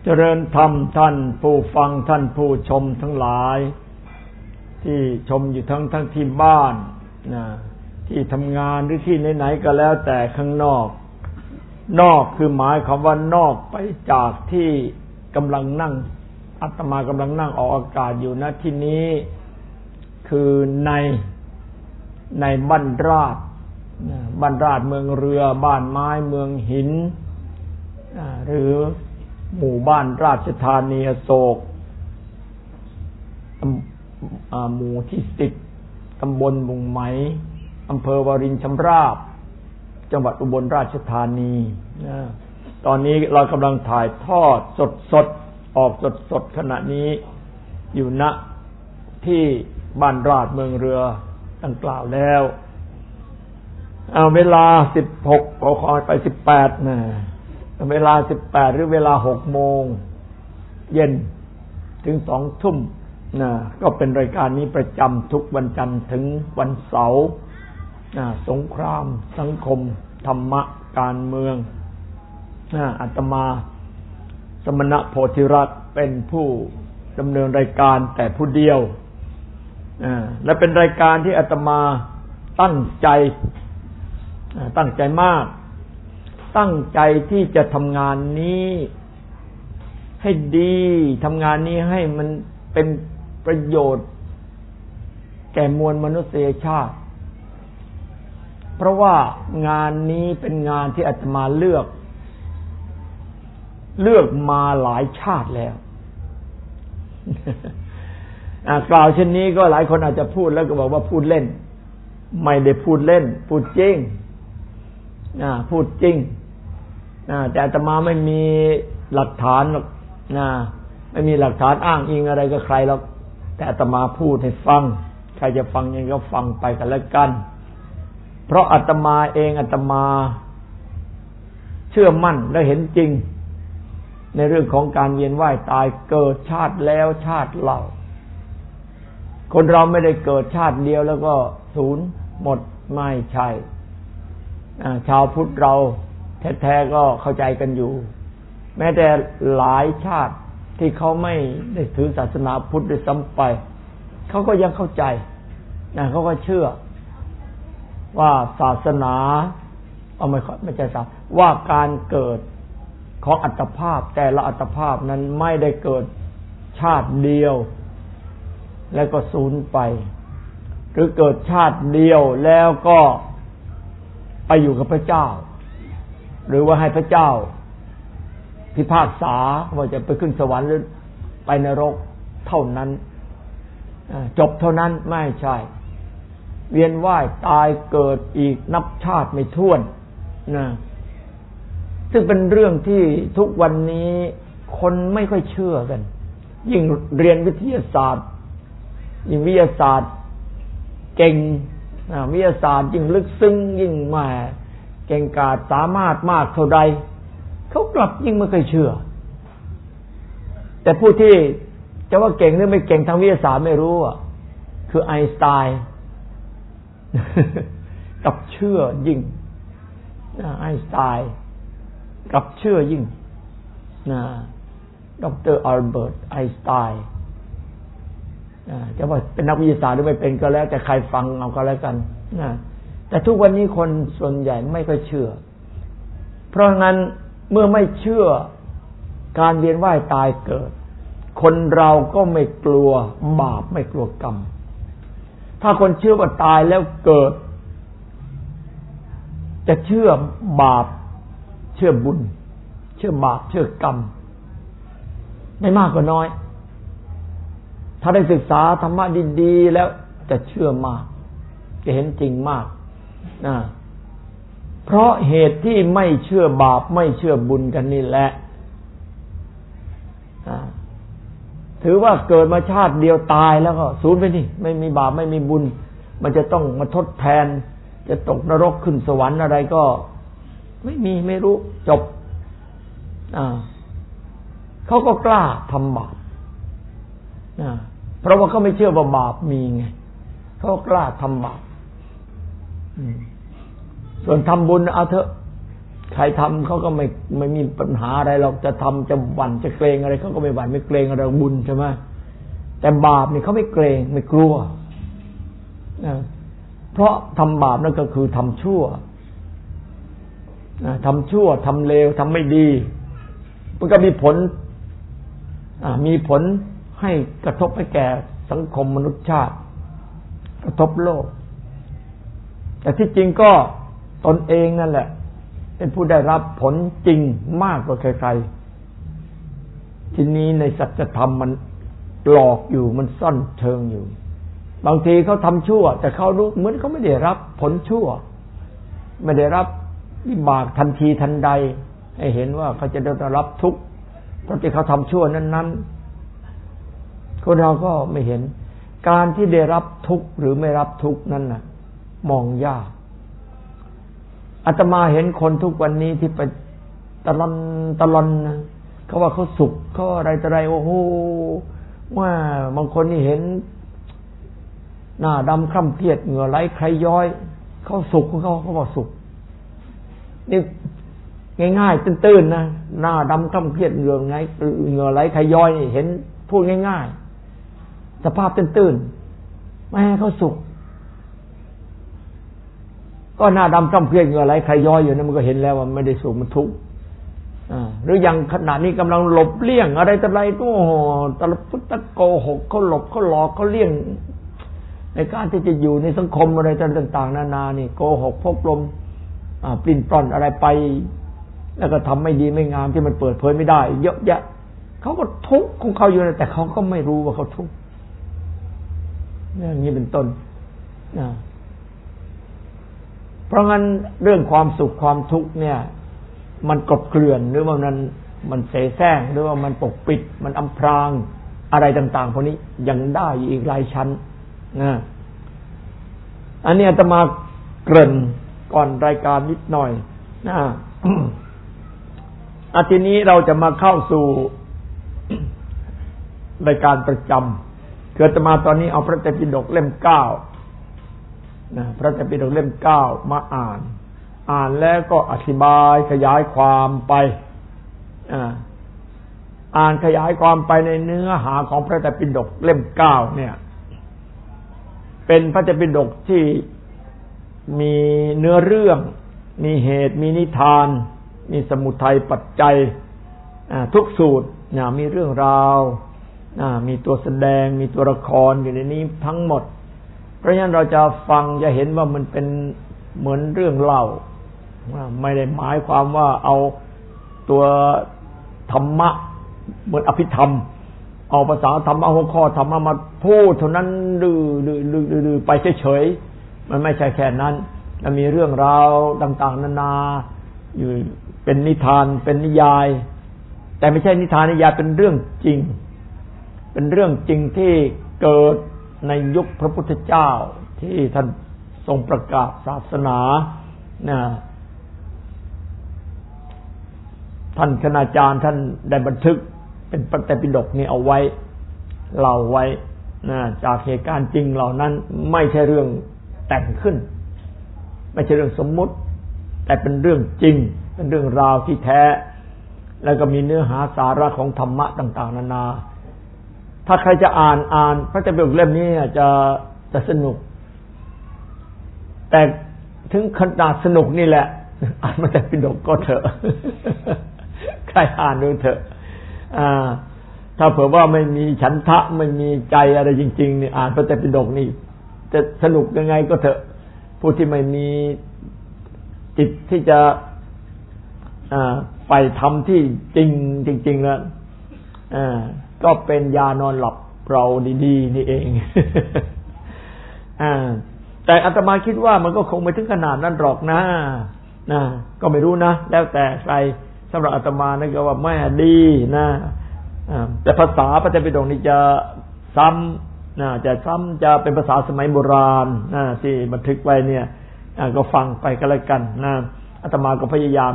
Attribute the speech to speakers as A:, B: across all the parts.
A: เจริญธรรมท่านผู้ฟังท่านผู้ชมทั้งหลายที่ชมอยู่ทั้งที่บ้านนะที่ทำงานหรือที่ไหนๆก็แล้วแต่ข้างนอกคือหมายความว่านอกไปจากที่กำลังนั่งอาตมากำลังนั่งออกอากาศอยู่ณที่นี้คือในบ้านราชเมืองเรือบ้านไม้เมืองหินหรือหมู่บ้านราชธานีอโศกหมู่ที่10ตำบลบุงไหมอำเภอวารินชำราบจังหวัดอุบลราชธานีตอนนี้เรากำลังถ่ายทอดสดออกสดขณะนี้อยู่ณที่บ้านราชเมืองเรือดังกล่าวแล้วเวลา16ขอไป18นะเวลา18หรือเวลา6โมงเย็นถึง2ทุ่มนะก็เป็นรายการนี้ประจำทุกวันจันทร์ถึงวันเสาร์สงครามสังคมธรรมะการเมืองอาตมาสมณะโพธิรัตน์เป็นผู้ดำเนินรายการแต่ผู้เดียวและเป็นรายการที่อาตมาตั้งใจมากตั้งใจที่จะทำงานนี้ให้ดีทำงานนี้ให้มันเป็นประโยชน์แก่มวลมนุษยชาติเพราะว่างานนี้เป็นงานที่อาตมาเลือกมาหลายชาติแล้วกล่าวเช่นนี้ก็หลายคนอาจจะพูดแล้วก็บอกว่าพูดเล่นไม่ได้พูดเล่นพูดจริงพูดจริงแต่อาตมาไม่มีหลักฐานหรอกไม่มีหลักฐานอ้างอิงอะไรกับใครหรอกแต่อาตมาพูดให้ฟังใครจะฟังยังก็ฟังไปกันแล้วกันเพราะอาตมาเองอาตมาเชื่อมั่นและเห็นจริงในเรื่องของการเวียนว่ายตายเกิดชาติแล้วชาติเล่าคนเราไม่ได้เกิดชาติเดียวแล้วก็สูญหมดไม่ใช่ชาวพุทธเราแท้ๆก็เข้าใจกันอยู่แม้แต่หลายชาติที่เขาไม่ได้ถือศาสนาพุทธด้วยซ้ำไปเขาก็ยังเข้าใจเขาก็เชื่อว่าศาสนาไม่ใช่ศาสนาว่าการเกิดของอัตภาพแต่ละอัตภาพนั้นไม่ได้เกิดชาติเดียวแล้วก็สูญไปหรือเกิดชาติเดียวแล้วก็ไปอยู่กับพระเจ้าหรือว่าให้พระเจ้าพิพากษาว่าจะไปขึ้นสวรรค์หรือไปนรกเท่านั้นจบเท่านั้นไม่ใช่เวียนว่ายตายเกิดอีกนับชาติไม่ถ้วนซึ่งเป็นเรื่องที่ทุกวันนี้คนไม่ค่อยเชื่อกันยิ่งเรียนวิทยาศาสตร์ยิ่งวิทยาศาสตร์เก่งวิทยาศาสตร์ยิ่งลึกซึ้งยิ่งมาเก่งกาจสามารถมากเท่าใดเขากลับยิ่งไม่เคยเชื่อแต่ผู้ที่จะว่าเก่งหรือไม่เก่งทางวิทยาศาสตร์ไม่รู้คือไอน์สไตน์กับเชื่อยิ่งไอน์สไตน์กับเชื่อยิ่งดร.อัลเบิร์ตไอน์สไตน์จะว่าเป็นนักวิทยาศาสตร์หรือไม่เป็นก็แล้วแต่ใครฟังเอาก็แล้วกันแต่ทุกวันนี้คนส่วนใหญ่ไม่ค่อยเชื่อเพราะงั้นเมื่อไม่เชื่อการเวียนว่ายตายเกิดคนเราก็ไม่กลัวบาปไม่กลัวกรรมถ้าคนเชื่อว่าตายแล้วเกิดจะเชื่อบาปเชื่อบุญเชื่อบาปเชื่อกรรมไม่มากก็น้อยถ้าได้ศึกษาธรรมะดีๆแล้วจะเชื่อมากจะเห็นจริงมากเพราะเหตุที่ไม่เชื่อบาปไม่เชื่อบุญกันนี่แหละถือว่าเกิดมาชาติเดียวตายแล้วก็สูญไปนี่ไม่มีบาปไม่มีบุญมันจะต้องมาทดแทนจะตกนรกขึ้นสวรรค์อะไรก็ไม่รู้จบเขาก็กล้าทำบาปเพราะว่าเขาไม่เชื่อว่าบาปมีไงเขากล้าทำบาปส่วนทำบุญเอาเถอะใครทำเขาก็ไม่มีปัญหาอะไรหรอกจะทำจะหวั่นจะเกรงอะไรเขาก็ไม่หวั่นไม่เกรงอะไรบุญใช่ไหมแต่บาปนี่เขาไม่เกรงไม่กลัวนะเพราะทำบาปนั่นก็คือทำชั่วทำชั่วทำเลวทำไม่ดีมันก็มีผลให้กระทบให้แก่สังคมมนุษยชาติกระทบโลกแต่ที่จริงก็ตนเองนั่นแหละเป็นผู้ได้รับผลจริงมากกว่าใครๆทีนี้ในสัจธรรมมันหลอกอยู่มันซ่อนเชิงอยู่บางทีเขาทำชั่วแต่เขารู้เหมือนเขาไม่ได้รับผลชั่วไม่ได้รับวิบากทันทีทันใดให้เห็นว่าเขาจะได้รับทุกข์เพราะที่เขาทำชั่วนั้นๆคนเราก็ไม่เห็นการที่ได้รับทุกข์หรือไม่รับทุกข์นั้นน่ะมองยากอาตมาเห็นคนทุกวันนี้ที่ไปตะลอนนะเขาว่าเขาสุขเขาอะไรต่ออะไรโอ้โหว่าบางคนนี่เห็นหน้าดำคล้ำเครียดเหงื่อไหลใครย้อยเขาสุขเขาบอกสุขนี่ง่ายๆตื้นๆนะหน้าดำคล้ำเครียดเหงื่อไหลใครย้อยเห็นพูดง่ายๆสภาพตื้นๆไม่ให้เขาสุขก็หน้าดำคล้ำเครียดเหงื่อไหลใครย้อยอยู่นั่นมันก็เห็นแล้วว่าไม่ได้สุขมันทุกข์หรืออย่างขณะนี้กำลังหลบเลี่ยงอะไรต่ออะไรก็ตะพุตะโกหกเขาหลบเขาหลอกเขาเลี่ยงในการที่จะอยู่ในสังคมอะไรต่างๆนานานี่โกหกพกลมปลิ้นปล้อนอะไรไปแล้วก็ทำไม่ดีไม่งามที่มันเปิดเผยไม่ได้เยอะแยะเขาก็ทุกข์ของเขาอยู่แต่เขาก็ไม่รู้ว่าเขาทุกข์อย่างนี้เป็นต้นเพราะงั้นเรื่องความสุขความทุกข์เนี่ยมันกลบเกลื่อนหรือว่ามันเสแสร้งหรือว่ามันปกปิดมันอำพรางอะไรต่างๆพวกนี้ยังได้อีกหลายชั้นนะอันนี้อาตมาเกริ่นก่อนรายการนิดหน่อยนะทีนี้เราจะมาเข้าสู่รายการประจำคืออาตมาตอนนี้เอาพระไตรปิฎกเล่ม 9นะพระไตรปิฎกเล่ม 9มาอ่านแล้วก็อธิบายขยายความไปอ่านขยายความไปในเนื้อหาของพระไตรปิฎกเล่ม 9เนี่ยเป็นพระไตรปิฎกที่มีเนื้อเรื่องมีเหตุมีนิทานมีสมุทัยปัจจัยทุกสูตรมีเรื่องราวมีตัวแสดงมีตัวละครอยู่ในนี้ทั้งหมดเพราะฉะนั้นเราจะฟังจะเห็นว่ามันเป็นเหมือนเรื่องเล่าไม่ได้หมายความว่าเอาตัวธรรมะเหมือนอภิธรรมเอาภาษาธรรมะหัวข้อธรรมะมาพูดเท่านั้นดื้อไปเฉยๆมันไม่ใช่แค่นั้นมันมีเรื่องราวต่างๆนานาอยู่เป็นนิทานเป็นนิยายแต่ไม่ใช่นิทานนิยายเป็นเรื่องจริงเป็นเรื่องจริงที่เกิดในยุคพระพุทธเจ้าที่ท่านทรงประกาศศาสนาท่านคณาจารย์ท่านได้บันทึกเป็นพระไตรปิฎกนี้เอาไว้เล่าไว้จากเหตุการณ์จริงเหล่านั้นไม่ใช่เรื่องแต่งขึ้นไม่ใช่เรื่องสมมุติแต่เป็นเรื่องจริงเป็นเรื่องราวที่แท้แล้วก็มีเนื้อหาสาระของธรรมะต่างๆนานาถ้าใครจะอ่านพระไตรปิฎกเล่มนี้จะสนุกแต่ถึงขนาดสนุกนี่แหละอ่านพระไตรปิฎกก็เถอะใครอ่านดูเถอะถ้าเผื่อว่าไม่มีฉันทะไม่มีใจอะไรจริงๆนี่อ่านพระไตรปิฎกนี่จะสนุกยังไงก็เถอะผู้ที่ไม่มีจิตที่จะไปทำที่จริงแล้วก็เป็นยานอนหลับเราดีๆนี่เองแต่อาตมาคิดว่ามันก็คงไม่ถึงขนาดนั้นหรอกนะก็ไม่รู้นะแล้วแต่ใครสำหรับอาตมานะก็ว่าแม่ดีนะแต่ภาษาพระไตรปิฎกนี่จะซ้ำจะเป็นภาษาสมัยโบราณที่บันทึกไว้เนี่ยก็ฟังไปก็แล้วกันนะอาตมาก็พยายาม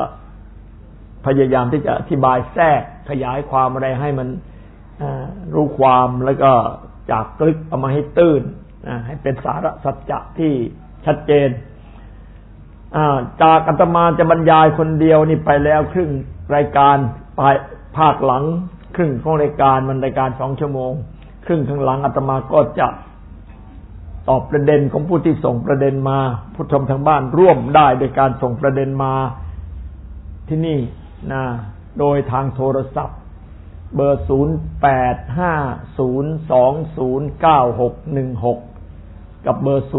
A: ที่จะอธิบายแทรกขยายความอะไรให้มันรู้ความแล้วก็จากลึกเอามาให้ตื้นให้เป็นสาระสัจจะที่ชัดเจนจากอาตมาจะบรรยายคนเดียวนี่ไปแล้วครึ่งรายการภาคหลังครึ่งของรายการมันรายการ2 ชั่วโมงครึ่งข้างหลังอาตมาก็จะตอบประเด็นของผู้ที่ส่งประเด็นมาผู้ชมทางบ้านร่วมได้โดยการส่งประเด็นมาที่นี่นะโดยทางโทรศัพท์เบอร์0850209616กับเบอร์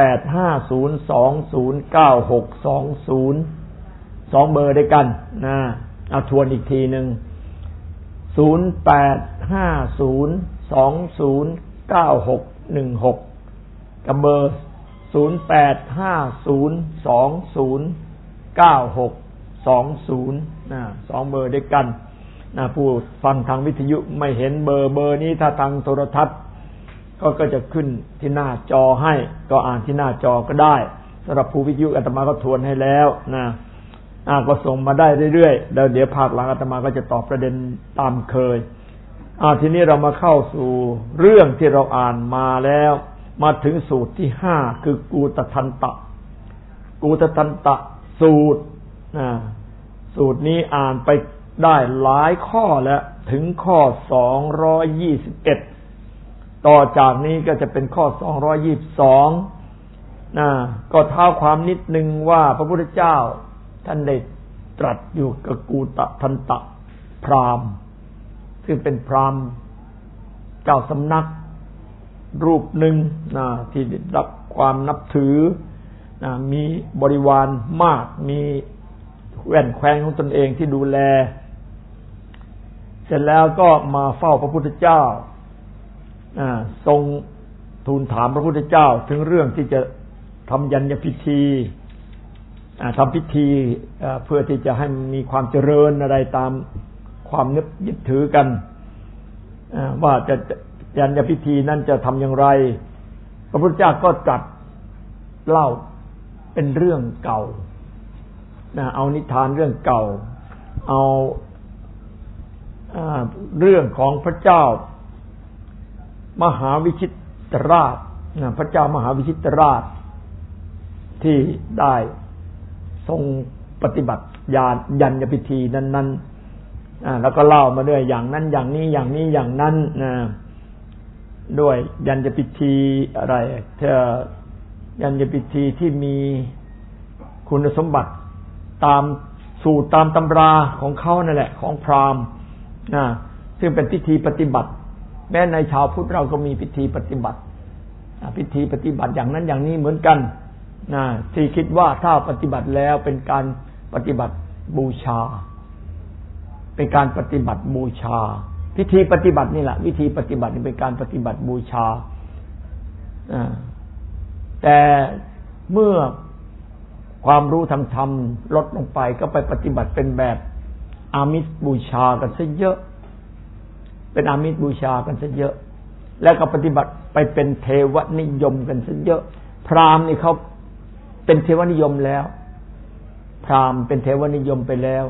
A: 0850209620 2เบอร์ด้วยกันนะเอาทวนอีกทีนึง0850209616กับเบอร์0850209620นะ2เบอร์ด้วยกันนะผู้ฟังทางวิทยุไม่เห็นเบอร์นี้ถ้าทางโทรทัศน์ก็จะขึ้นที่หน้าจอให้ก็อ่านที่หน้าจอก็ได้สำหรับผู้วิทยุอาตมาก็ทวนให้แล้วนะก็ส่งมาได้เรื่อยๆเดี๋ยวภาคหลังอาตมาก็จะตอบประเด็นตามเคยทีนี้เรามาเข้าสู่เรื่องที่เราอ่านมาแล้วมาถึงสูตรที่5คือกูตทันตะสูตรสูตรนี้อ่านไปได้หลายข้อแล้วถึงข้อ221ต่อจากนี้ก็จะเป็นข้อ222ก็เท้าความนิดนึงว่าพระพุทธเจ้าท่านได้ตรัสอยู่กับกูตทันตะพราหมณ์ซึ่งเป็นพราหมณ์เจ้าสำนักรูปหนึ่งที่ได้รับความนับถือมีบริวารมากมีแว่นแคว้นของตนเองที่ดูแลเสร็จแล้วก็มาเฝ้าพระพุทธเจ้าทรงทูลถามพระพุทธเจ้าถึงเรื่องที่จะทำยัญญพิธีทำพิธีเพื่อที่จะให้มีความเจริญอะไรตามความยึดถือกันว่าจะยัญญพิธีนั้นจะทำอย่างไรพระพุทธเจ้าก็ตรัสเล่าเป็นเรื่องเก่าเอานิทานเรื่องเก่าเอาเรื่องของพระเจ้ามหาวิชิตราชพระเจ้ามหาวิชิตราชที่ได้ทรงปฏิบัติยัญญพิธีนั้นๆแล้วก็เล่ามาด้วยอย่างนั้นอย่างนี้อย่างนี้อย่างนั้นด้วยยัญญพิธีอะไรยัญญพิธีที่มีคุณสมบัติตามสูตรตามตำราของเขานั่นแหละของพราหมณ์ซึ่งเป็นพิธีปฏิบัติแม้ในชาวพุทธเราก็มีพิธีปฏิบัติอย่างนั้นอย่างนี้เหมือนกันที่คิดว่าถ้าปฏิบัติแล้วเป็นการปฏิบัติบูชาเป็นการปฏิบัติบูชาพิธีปฏิบัตินี่แหละวิธีปฏิบัตินี่เป็นการปฏิบัติบูชาแต่เมื่อความรู้ทางธรรมลดลงไปก็ไปปฏิบัติเป็นแบบอามิสบูชากันซะเยอะเป็นอามิสบูชากันซะเยอะแล้วก็ปฏิบัติไปเป็นเทวนิยมกันซะเยอะพราหมณ์นี่เขาเป็นเทวนิยมแล้วพราหมณ์เป็นเทวนิยมไปแล้ว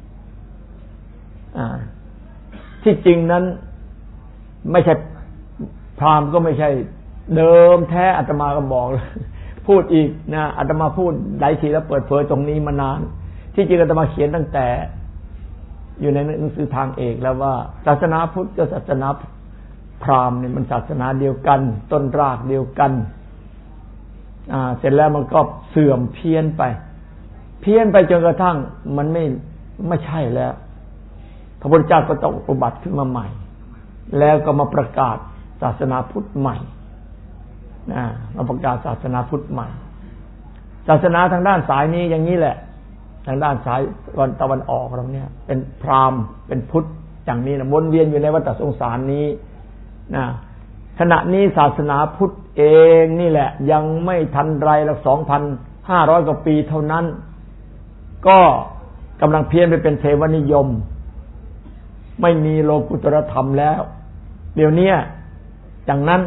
A: ที่จริงนั้นไม่ใช่พราหมณ์ก็ไม่ใช่เดิมแท้อาตมาก็บอกพูดอีกนะอาตมาพูดหลายทีแล้วเปิดเผยตรงนี้มานานที่จริงอาตมาเขียนตั้งแต่อยู่ในหนังสือทางเอกแล้วว่าศาสนาพุทธกับศาสนาพราหมณ์เนี่ยมันศาสนาเดียวกันต้นรากเดียวกันเสร็จแล้วมันก็เสื่อมเพี้ยนไปจนกระทั่งมันไม่ใช่แล้วพระพุทธเจ้าก็ต้องอุบัติขึ้นมาใหม่แล้วก็มาประกาศศาสนาพุทธใหม่มาประกาศศาสนาพุทธใหม่ศาสนาทางด้านสายนี้อย่างนี้แหละทางด้านสายตะวันออกเราเนี่ยเป็นพราหมณ์เป็นพุทธอย่างนี้นะวนเวียนอยู่ในวัฏสงสารนี้ขณะนี้ศาสนาพุทธเองนี่แหละยังไม่ทันไรละ 2,500 กว่าปีเท่านั้นก็กำลังเพี้ยนไปเป็นเทวนิยมไม่มีโลกุตรธรรมแล้วเดี๋ยวนี้อย่างนั้น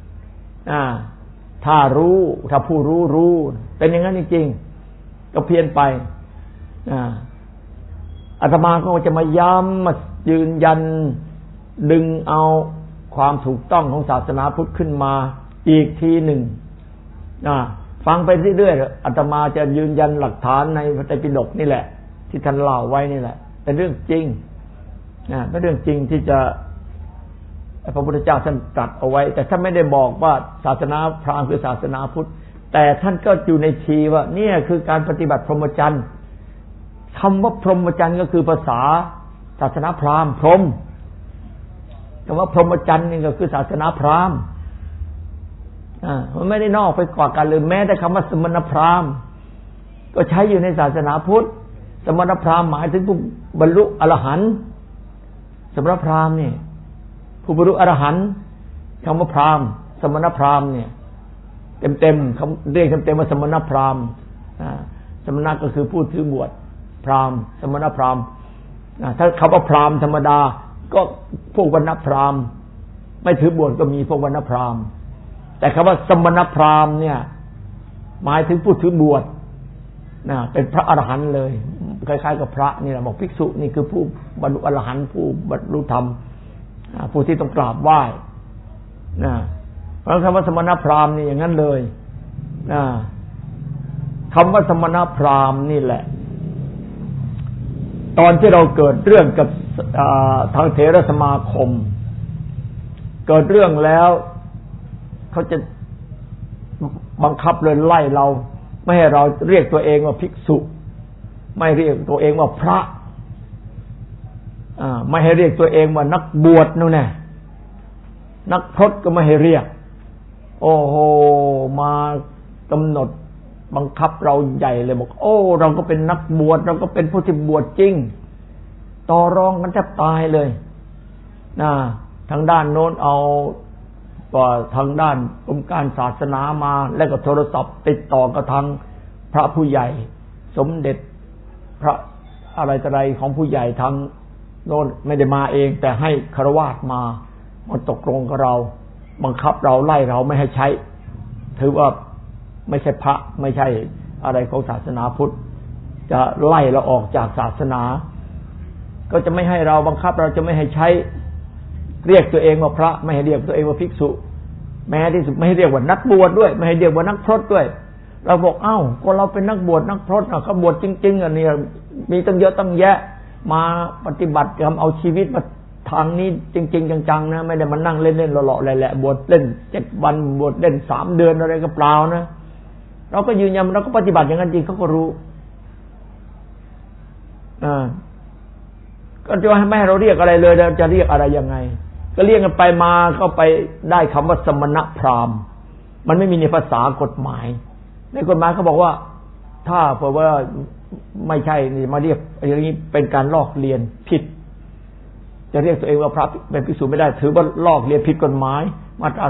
A: ถ้าผู้รู้เป็นอย่างนั้นจริงๆก็เพี้ยนไปอาตมาก็จะมาย้ำมายืนยันดึงเอาความถูกต้องของศาสนาพุทธขึ้นมาอีกทีหนึ่งฟังไปเรื่อยๆอาตมาจะยืนยันหลักฐานในพระไตรปิฎกนี่แหละที่ท่านเล่าไว้นี่แหละเป็นเรื่องจริงเป็นเรื่องจริงที่จะพระพุทธเจ้าท่านตรัสเอาไว้แต่ท่านไม่ได้บอกว่าศาสนาพราหมณ์คือศาสนาพุทธแต่ท่านก็อยู่ในทีว่าเนี่ยคือการปฏิบัติพรหมจรรย์คำว่าพรหมจรรย์ก็คือภาษาศาสนาพราหมณ์พรหมคำว่าพรหมจรรย์นี่ก็คือศาสนาพราหมณ์มันไม่ได้นอกไปกว่ากันเลยแม้แต่คำว่าสมณพราหมณ์ก็ใช้อยู่ในศาสนาพุทธสมณพราหมณ์หมายถึงผู้บรรลุอรหันต์สมณพราหมณ์นี่ผู้บรรลุอรหันต์คำว่าพราหมณ์สมณพราหมณ์เนี่ยเต็มๆคำเรียกเต็มๆว่าสมณพราหมณ์สมณะก็คือผู้ถือบวชพราหมณ์สมณพราหมณ์ถ้าคำว่าพราหมณ์ธรรมดาก็พวกวรรณพราหมณ์ไม่ถือบวชก็มีพวกวรรณพราหมณ์แต่คำว่าสมณพราหมณ์เนี่ยหมายถึงผู้ถือบวชเป็นพระอรหันต์เลยคล้ายๆกับพระนี่แหละบอกภิกษุนี่คือผู้บรรลุอรหันต์ผู้บรรลุธรรมผู้ที่ต้องกราบไหว้เพราะคำว่าสมณพราหมณ์นี่อย่างนั้นเลยคำว่าสมณพราหมณ์นี่แหละตอนที่เราเกิดเรื่องกับทางเถรสมาคมเกิดเรื่องแล้วเขาจะบังคับเลยไล่เราไม่ให้เราเรียกตัวเองว่าภิกษุไม่เรียกตัวเองว่าพระไม่ให้เรียกตัวเองว่านักบวชนู่นแน่นักพรตก็ไม่ให้เรียกโอ้โหมากำหนดบังคับเราใหญ่เลยบอกโอ้เราก็เป็นนักบวชเราก็เป็นผู้ที่บวชจริงต่อรองกันแทบตายเลยทางด้านโน้นเอาทางด้านกรมการศาสนามาแล้วก็โทรศัพท์ติดต่อกับทางพระผู้ใหญ่สมเด็จพระอะไรต่ออะไรของผู้ใหญ่ทางโน้นไม่ได้มาเองแต่ให้ฆราวาสมาตกลงกับเราบังคับเราไล่เราไม่ให้ใช้ถือว่าไม่ใช่พระไม่ใช่อะไรของศาสนาพุทธจะไล่เราออกจากศาสนาก็จะไม่ให้เราบังคับเราจะไม่ให้ใช้เรียกตัวเองว่าพระไม่ให้เรียกตัวเองว่าภิกษุแม้ที่สุดไม่ให้เรียกว่านักบวชด้วยไม่ให้เรียกว่านักพรตด้วยเราบอกก็เราเป็นนักบวชนักพรตเขาบวชจริงๆเนี่ยมีตั้งเยอะตั้งแยะมาปฏิบัติทำเอาชีวิตมาทางนี้จริงๆจังๆนะไม่ได้มานั่งเล่นๆหล่อๆแหละบวชเล่น7 วันบวชเล่น3 เดือนอะไรก็เปล่านะเราก็ยืนยันเราก็ปฏิบัติอย่างนั้นจริงเขาก็รู้ก็จะไม่ให้เราเรียกอะไรเลยเราจะเรียกอะไรยังไงก็เรียกกันไปมาก็ไปได้คำว่าสมณพราหมณ์มันไม่มีในภาษากฎหมายในกฎหมายเขาบอกว่าถ้าเพราะว่าไม่ใช่นี่มาเรียกอย่างนี้เป็นการลอกเลียนผิดจะเรียกตัวเองว่าพระเป็นภิกษุไม่ได้ถือว่าลอกเลียนผิดกฎหมายมาตรา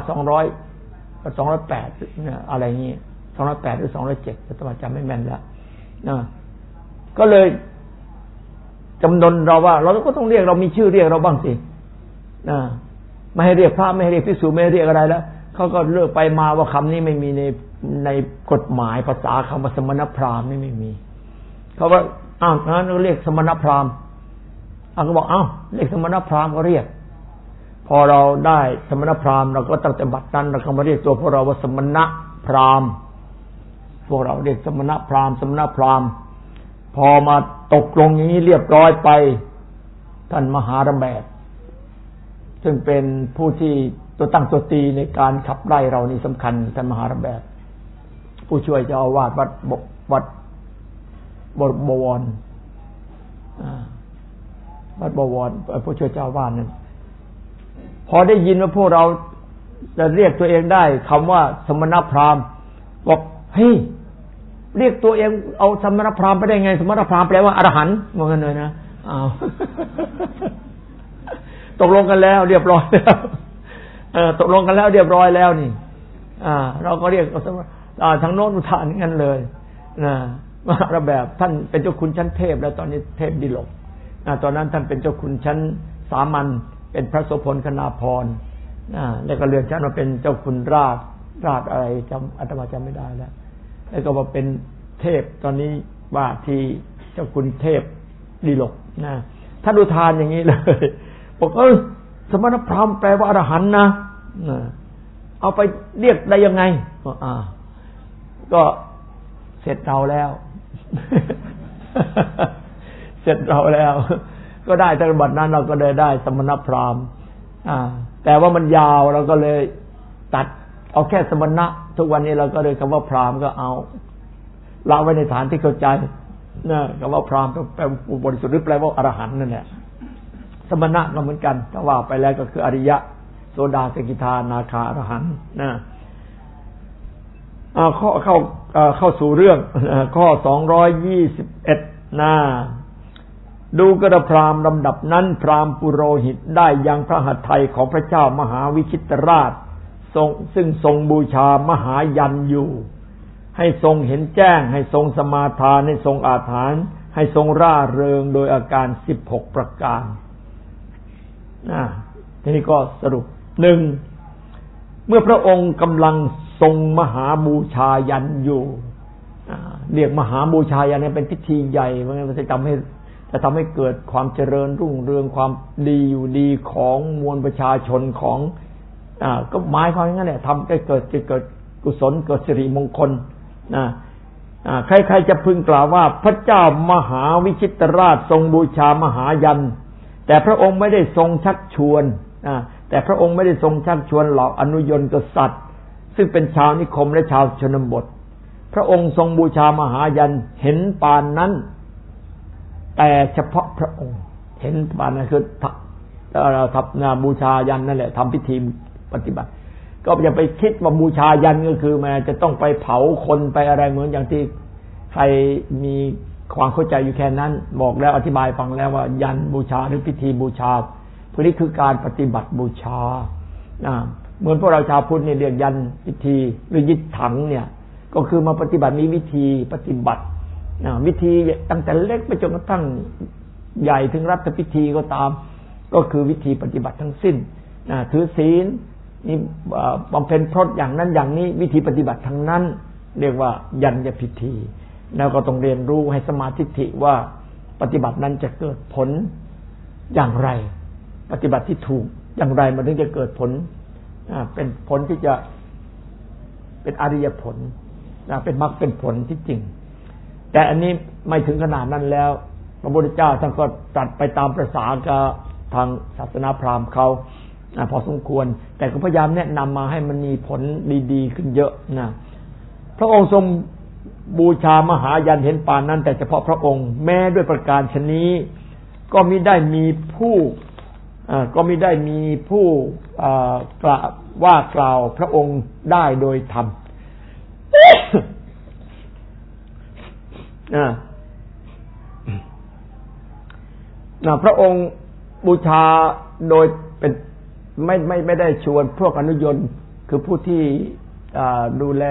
A: 208เนี่ยอะไรงี้208หรือ207อาตมาจำไม่แม่นแล้วก็เลยจำนนเราว่าเราก็ต้องเรียกเรามีชื่อเรียกเราบ้างสิไม่ให้เรียกพระไม่ให้เรียกภิกษุไม่ให้เรียกอะไรแล้วเขาก็เลิกไปมาว่าคำนี้ไม่มีในกฎหมายภาษาคำว่าสมณพราหมณ์ไม่มีเขาว่างั้นเราเรียกสมณพราหมณ์ก็บอกเรียกสมณพราหมณ์ก็เรียกพอเราได้สมณพราหมณ์เราก็ตั้งแต่บัดนั้นเราก็มาเรียกตัวพวกเราว่าสมณพราหมณ์พวกเราเรียกสมณพราหมณ์สมณพราหมณ์พอมาตกลงอย่างนี้เรียบร้อยไปท่านมหาระแบดซึ่งเป็นผู้ที่ตัวตั้งตัวตีในการขับไล่เรานี่สำคัญท่านมหาระแบดผู้ช่วยเจ้าอาวาสวัดบวรวัดบวรผู้ช่วยเจ้าอาวาสนั่นพอได้ยินว่าพวกเราจะเรียกตัวเองได้คำว่าสมณพราหมณ์บอกเฮ้ยเรียกตัวเองเอาสมณพราหมณ์ไปได้ไงสมณพราหมณ์แปลว่าอรหันต์ว่างั้นเลยนะตกลงกันแล้วเรียบร้อยแล้วตกลงกันแล้วเรียบร้อยแล้วนี่เราก็เรียกทางโน้นอุทานงั้นเลยมหาระแบบท่านเป็นเจ้าคุณชั้นเทพแล้วตอนนี้เทพดิลกตอนนั้นท่านเป็นเจ้าคุณชั้นสามัญเป็นพระโสพลคณาภรณ์แล้วก็เลื่อนชั้นมาเป็นเจ้าคุณราชอะไรจำอาตมาจำไม่ได้แล้วแล้วก็มาเป็นเทพตอนนี้ว่าที่เจ้าคุณเทพดิลกท่านอุทานอย่างนี้เลยบอกสมณพราหมณ์แปลว่าอรหันต์นะเอาไปเรียกได้ยังไงก็เสร็จเราแล้ว เสร็จเราแล้วก็ได้ตั้งแต่บัดนั้นเราก็ได้สมณพราหมณ์แต่ว่ามันยาวเราก็เลยตัดเอาแค่สมณะทุกวันนี้เราก็เลยคำว่าพราหมณ์ก็เอาละไว้ในฐานที่เข้าใจนะคำว่าพราหมณ์แปลว่าผู้บริสุทธิ์หรือแปลว่าอรหันต์นั่นแหละสมณะก็เหมือนกันถ้าว่าไปแล้วก็คืออริยะโสดาสกิทานาคาอรหันต์นะเข้าสู่เรื่องข้อ221นะดูกระพราหมณ์ลำดับนั้นพราหมณ์ปุโรหิตได้ยังพระหัตถ์ไทยของพระเจ้ามหาวิชิตราชซึ่งทรงบูชามหายันอยู่ให้ทรงเห็นแจ้งให้ทรงสมาทานให้ทรงอาถรรพ์ให้ทรงร่าเริงโดยอาการ16ประการทีนี้ก็สรุป1เมื่อพระองค์กำลังทรงมหาบูชายันอยู่เรียกมหาบูชายันเนี่ยเป็นพิธีใหญ่มันจะทำให้เกิดความเจริญรุ่งเรืองความดีอยู่ดีของมวลประชาชนของก็หมายความอย่างนั้นแหละทำให้เกิดกุศลเกิดสิริมงคลใครๆจะพึงกล่าวว่าพระเจ้ามหาวิชิตราชทรงบูชามหายันแต่พระองค์ไม่ได้ทรงชักชวนแต่พระองค์ไม่ได้ทรงชักชวนเหล่าอนุยนต์กษัตริย์ซึ่งเป็นชาวนิคมและชาวชนบทพระองค์ทรงบูชามหายันเห็นปานนั้นแต่เฉพาะพระองค์เห็นปานนั้นคือทำบูชายันนั่นแหละทำพิธีปฏิบัติก็อย่าไปคิดว่าบูชายันก็คือมันจะต้องไปเผาคนไปอะไรเหมือนอย่างที่ใครมีความเข้าใจอยู่แค่นั้นบอกแล้วอธิบายฟังแล้วว่ายันบูชาหรือพิธีบูชาพวกนี้คือการปฏิบัติบูชาเหมือนพวกเราชาวพุทธเนี่ยเรียกยันพิธีหรือยึดถังเนี่ยก็คือมาปฏิบัติมีวิธีปฏิบัติวิธีตั้งแต่เล็กไปจนกระทั่งใหญ่ถึงรัฐพิธีก็ตามก็คือวิธีปฏิบัติทั้งสิ้นถือศีลนี่บำเพ็ญพรตอย่างนั้นอย่างนี้วิธีปฏิบัติทั้งนั้นเรียกว่ายัญญพิธีแล้วก็ต้องเรียนรู้ให้สมาธิิว่าปฏิบัตินั้นจะเกิดผลอย่างไรปฏิบัติที่ถูกอย่างไรมันถึงจะเกิดผลเป็นผลที่จะเป็นอริยผลเป็นมรรคเป็นผลที่จริงแต่อันนี้ไม่ถึงขนาดนั้นแล้วพระพุทธเจ้าท่านก็ตรัสไปตามประสากับทางศาสนาพราหมณ์เขาพอสมควรแต่ก็พยายามแนะนำมาให้มันมีผลดีๆขึ้นเยอะนะพระองค์ทรงบูชามหายันเห็นปานนั้นแต่เฉพาะพระองค์แม้ด้วยประการชนี้ก็มิได้มีผู้กล่าวว่ากล่าวพระองค์ได้โดยธรรมพระองค์บูชาโดยเป็นไม่ได้ชวนพวกอนุยนต์คือผู้ที่ดูแล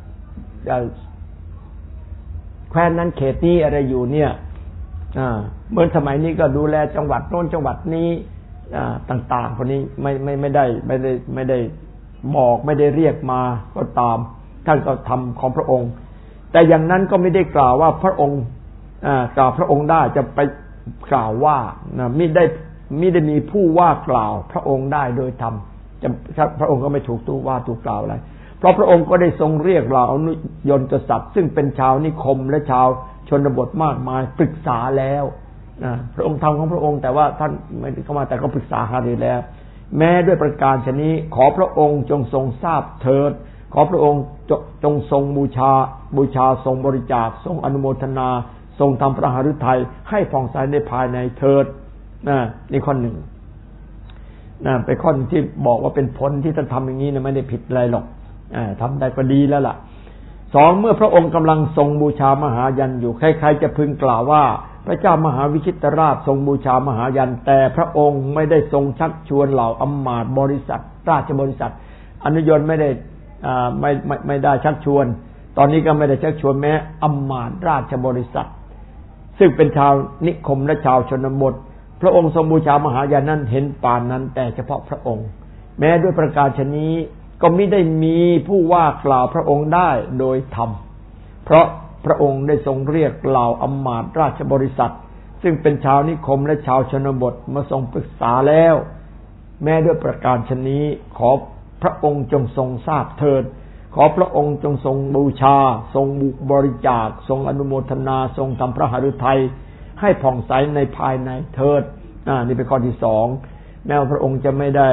A: แคว้นนั้นเขตนี้อะไรอยู่เนี่ยเหมือนสมัยนี้ก็ดูแลจังหวัดโน้นจังหวัดนี้ต่างๆคนนี้ไม่ได้บอกไม่ได้เรียกมาก็ตามท่านก็ทำของพระองค์แต่อย่างนั้นก็ไม่ได้กล่าวว่าพระองค์กล่าวพระองค์ได้จะไปกล่าวว่ามิได้มีผู้ว่ากล่าวพระองค์ได้โดยธรรมพระองค์ก็ไม่ถูกตัวว่าถูกกล่าวอะไรเพราะพระองค์ก็ได้ทรงเรียกเราอนุยนต์กษัตริย์ซึ่งเป็นชาวนิคมและชาวชนบทมากมายปรึกษาแล้วพระองค์ทำของพระองค์แต่ว่าท่านไม่เข้ามาแต่ก็ปรึกษาหารือแล้วแม้ด้วยประการชนี้ขอพระองค์จงทรงทราบเถิดขอพระองค์จงทรงบูชาทรงบริจาคทรงอนุโมทนาทรงทำพระหฤทัยให้ผ่องใสในภายในเถิดนี่ข้อหนึ่งเป็นข้อที่บอกว่าเป็นผลที่ท่านทำอย่างนี้ไม่ได้ผิดอะไรหรอกทำได้ก็ดีแล้วล่ะสองเมื่อพระองค์กำลังทรงบูชามหายันอยู่ใครๆจะพึงกล่าวว่าพระเจ้ามหาวิชิตราชทรงบูชามหายันแต่พระองค์ไม่ได้ทรงชักชวนเหล่าอำมาตย์บริษัทราชบริษัทอนุยนต์ไม่ได้ชักชวนตอนนี้ก็ไม่ได้ชักชวนแม้อำมาตย์ราชบริษัทซึ่งเป็นชาวนิคมและชาวชนบทพระองค์ทรงบูชามหายันนั้นเห็นปานนั้นแต่เฉพาะพระองค์แม้ด้วยประการชนี้ก็มิได้มีผู้ว่ากล่าวพระองค์ได้โดยธรรมเพราะพระองค์ได้ทรงเรียกเหล่าอำมาตย์ราชบริษัทซึ่งเป็นชาวนิคมและชาวชนบทมาทรงปรึกษาแล้วแม้ด้วยประการชนี้ขอพระองค์จงทรงทราบเถิดขอพระองค์จงทรงบูชาทรงบริจาคทรงอนุโมทนาทรงทำพระหฤทัยให้ผ่องใสในภายในเถิดนี่เป็นข้อที่สองแม้ว่าพระองค์จะไม่ได้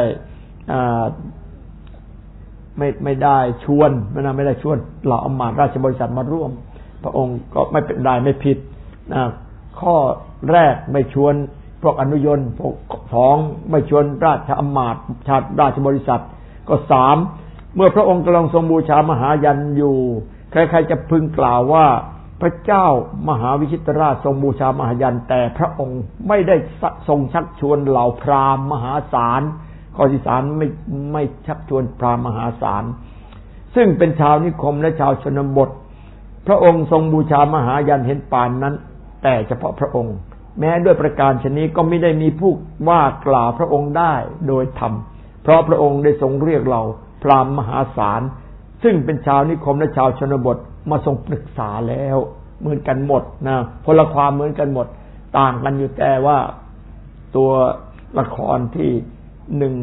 A: ไม่ได้ชวนไม่ได้ชวนเหล่าอำมาตย์ราชบริษัทมาร่วมพระองค์ก็ไม่เป็นได้ไม่ผิดข้อแรกไม่ชวนพวกอนุยนต์สองไม่ชวนราชอำมาตย์ชาติราชบริษัทก็สามเมื่อพระองค์กำลังทรงบูชามหายันอยู่ใครๆจะพึงกล่าวว่าพระเจ้ามหาวิชิตราชทรงบูชามหายันแต่พระองค์ไม่ได้ทรงชักชวนเหล่าพราหมณ์มหาศาลข้อที่สามไม่ชักชวนพราหมณ์มหาศาลซึ่งเป็นชาวนิคมและชาวชนบทพระองค์ทรงบูชามหายันเห็นปานนั้นแต่เฉพาะพระองค์แม้ด้วยประการชนี้ก็ไม่ได้มีผู้ว่ากล่าวพระองค์ได้โดยธรรมเพราะพระองค์ได้ทรงเรียกเราพราหมณ์มหาศาลซึ่งเป็นชาวนิคมและชาวชนบทมาทรงปรึกษาแล้วเหมือนกันหมดนะพลความเหมือนกันหมดต่างกันอยู่แต่ว่าตัวละครที่หนึ่ง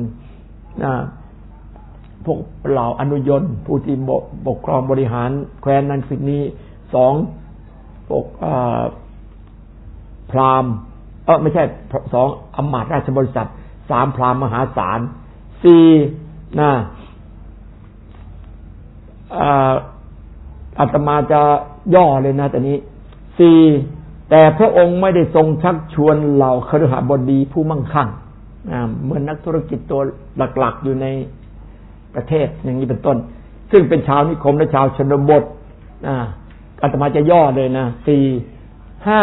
A: พวกเหล่าอนุยนต์ผู้ที่ปกครองบริหารแคว้นนั้นสิ่งนี้สองพวกพราหมณ์ไม่ใช่สองอำมาตย์ราชบริษัทสามพราหมณ์มหาศาลสี่อาตมาจะย่อเลยนะแต่นี้สี่แต่พระองค์ไม่ได้ทรงชักชวนเหล่าคฤหบดีผู้มั่งคั่งเหมือนนักธุรกิจตัวหลักๆอยู่ในประเทศอย่างนี้เป็นต้นซึ่งเป็นชาวนิคมและชาวชนบทอาตมาจะย่อเลยนะสี่ห้า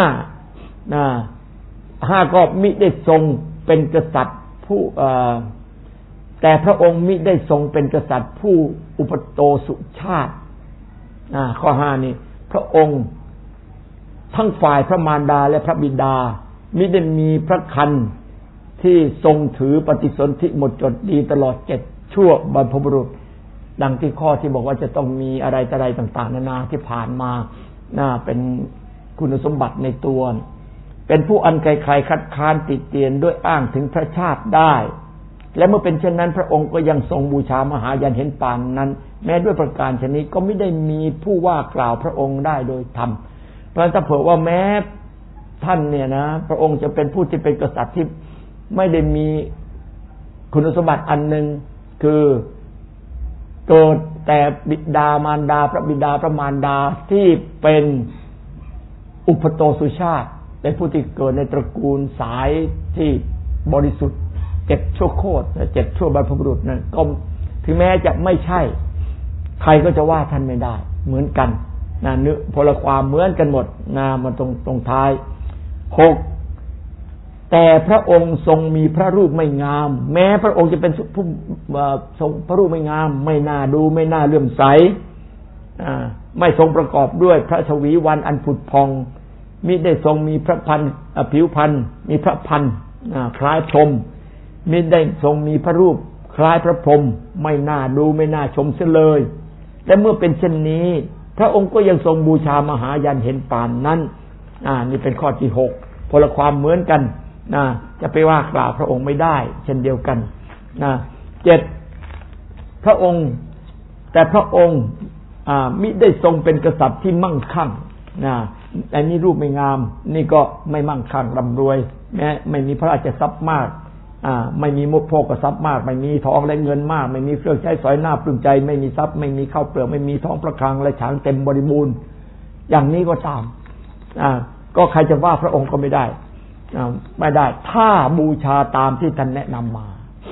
A: ก็มิได้ทรงเป็นกษัตริย์ผู้แต่พระองค์มิได้ทรงเป็นกษัตริย์ผู้อุปโตสุชาติข้อห้านี่พระองค์ทั้งฝ่ายพระมารดาและพระบิดามิได้มีพระคันที่ทรงถือปฏิสนธิหมดจดดีตลอด7ชั่วบรรพบุรุษดังที่ข้อที่บอกว่าจะต้องมีอะไรต่างๆนานาที่ผ่านมาเป็นคุณสมบัติในตัวเป็นผู้อันใครๆคัดค้านติเตียนด้วยอ้างถึงพระชาติได้และเมื่อเป็นเช่นนั้นพระองค์ก็ยังทรงบูชามหายันเห็นปานนั้นแม้ด้วยประการชนิดก็ไม่ได้มีผู้ว่ากล่าวพระองค์ได้โดยธรรมเพราะฉะนั้นถ้าเผื่อว่าแม้ท่านเนี่ยนะพระองค์จะเป็นผู้ที่เป็นกษัตริย์ที่ไม่ได้มีคุณสมบัติอันหนึ่งคือเกิดแต่บิดามารดาพระบิดาพระมารดาที่เป็นอุปโตสุชาติเป็นผู้ที่เกิดในตระกูลสายที่บริสุทธิ์7ชั่วโคตร7ชั่วบรรพบุรุษนั่นก็ถึงแม้จะไม่ใช่ใครก็จะว่าท่านไม่ได้เหมือนกันเนื้อพลความเหมือนกันหมดมันตรงท้าย6แต่พระองค์ทรงมีพระรูปไม่งามแม้พระองค์จะเป็นผู้ทรงพระรูปไม่งามไม่น่าดูไม่น่าเลื่อมใสไม่ทรงประกอบด้วยพระชวีวันอันผุดพองมิได้ทรงมีพระพันผิวพรรณมีพระพันคล้ายพรหมมิได้ทรงมีพระรูปคล้ายพระพรหมไม่น่าดูไม่น่าชมเสียเลยและเมื่อเป็นเช่นนี้พระองค์ก็ยังทรงบูชามหายันเห็นปานนั้นนี่เป็นข้อที่6พลความเหมือนกันจะไปว่ากล่าวพระองค์ไม่ได้เช่นเดียวกัน7พระองค์แต่พระองค์มิได้ทรงเป็นกษัตริย์ที่มั่งคั่งอันนี้รูปไม่งามนี่ก็ไม่มั่งคั่งร่ำรวยแม้ไม่มีพระราชทรัพย์มากไม่มีมุขโภคทรัพย์มากไม่มีทองและเงินมากไม่มีเครื่องใช้สอยหน้าปลื้มใจไม่มีทรัพย์ไม่มีข้าวเปลือกไม่มีท้องพระคลังและฉางเต็มบริบูรณ์อย่างนี้ก็ตามก็ใครจะว่าพระองค์ก็ไม่ได้ถ้าบูชาตามที่ท่านแนะนำมา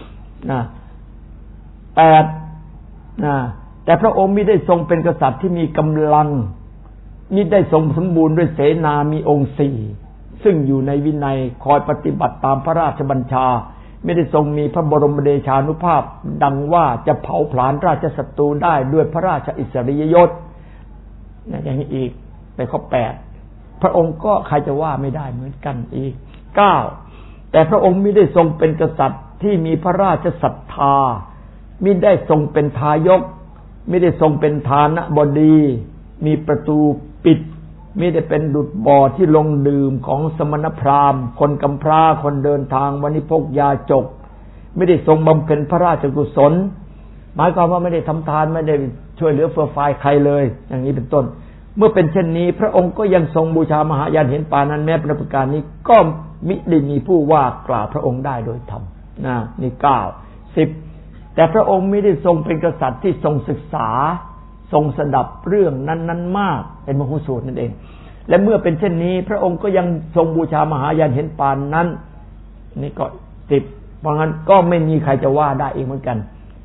A: แต่พระองค์มิได้ทรงเป็นกษัตริย์ที่มีกำลังมิได้ทรงสมบูรณ์ด้วยเสนามีองค์4ซึ่งอยู่ในวินัยคอยปฏิบัติตามพระราชบัญชาไม่ได้ทรงมีพระบรมเดชานุภาพดังว่าจะเผาผลาญราชศัตรูได้ด้วยพระราชอิสริยยศอย่างนี้อีกในข้อ8พระองค์ก็ใครจะว่าไม่ได้เหมือนกันอีก9แต่พระองค์ไม่ได้ทรงเป็นกษัตริย์ที่มีพระราชศรัทธาไม่ได้ทรงเป็นทายกไม่ได้ทรงเป็นฐานบดีมีประตูปิดมิได้เป็นดุจบ่อที่ลงดื่มของสมณพราหมณ์คนกำพร้าคนเดินทางวณิพกยาจกไม่ได้ทรงบำเพ็ญพระราชกุศลหมายความว่าไม่ได้ทำทานไม่ได้ช่วยเหลือเฟื่อฟายใครเลยอย่างนี้เป็นต้นเมื่อเป็นเช่นนี้พระองค์ก็ยังทรงบูชามหาญาณเห็นปานนั้นแม้ประการนี้ก็มิได้มีผู้ว่ากล่าวพระองค์ได้โดยธรรมนี่9 10แต่พระองค์ไม่ได้ทรงเป็นกษัตริย์ที่ทรงศึกษาทรงสดับเรื่องนั้นๆมากเป็นมโหสูตรนั่นเองและเมื่อเป็นเช่นนี้พระองค์ก็ยังทรงบูชามหาญาณเห็นปานนั้นนี่ก็10เพราะงั้นก็ไม่มีใครจะว่าได้อีกเหมือนกัน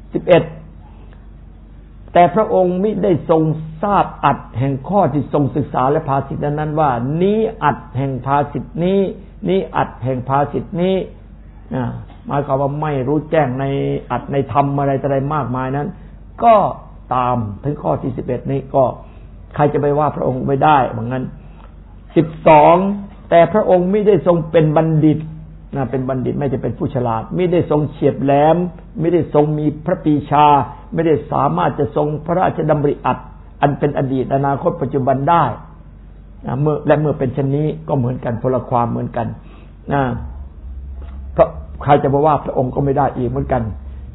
A: 11แต่พระองค์มิได้ทรงทราบอัดแห่งข้อที่ทรงศึกษาและภาษิตนั้นว่านี้อัดแห่งภาษิตนี้นี้อัดแห่งภาษิตนี้หมายความว่าไม่รู้แจ้งในอัดในธรรมอะไรมากมายนั้นก็ตามถึงข้อที่11นี้ก็ใครจะไปว่าพระองค์ไม่ได้เหมือนกัน12แต่พระองค์ไม่ได้ทรงเป็นบัณฑิตเป็นบัณฑิตไม่ได้เป็นผู้ฉลาดไม่ได้ทรงเฉียบแหลมไม่ได้ทรงมีพระปรีชาไม่ได้สามารถจะทรงพระราชดำริอัดอันเป็นอดีตอนาคตปัจจุบันได้เมื่อเป็นเช่นนี้ก็เหมือนกันพลความเหมือนกันเพราะใครจะมาว่าพระองค์ก็ไม่ได้อีกเหมือนกัน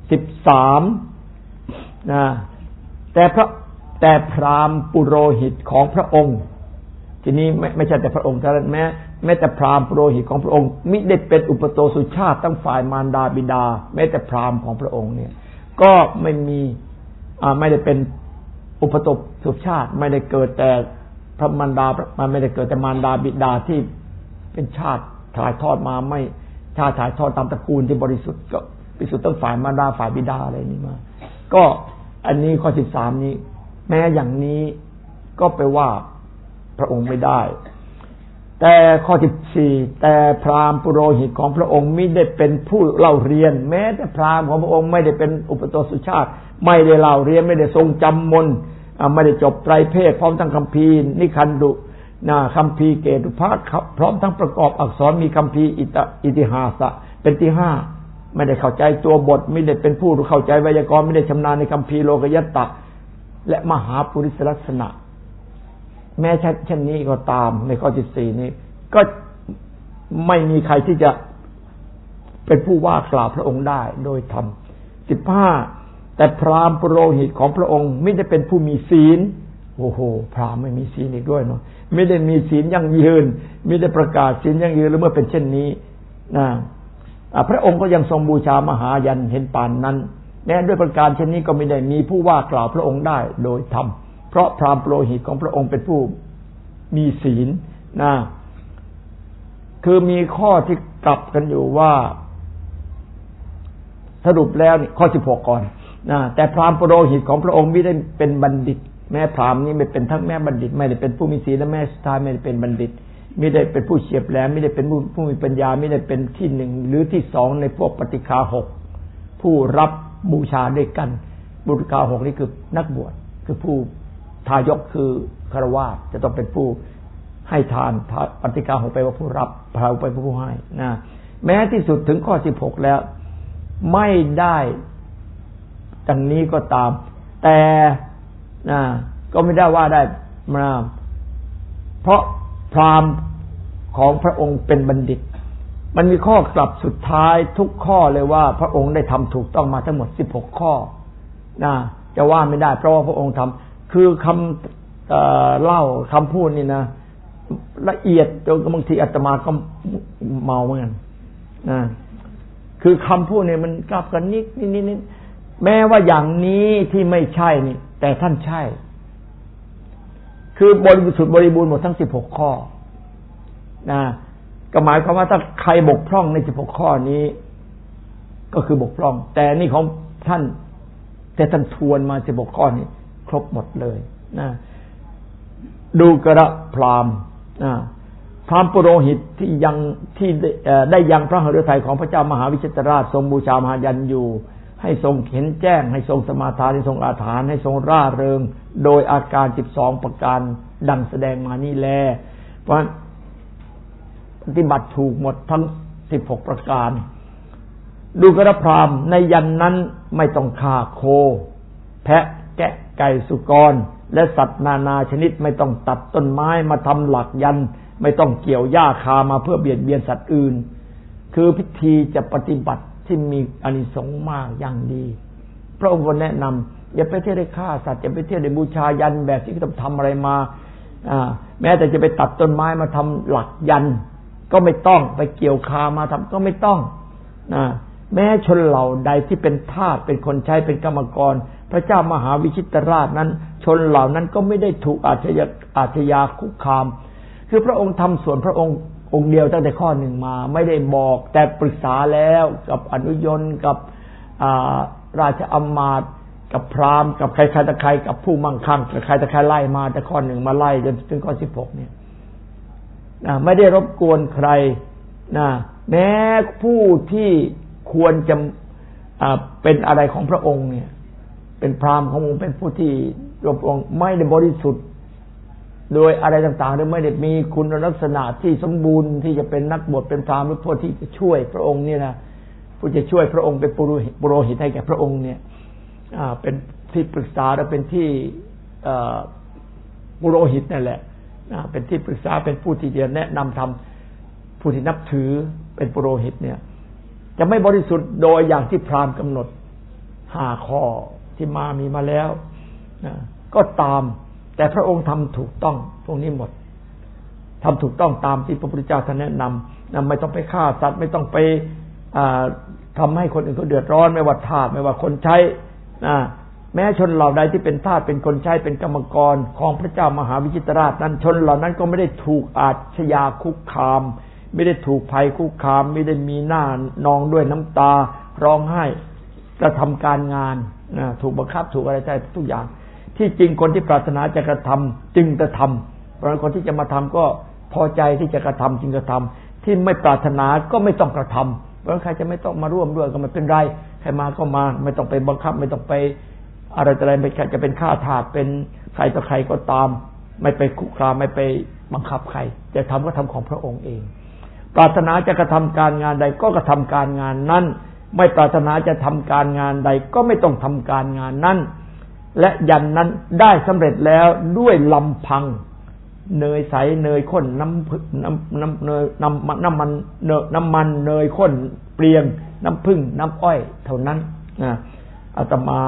A: 13แต่พราหมณ์ปุโรหิตของพระองค์ทีนี้ไม่ใช่แต่พระองค์เท่านั้นแม้แต่พราหมณ์ปุโรหิตของพระองค์มิได้เป็นอุปโตสุชาติทั้งฝ่ายมารดาบิดาแม้แต่พราหมณ์ของพระองค์เนี่ยก็ไม่มีไม่ได้เป็นอุปโตสุชาติไม่ได้เกิดแต่พระมารดาไม่ได้เกิดแต่มารดาบิดาที่เป็นชาติถ่ายทอดมาไม่ชาติถ่ายทอดตามตระกูลที่บริสุทธิ์ก็บริสุทธิ์ทั้งฝ่ายมารดาฝ่ายบิดาอะไรนี้มาก็อันนี้ข้อ13นี้แม้อย่างนี้ก็ไปว่าพระองค์ไม่ได้แต่ข้อ14แต่พราหมณ์ปุโรหิตของพระองค์มิได้เป็นผู้เล่าเรียนแม้แต่พราหมณ์ของพระองค์ไม่ได้เป็นอุปโตสุชาติไม่ได้เล่าเรียนไม่ได้ทรงจำมนต์ไม่ได้จบไตรเพศพร้อมทั้งคัมภีร์นิคันดุคัมภีร์เกตุภาคพร้อมทั้งประกอบอักษรมีคัมภีร์อิติหาสะเป็นที่5ไม่ได้เข้าใจตัวบทไม่ได้เป็นผู้เข้าใจไวยากรณ์ไม่ได้ชำนาญในคัมภีร์โลกยัตตะและมหาปุริสลักษณะแม้เช่นนี้ก็ตามในข้อ14นี้ก็ไม่มีใครที่จะเป็นผู้ว่ากล่าวพระองค์ได้โดยธรรม15แต่พราหมณ์ปุโรหิตของพระองค์ไม่ได้เป็นผู้มีศีลโอ้โหพราหมณ์ไม่มีศีลอีกด้วยเนาะไม่ได้มีศีลยั่งยืนไม่ได้ประกาศศีลยั่งยืนแล้วเมื่อเป็นเช่นนี้พระองค์ก็ยังทรงบูชามหายันเห็นปานนั้นแม้ด้วยประการเช่นนี้ก็ไม่ได้มีผู้ว่ากล่าวพระองค์ได้โดยธรรมเพราะพราหมณ์ปุโรหิตของพระองค์เป็นผู้มีศีลคือมีข้อที่กลับกันอยู่ว่าสรุปแล้วนี่ข้อ16ก่อนแต่พราหมณ์ปุโรหิตของพระองค์ไม่ได้เป็นบัณฑิตแม้พราหมณ์นี้ไม่เป็นทั้งแม่บัณฑิตไม่ได้เป็นผู้มีศีลและแม่สุดท้ายไม่ได้เป็นบัณฑิตไม่ได้เป็นผู้เฉียบแหลมไม่ได้เป็นผู้มีปัญญาไม่ได้เป็นที่1หรือที่2ในพวกปฏิฆา6ผู้รับบูชาด้วยกันปฏิฆา6นี่คือนักบวชคือผู้ทายกคือฆราวาสจะต้องเป็นผู้ให้ทานปฏิฆา6ไปว่าผู้รับพระไปผู้ให้แม้ที่สุดถึงข้อ16แล้วไม่ได้ดังนี้ก็ตามแต่ก็ไม่ได้ว่าได้เพราะพราหมณ์ของพระองค์เป็นบัณฑิตมันมีข้อกลับสุดท้ายทุกข้อเลยว่าพระองค์ได้ทำถูกต้องมาทั้งหมด16ข้อจะว่าไม่ได้เพราะว่าพระองค์ทำคือคำเล่าคำพูดนี่นะละเอียดจนบางทีอาตมาก็เมาเหมือนกันคือคำพูดเนี่ยมันกลับกันนิดแม้ว่าอย่างนี้ที่ไม่ใช่นี่แต่ท่านใช่คือบริสุทธิ์บริบูรณ์หมดทั้ง16ข้อก็หมายความว่าถ้าใครบกพร่องใน16ข้อนี้ก็คือบกพร่องแต่นี่ของท่านแต่ท่านทวนมา16ข้อนี้ครบหมดเลยดูกระพราหมณ์พราหมณ์ปุโรหิตที่ได้ยังพระหฤทัยของพระเจ้ามหาวิชิตราชทรงบูชามหายันอยู่ให้ทรงเห็นแจ้งให้ทรงสมาทานให้ทรงอาถรรพ์ให้ทรงร่าเริงโดยอาการ12ประการดังแสดงมานี่แลเพราะปฏิบัติถูกหมดทั้ง16ประการดูกระพราหมณ์ในยันนั้นไม่ต้องฆ่าโคแพะแกะไก่สุกรและสัตว์นานาชนิดไม่ต้องตัดต้นไม้มาทำหลักยันไม่ต้องเกี่ยวหญ้าคามาเพื่อเบียดเบียนสัตว์อื่นคือพิธีจะปฏิบัติที่มีอานิสงส์มากอย่างดีพระองค์ก็แนะนำอย่าไปเที่ยวได้ฆ่าสัตว์อย่าไปเที่ยวได้บูชายันแบบที่ต้องทำอะไรมาแม้แต่จะไปตัดต้นไม้มาทำหลักยันก็ไม่ต้องไปเกี่ยวคามาทำก็ไม่ต้องแม้ชนเหล่าใดที่เป็นทาสเป็นคนใช้เป็นกรรมกรพระเจ้ามหาวิชิตราชนั้นชนเหล่านั้นก็ไม่ได้ถูกอาชญาคุกคามคือพระองค์ทำส่วนพระองค์องค์เดียวตั้งแต่ข้อหนึ่งมาไม่ได้บอกแต่ปรึกษาแล้วกับอนุยนต์กับราชอมาตย์กับพราหมณ์กับใครตะใครกับผู้มั่งคั่งกับใครตะใครไล่มาแต่ข้อหนึ่งมาไล่จนถึงข้อ16เนี่ยไม่ได้รบกวนใครแม้ผู้ที่ควรจะเป็นอะไรของพระองค์เนี่ยเป็นพราหมณ์ขององค์เป็นผู้ที่รบองค์ไม่ได้บริสุทธิ์โดยอะไรต่างๆหรือไม่ได้มีคุณลักษณะที่สมบูรณ์ที่จะเป็นนักบวชเป็นพราหมณ์หรือผู้ที่จะช่วยพระองค์เนี่ยนะผู้จะช่วยพระองค์เป็นปุโรหิตให้แก่พระองค์เนี่ยเป็นที่ปรึกษาและเป็นที่ปุโรหิตนั่นแหละเป็นที่ปรึกษาเป็นผู้ที่จะแนะนำทำผู้ที่นับถือเป็นปุโรหิตเนี่ยจะไม่บริสุทธิ์โดยอย่างที่พราหมณ์กำหนด5ข้อที่มีมาแล้วก็ตามแต่พระองค์ทำถูกต้องพวกนี้หมดทำถูกต้องตามที่พระพุทธเจ้าท่านแนะนำไม่ต้องไปฆ่าสัตว์ไม่ต้องไปทำให้คนอื่นเขาเดือดร้อนไม่ว่าทาสไม่ว่าคนใช้แม้ชนเหล่าใดที่เป็นทาสเป็นคนใช้เป็นกรรมกรของพระเจ้ามหาวิชิตราชนั้นชนเหล่านั้นก็ไม่ได้ถูกอาชญาคุกคามไม่ได้ถูกภัยคุกคามไม่ได้มีหน้านองด้วยน้ำตาร้องไห้กระทำการงานถูกบังคับถูกอะไรใจทุกอย่างที่จริงคนที่ปรารถนาจะกระทำจึงกระทำเพราะฉะนั้นคนที่จะมาทำก็พอใจที่จะกระทำจึงกระทำที่ไม่ปรารถนาก็ไม่ต้องกระทำเพราะใครจะไม่ต้องมาร่วมด้วยก็ไม่เป็นไรใครมาก็มาไม่ต้องไปบังคับไม่ต้องไปอะไรไม่จะเป็นข้าทาสเป็นใครต่อใครก็ตามไม่ไปคุกคามไม่ไปบังคับใครจะทำก็ทำของพระองค์เองปรารถนาจะกระทำการงานใดก็กระทำการงานนั้นไม่ปรารถนาจะทำการงานใดก็ไม่ต้องทำการงานนั้นและยันนั้นได้สำเร็จแล้วด้วยลำพังเนยใสเนยข้นน้ำมันเนยข้นเปลียงน้ำผึ้งน้ำอ้อยเท่านั้นอาตมา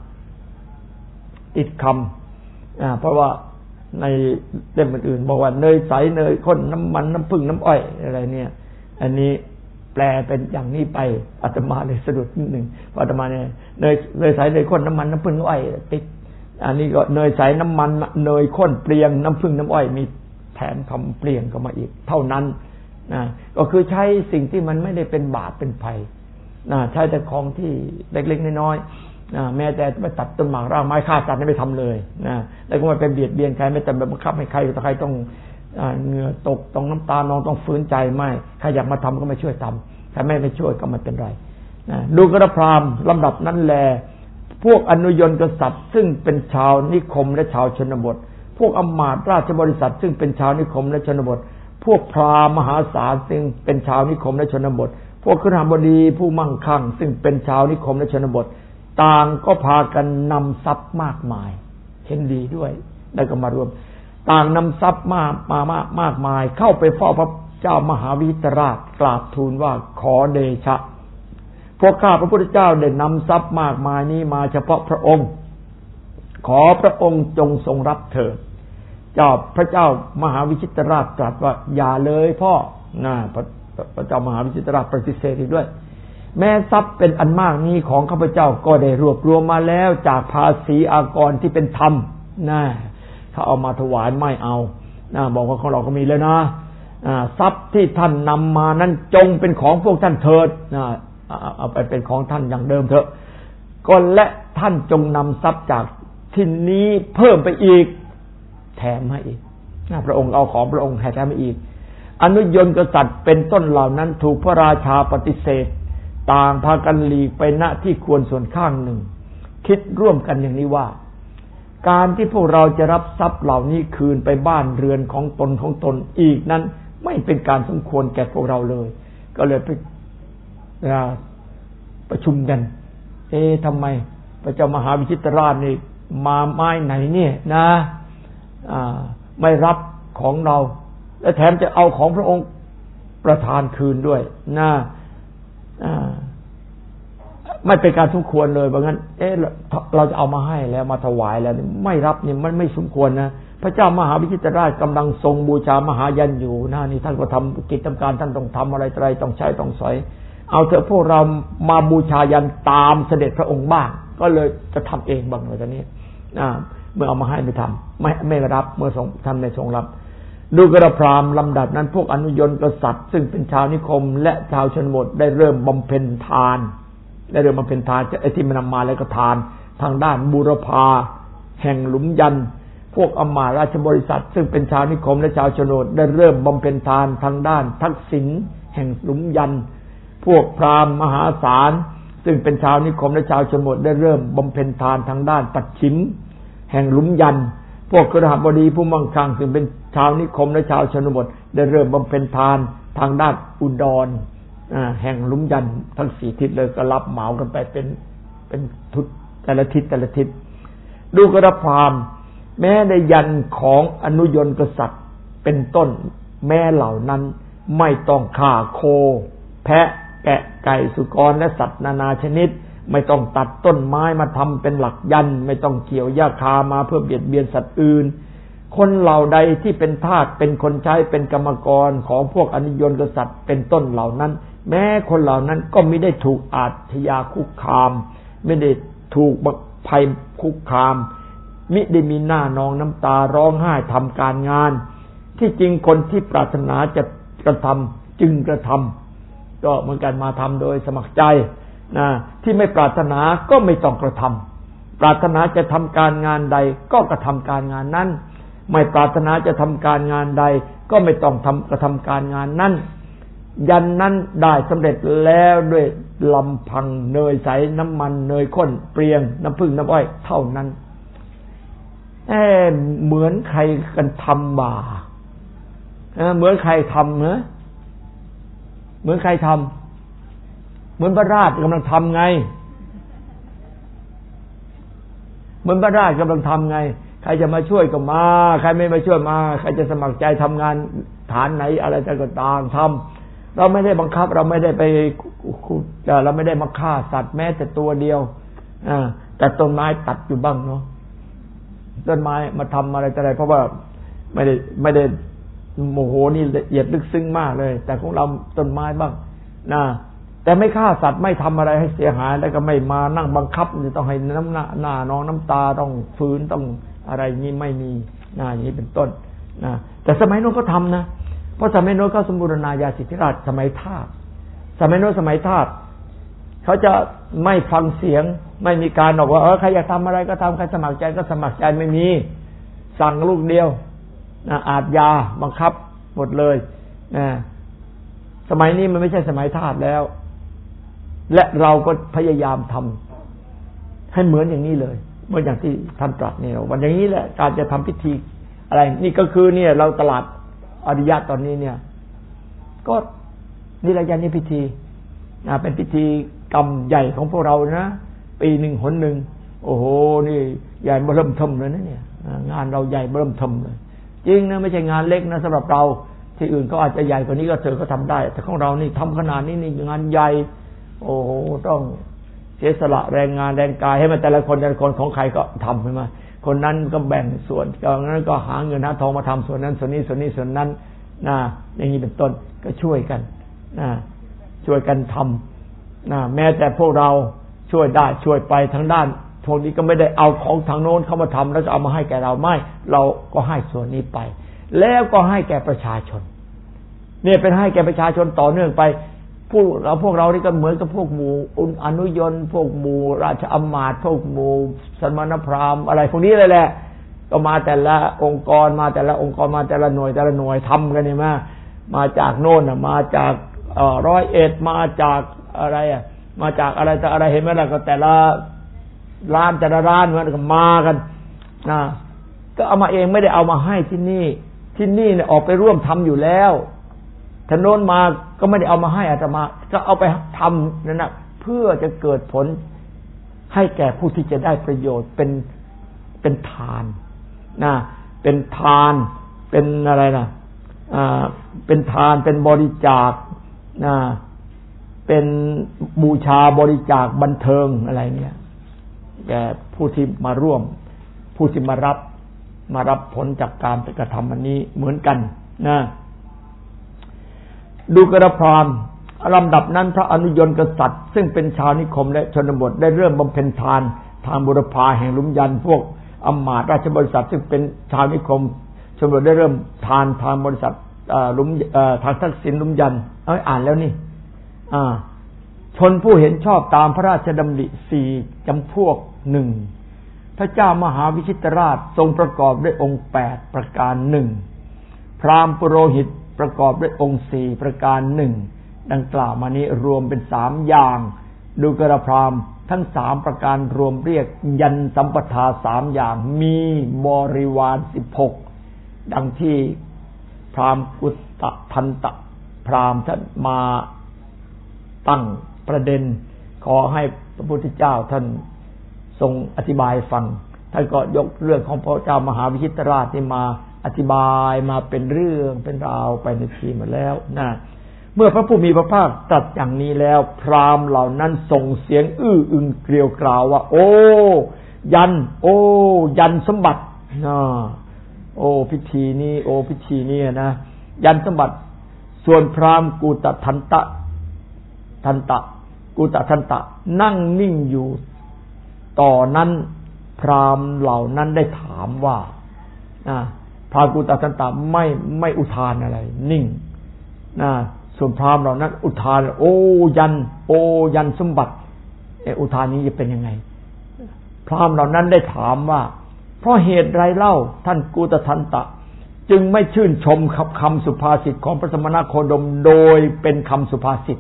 A: ติดคำเพราะว่าในเล่มอื่นๆบอกว่าเนยใสเนยข้นน้ำมันน้ำผึ้งน้ำอ้อยอะไรเนี่ยอันนี้แปลเป็นอย่างนี้ไปอาตมาเลยสะดุดนิดหนึ่งเพราะอาตมาเนี่ยเนยใสเนยข้นน้ำมันน้ำผึ้งน้ำอ้อยติดอันนี้ก็เนยใสน้ำมันเนยข้นเปลียงน้ำผึ้งน้ำอ้อยมีแถมคำเปลียงเข้ามาอีกเท่านั้นก็คือใช้สิ่งที่มันไม่ได้เป็นบาปเป็นภัยใช้แต่ของที่เล็กๆน้อยๆแม้แต่ไปตัดต้นหมากรากไม้ฆ่าสัตว์ไม่ทำเลยแล้วก็ไม่ไปเบียดเบียนใครไม่แต่บังคับให้ใครต้องเหงื่อตกต้องน้ำตานองต้องฝืนใจไม่ใครอยากมาทำก็ไม่ช่วยทำถ้าไม่ช่วยก็ไม่เป็นไรดูกระพรามลำดับนั้นแลพวกอนุยนต์กษัตริย์ซึ่งเป็นชาวนิคมและชาวชนบทพวกอมาตย์ราชบริษัทซึ่งเป็นชาวนิคมและชนบทพวกพราหมณ์มหาศาลซึ่งเป็นชาวนิคมและชนบทพวกคฤหบดีผู้มั่งคั่งซึ่งเป็นชาวนิคมและชนบทต่างก็พากันนำทรัพย์มากมายเห็นดีด้วยแล้วก็มารวมต่างนำทรัพย์มากมายเข้าไปเฝ้าพระเจ้ามหาวิชิตราชกราบทูลว่าขอเดชะพวกข้าพระพุทธเจ้าได้นำทรัพย์มากมายนี้มาเฉพาะพระองค์ขอพระองค์จงทรงรับเถิดพระเจ้ามหาวิชิตราชตรัสว่าอย่าเลยพ่อพระเจ้ามหาวิชิตราชปฏิเสธอีกด้วยแม้ทรัพย์เป็นอันมากนี้ของข้าพเจ้าก็ได้รวบรวมมาแล้วจากภาษีอากรที่เป็นธรรมถ้าเอามาถวายไม่เอาบอกว่าของเราก็มีแล้วนะทรัพย์ที่ท่านนำมานั้นจงเป็นของพวกท่านเถิดเอาไปเป็นของท่านอย่างเดิมเถอะก็และท่านจงนำทรัพย์จากที่นี้เพิ่มไปอีกแถมให้อีกพระองค์เอาของพระองค์แถมให้อีกอนุยนต์กษัตริย์เป็นต้นเหล่านั้นถูกพระราชาปฏิเสธต่างพากันหลีกไปณที่ควรส่วนข้างหนึ่งคิดร่วมกันอย่างนี้ว่าการที่พวกเราจะรับทรัพย์เหล่านี้คืนไปบ้านเรือนของตนอีกนั้นไม่เป็นการสมควรแก่พวกเราเลยก็เลยไปประชุมกันทำไมพระเจ้ามหาวิชิตราชนี่มาไม้ไหนเนี่ยนะไม่รับของเราและแถมจะเอาของพระองค์ประทานคืนด้วยนะไม่เป็นการสมควรเลยเพราะงั้นเราจะเอามาให้แล้วมาถวายแล้วไม่รับนี่มันไม่สมควรนะพระเจ้ามหาวิชิตราชกำลังทรงบูชามหายันอยู่นะนี่ท่านก็ทำกิจการท่านต้องทำอะไรต้องใช้ต้องสอยเอาเถอะพวกเรามาบูชายันตามเสด็จพระองค์บ้างก็เลยจะทำเองบ้างเลยตอนนี้เมื่อเอามาให้ไม่ทำไม่รับเมื่อท่านไม่ทรงรับดูกระพรามลำดับนั้นพวกอนุยนต์กษัตริย์ซึ่งเป็นชาวนิคมและชาวชนบทได้เริ่มบำเพ็ญทานไอ้ที่มันนำมาแล้วก็ทานทางด้านบูรพาแห่งหลุมยันพวกอมาราชบริษัทซึ่งเป็นชาวนิคมและชาวชนบทได้เริ่มบำเพ็ญทานทางด้านทักษิณแห่งหลุมยันพวกพราหมณ์มหาศาลซึ่งเป็นชาวนิคมและชาวชนบทได้เริ่มบำเพ็ญทานทางด้านปัจฉิมแห่งหลุมยันพวกคฤหบดีผู้มั่งคั่งซึ่งเป็นชาวนิคมและชาวชนบทได้เริ่มบำเพ็ญทานทางด้านอุดรแห่งหลุมยันทั้ง4ทิศเลยก็รับเหมากันไปเป็นทุกแต่ละทิศดูกระพรามแม้ในยันของอนุยนต์กษัตริย์เป็นต้นแม้เหล่านั้นไม่ต้องฆ่าโคแพะแกะไก่สุกรและสัตว์นานาชนิดไม่ต้องตัดต้นไม้มาทำเป็นหลักยันไม่ต้องเกี่ยวหญ้าคามาเพื่อเบียดเบียนสัตว์อื่นคนเหล่าใดที่เป็นทาสเป็นคนใช้เป็นกรรมกรของพวกอนุยนต์กษัตริย์เป็นต้นเหล่านั้นแม้คนเหล่านั้นก็ไม่ได้ถูกอาชญาคุกคามไม่ได้ถูกภัยคุกคามมิได้มีหน้านองน้ำตาร้องไห้ทำการงานที่จริงคนที่ปรารถนาจะกระทำจึงกระทำก็เหมือนกันมาทำโดยสมัครใจนะที่ไม่ปรารถนาก็ไม่ต้องกระทำปรารถนาจะทำการงานใดก็กระทำการงานนั้นไม่ปรารถนาจะทำการงานใดก็ไม่ต้องกระทำการงานนั้นยันนั้นได้สำเร็จแล้วด้วยลำพังเนยใสน้ำมันเนยข้นเปรียงน้ำผึ้งน้ำอ้อยเท่านั้นเหมือนใครกันทำบ่าเหมือนใครทำเหมือนใครทำเหมือนพระราชกำลังทำไงเหมือนพระราชกำลังทำไงใครจะมาช่วยก็มาใครไม่มาช่วยมาใครจะสมัครใจทำงานฐานไหนอะไรก็ต่างทำเราไม่ได้บังคับเราไม่ได้ไปเราไม่ได้มาฆ่าสัตว์แม้แต่ตัวเดียวแต่ต้นไม้ตัดอยู่บ้างเนาะต้นไม้มาทำอะไรแต่อะไรเพราะว่าไม่ได้โมโหนี่ละเอียดลึกซึ้งมากเลยแต่ของเราต้นไม้บ้างนะแต่ไม่ฆ่าสัตว์ไม่ทำอะไรให้เสียหายแล้วก็ไม่มานั่งบังคับต้องให้น้ำหน้าน้องน้ำตาต้องฝืนต้องอะไรนี้ไม่มีอย่างนี้เป็นต้นนะแต่สมัยโน้นก็ทำนะเพราะสมัยโน้นก็สมบูรณาญาสิทธิราชสมัยทาสสมัยโน้นสมัยทาสเขาจะไม่ฟังเสียงไม่มีการบอกว่าใครอยากทำอะไรก็ทำใครสมัครใจก็สมัครใจไม่มีสั่งลูกเดียวอาจยาบังคับหมดเลยสมัยนี้มันไม่ใช่สมัยทาสแล้วและเราก็พยายามทำให้เหมือนอย่างนี้เลยเหมือนอย่างที่ท่านตรัสเนี่ยวันอย่างนี้แหละการจะทำพิธีอะไรนี่ก็คือเนี่ยเราตลาดอริยะตอนนี้เนี่ยก็นี่แหละยันนี่พิธีเป็นพิธีกรรมใหญ่ของพวกเรานะปีหนึ่งหนหนึ่งโอ้โหนี่ใหญ่เริ่มทำเลยนะเนี่ยงานเราใหญ่เริ่มทำเลยจริงนะไม่ใช่งานเล็กนะสำหรับเราที่อื่นก็อาจจะใหญ่กว่านี้ก็เธอก็ทำได้แต่ของเรานี่ทำขนาดนี้นี่งานใหญ่โอ้โหต้องเสียสละแรงงานแรงกายให้มันแต่ละคนของใครก็ทำใช่ไหมคนนั้นก็แบ่งส่วนคนนั้นก็หาเงินหาทองมาทำส่วนนั้นส่วนนี้ส่วนนี้ส่วนนั้นอย่างนี้เป็นต้นก็ช่วยกันช่วยกันทำแม้แต่พวกเราช่วยได้ช่วยไปทางด้านพวกนี้ก็ไม่ได้เอาของทางโน้นเข้ามาทำแล้วจะเอามาให้แก่เราไม่เราก็ให้ส่วนนี้ไปแล้วก็ให้แก่ประชาชนเนี่ยเป็นให้แก่ประชาชนต่อเนื่องไปพวกเรานี่ก็เหมือนกับพวกหมู่อนุยนต์พวกหมู่ราชอมาตย์พวกหมู่สมณพราหมณ์อะไรพวกนี้เลยแหละก็มาแต่ละองค์กรมาแต่ละองค์กรมาแต่ละหน่วยทำกันนี่มาจากโน่นมาจาก101มาจากอะไรมาจากอะไรแต่อะไรเห็นไหมล่ะก็แต่ละร้านมันก็มากันก็เอามาเองไม่ได้เอามาให้ที่นี่เนี่ยออกไปร่วมทำอยู่แล้วถนนมาก็ไม่ได้เอามาให้อาตมาก็เอาไปทำนั่นนะเพื่อจะเกิดผลให้แก่ผู้ที่จะได้ประโยชน์เป็นทานเป็นทานเป็นอะไรนะเป็นทานเป็นบริจาคเป็เป็นบูชาบริจาคบันเทิงอะไรเนี่ยแก่ผู้ที่มาร่วมผู้ที่มารับผลจากการกระทำอันนี้เหมือนกันนะดูกระพรามลำดับนั้นพระอนุยนต์กษัตริย์ซึ่งเป็นชาวนิคมและชนบทได้เริ่มบำเพ็ญทานทางบุรพาแห่งหลุมยันพวกอำมาตย์ราชบริษัทซึ่งเป็นชาวนิคมชนบทได้เริ่มทานทางบริษัททางทักษิณหลุมยันอ่านแล้วนี่ชนผู้เห็นชอบตามพระราชดำริ4จำพวก 1พระเจ้ามหาวิชิตราชทรงประกอบด้วยองค์8ประการ1พราหมณ์ปุโรหิตประกอบด้วยองค์4ประการ1ดังกล่าวมานี้รวมเป็น3อย่างดูกระพรามทั้ง3ประการรวมเรียกยันสัมปทา3อย่างมีบริวาร16ดังที่พราหมณ์กุตตะทันตะพราหมณ์ท่านมาตั้งประเด็นขอให้พระพุทธเจ้าท่านทรงอธิบายฟังท่านก็ยกเรื่องของพระเจ้ามหาวิชิตราชนี่มาอธิบายมาเป็นเรื่องเป็นราวไปในทีมาแล้วนะเมื่อพระผู้มีพระภาคตรัสอย่างนี้แล้วพราหมณ์เหล่านั้นส่งเสียงอื้ออึงเกลียวกราวว่าโอ้ยันโอ้ยันสมบัติโอ้พิธีนี้โอ้พิธีนี้นะยันสมบัติส่วนพราหมณ์กูตทันตะกูตทันตะนั่งนิ่งอยู่ต่อนั้นพราหมณ์เหล่านั้นได้ถามว่าพราหมณ์กูตทันตะไม่อุทานอะไรนิ่งส่วนพราหมณ์เหล่านั้นอุทานโอ้ยันสมบัติอุทานนี้จะเป็นยังไงพราหมณ์เหล่านั้นได้ถามว่าเพราะเหตุไรเล่าท่านกูตทันตะจึงไม่ชื่นชมคำสุภาษิตของพระสมณโคดมโดยเป็นคำสุภาษิต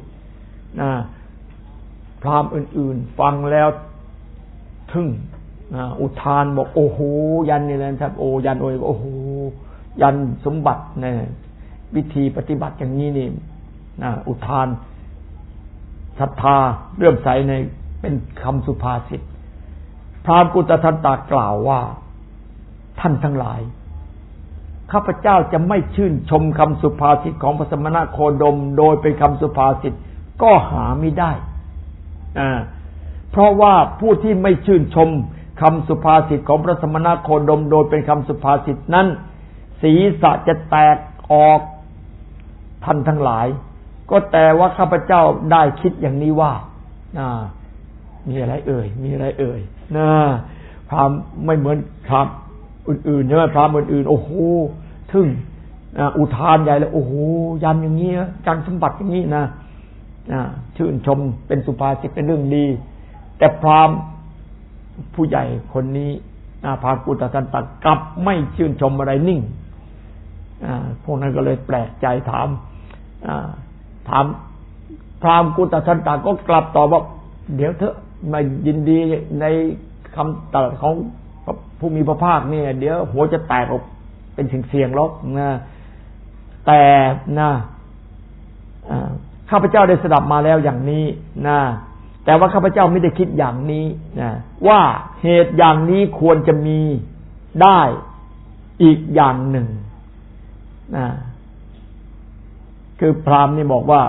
A: พราหมณ์อื่นๆฟังแล้วทึ่งอุทานบอกโอ้โหยันนี่แหละครับโอ้ยันโอ้โหยันสมบัติเนี่ยวิธีปฏิบัติอย่างนี้นี่อุทานศรัทธาเลื่อมใสในเป็นคำสุภาษิตพราหมณ์กุตทันตากล่าวว่าท่านทั้งหลายข้าพเจ้าจะไม่ชื่นชมคำสุภาษิตของพระสมณโคดมโดยเป็นคำสุภาษิตก็หาไม่ได้เพราะว่าผู้ที่ไม่ชื่นชมคำสุภาษิตของพระสมณโคดมโดยเป็นคำสุภาษิตนั้นศีรษะจะแตกออกท่านทั้งหลายก็แต่ว่าข้าพเจ้าได้คิดอย่างนี้ว่ามีอะไรเอ่ยพราหมณ์ไม่เหมือนพราหมณ์อื่นๆใช่ไหมพราหมณ์อื่นๆโอ้โหทึ่งอุทานใหญ่เลยโอ้โหยันอย่างนี้ยันสมบัติอย่างนี้นะชื่นชมเป็นสุภาษิตเป็นเรื่องดีแต่พราหมณ์ผู้ใหญ่คนนี้พราหมณ์กุตทันตะกลับไม่ชื่นชมอะไรนิ่งพวกนั้นก็เลยแปลกใจถามพราหมณ์กุตทันตะก็กลับตอบว่าเดี๋ยวเถอะมายินดีในคำตรัสของผู้มีพระภาคเนี่ยเดี๋ยวหัวจะแตกออกเป็นเสียงๆหรอกนะแต่ข้าพเจ้าได้สดับมาแล้วอย่างนี้นะแต่ว่าข้าพเจ้าไม่ได้คิดอย่างนี้นะว่าเหตุอย่างนี้ควรจะมีได้อีกอย่างหนึ่งนะคือพราหมณ์นี่บอกว่า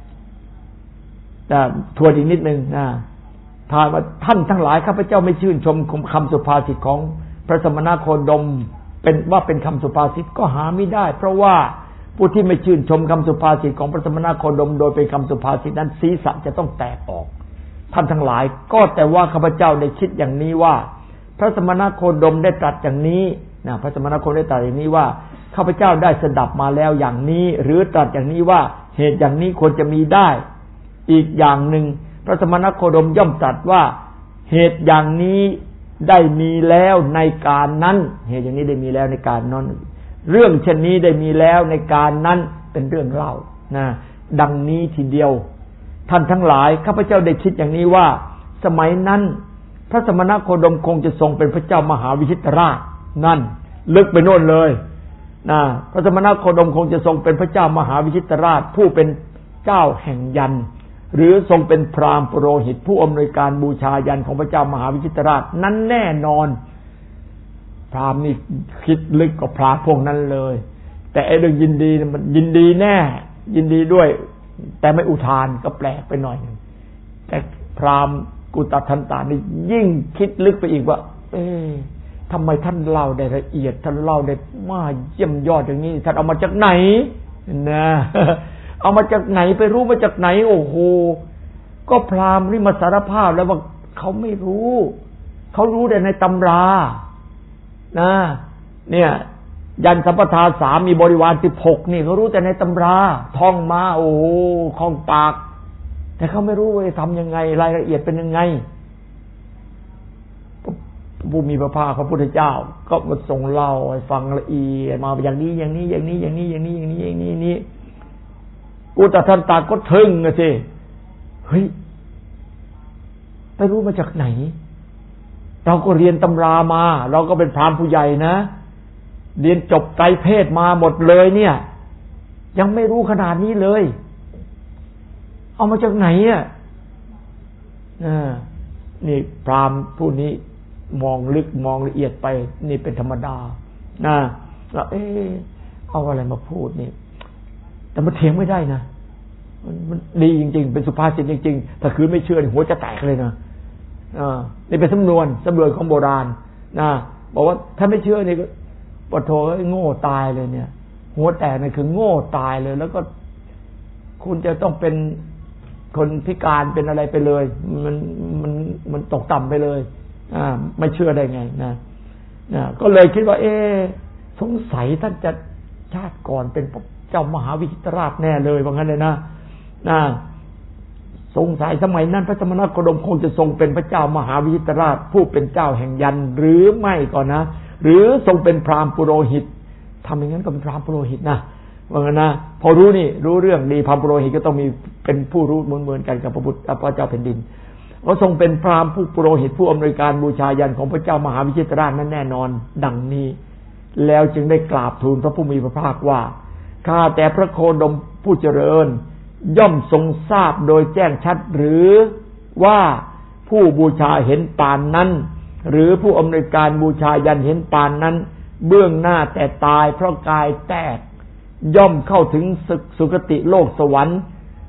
A: ทวนอีกนิดนึงนะถามว่าท่านทั้งหลายข้าพเจ้าไม่ชื่นชมคำสุภาษิตของพระสมณโคดมเป็นคำสุภาษิตก็หาไม่ได้เพราะว่าผู้ที่ไม่ชื่นชมคำสุภาษิตของพระสมณโคดมโดยเป็นคำสุภาษิตนั้นศีรษะจะต้องแตกออกท่านทั้งหลายก็แต่ว่าข้าพเจ้าได้คิดอย่างนี้ว่าพระสมณโคดมได้ตรัสอย่างนี้พระสมณโคดมได้ตรัสอย่างนี้ว่าข้าพเจ้าได้สดับมาแล้วอย่างนี้หรือตรัสอย่างนี้ว่าเหตุอย่างนี้ควรจะมีได้อีกอย่างหนึ่งพระสมณโคดมย่อมตรัสว่าเหตุอย่างนี้ได้มีแล้วในการนั้นเหตุอย่างนี้ได้มีแล้วในการนั้นเรื่องเช่นนี้ได้มีแล้วในการนั้นเป็นเรื่องเล่าดังนี้ทีเดียวท่านทั้งหลายข้าพเจ้าได้คิดอย่างนี้ว่าสมัยนั้นพระสมณโคดมคงจะทรงเป็นพระเจ้ามหาวิชิตราชนั่นลึกไปโน่นเลยพระสมณโคดมคงจะทรงเป็นพระเจ้ามหาวิชิตราชผู้เป็นเจ้าแห่งยันหรือทรงเป็นพราหมณ์ปุโรหิตผู้อำนวยการบูชายันของพระเจ้ามหาวิชิตราชนั้นแน่นอนพราหมณ์นี่คิดลึกกว่าพราหมณ์พวกนั้นเลยแต่ไอ้เรื่องยินดีมันยินดีแน่ยินดีด้วยแต่ไม่อุทานก็แปลกไปหน่อยนึงแต่พราหมณ์กุตทันตานี่ยิ่งคิดลึกไปอีกว่าทำไมท่านเล่าได้ละเอียดท่านเล่าได้มาเยี่ยมยอดอย่างนี้ท่านเอามาจากไหนนะเอามาจากไหนไปรู้มาจากไหนโอ้โหก็พราหมณ์นี่มาสารภาพแล้วว่าเขาไม่รู้เขารู้แต่ในตำรานะเนี่ยยันสัมปทาสามมีบริวาร16นี่เขารู้แต่ในตำราท่องมาโอ้โหคล่องปากแต่เขาไม่รู้ว่าจะทำยังไงรายละเอียดเป็นยังไงผู้มีพระภาคพระพุทธเจ้าก็มาส่งเล่าให้ฟังละเอียดมาอย่างนี้อย่างนี้อย่างนี้อย่างนี้อย่างนี้อย่างนี้อย่างนี้นี่อุตทันตาก็ทึ่งอะสิเฮ้ยไปรู้มาจากไหนเราก็เรียนตำรามาเราก็เป็นพราหมณ์ผู้ใหญ่นะเรียนจบไตรเพศมาหมดเลยเนี่ยยังไม่รู้ขนาดนี้เลยเอามาจากไหนอ่ะนี่พราหมณ์ผู้นี้มองลึกมองละเอียดไปนี่เป็นธรรมดานะแล้วเอาอะไรมาพูดนี่แต่มันเถียงไม่ได้นะมันดีจริงๆเป็นสุภาษิตจริงๆถ้าคือไม่เชื่อหัวจะแตกเลยนะนี่เป็นสำนวนของโบราณนะบอกว่าถ้าไม่เชื่อนี่ก็ปะโถโง่ตายเลยเนี่ยหัวแตกนี่คือโง่ตายเลยแล้วก็คุณจะต้องเป็นคนพิการเป็นอะไรไปเลยมันตกต่ำไปเลยไม่เชื่อได้ไงนะก็เลยคิดว่าสงสัยท่านจะชาติก่อนเป็นเจ้ามหาวิชิตราชแน่เลยว่างั้นเลยนะสงสัยสมัยนั้นพระสมณโคดมคงจะทรงเป็นพระเจ้ามหาวิชิตราชผู้เป็นเจ้าแห่งยันหรือไม่ก่อนนะหรือทรงเป็นพราหมณ์ปุโรหิตทำอย่างนั้นก็เป็นพราหมณ์ปุโรหิตนะว่างั้นนะพอรู้เรื่องดีพราหมณ์ปุโรหิตก็ต้องมีเป็นผู้รู้เหมือนกันกับพระเจ้าแผ่นดินเขาทรงเป็นพราหมณ์ผู้ปุโรหิตผู้อำนวยการบูชายันของพระเจ้ามหาวิชิตราชนั้นแน่นอนดังนี้แล้วจึงได้กราบทูลพระผู้มีพระภาคว่าข้าแต่พระโคดมผู้เจริญย่อมทรงทราบโดยแจ้งชัดหรือว่าผู้บูชาเห็นปานนั้นหรือผู้อำนวยการบูชายันเห็นปานนั้นเบื้องหน้าแต่ตายเพราะกายแตกย่อมเข้าถึงสุคติโลกสวรรค์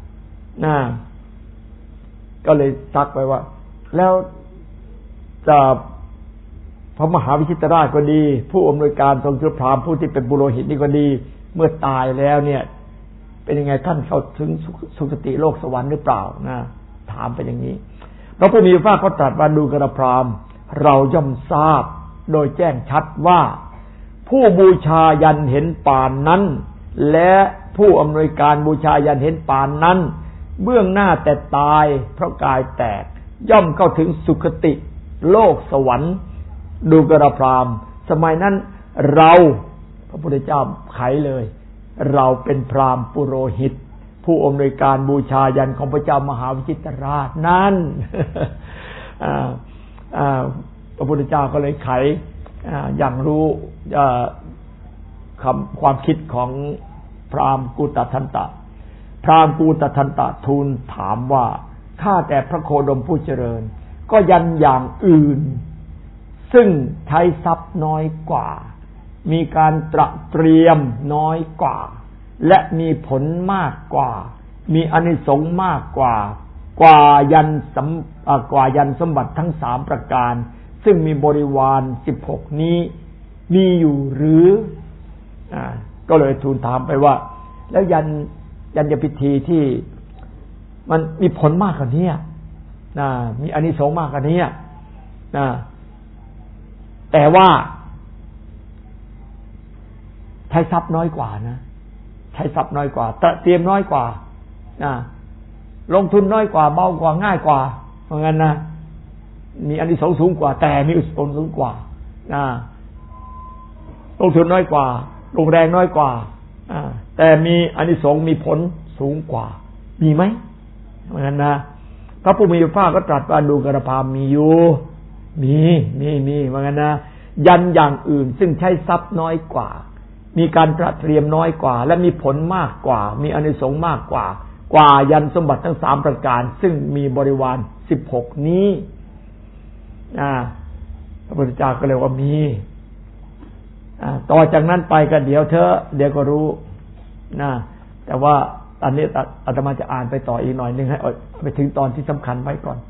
A: ก็เลยซักไปว่าแล้วจะพระมหาวิชิตราชก็ดีผู้อำนวยการทรงคือพราหมณ์ผู้ที่เป็นปุโรหิตนี่ก็ดีเมื่อตายแล้วเนี่ยเป็นยังไงท่านเข้าถึงสุคติโลกสวรรค์หรือเปล่านะถามไปอย่างนี้พระผู้มีพระภาคก็ตรัสว่าดูกระพราหมณ์เราย่อมทราบโดยแจ้งชัดว่าผู้บูชายันเห็นปานนั้นและผู้อำนวยการบูชายันเห็นปานนั้นเบื้องหน้าแต่ตายเพราะกายแตกย่อมเข้าถึงสุคติโลกสวรรค์ดูกระพราหมณ์สมัยนั้นเราพระพุทธเจ้าไขเลยเราเป็นพราหมณ์ปุโรหิตผู้อำนวยการบูชายันของพระเจ้ามหาวิชิตราชนั้น พระพุทธเจ้าก็เลยไขอย่างรู้ความคิดของพราหมณ์กุตทันตะพราหมณ์กุตทันตะทูลถามว่าข้าแต่พระโคดมผู้เจริญก็ยันอย่างอื่นซึ่งใช้ทรัพย์น้อยกว่ามีการเตรียมน้อยกว่าและมีผลมากกว่ามีอานิสงส์มากกว่ายันสมบัติทั้ง3ประการซึ่งมีบริวาร16นี้มีอยู่หรือก็เลยทูลถามไปว่าแล้วยันพิธีที่มันมีผลมากกว่านี้มีอานิสงส์มากกว่านี้แต่ว่าใช้ทรัพย์น้อยกว่านะใช้ทรัพย์น้อยกว่าเตรียมน้อยกว่าลงทุนน้อยกว่าเบากว่าง่ายกว่าเพราะงั้นนะมีอานิสงส์สูงกว่าแต่มีผลสูงกว่าลงทุนน้อยกว่าลงแรงน้อยกว่าแต่มีอานิสงส์มีผลสูงกว่ามีไหมเพราะงั้นนะพระผู้มีพระภาคก็ตรัสว่าดูกระพราหมณ์มีอยู่มีเพราะงั้นนะยันอย่างอื่นซึ่งใช้ทรัพย์น้อยกว่ามีการเตรียมน้อยกว่าและมีผลมากกว่ามีอานิสงส์มากกว่ายันสมบัติทั้ง3ประการซึ่งมีบริวาร16นี้พระพุทธเจ้าก็เลยว่ามีต่อจากนั้นไปก็เดี๋ยวก็รู้แต่ว่าตอนนี้อาตมาจะอ่านไปต่ออีกหน่อยนึงให้ไปถึงตอนที่สำคัญไว้ก่อน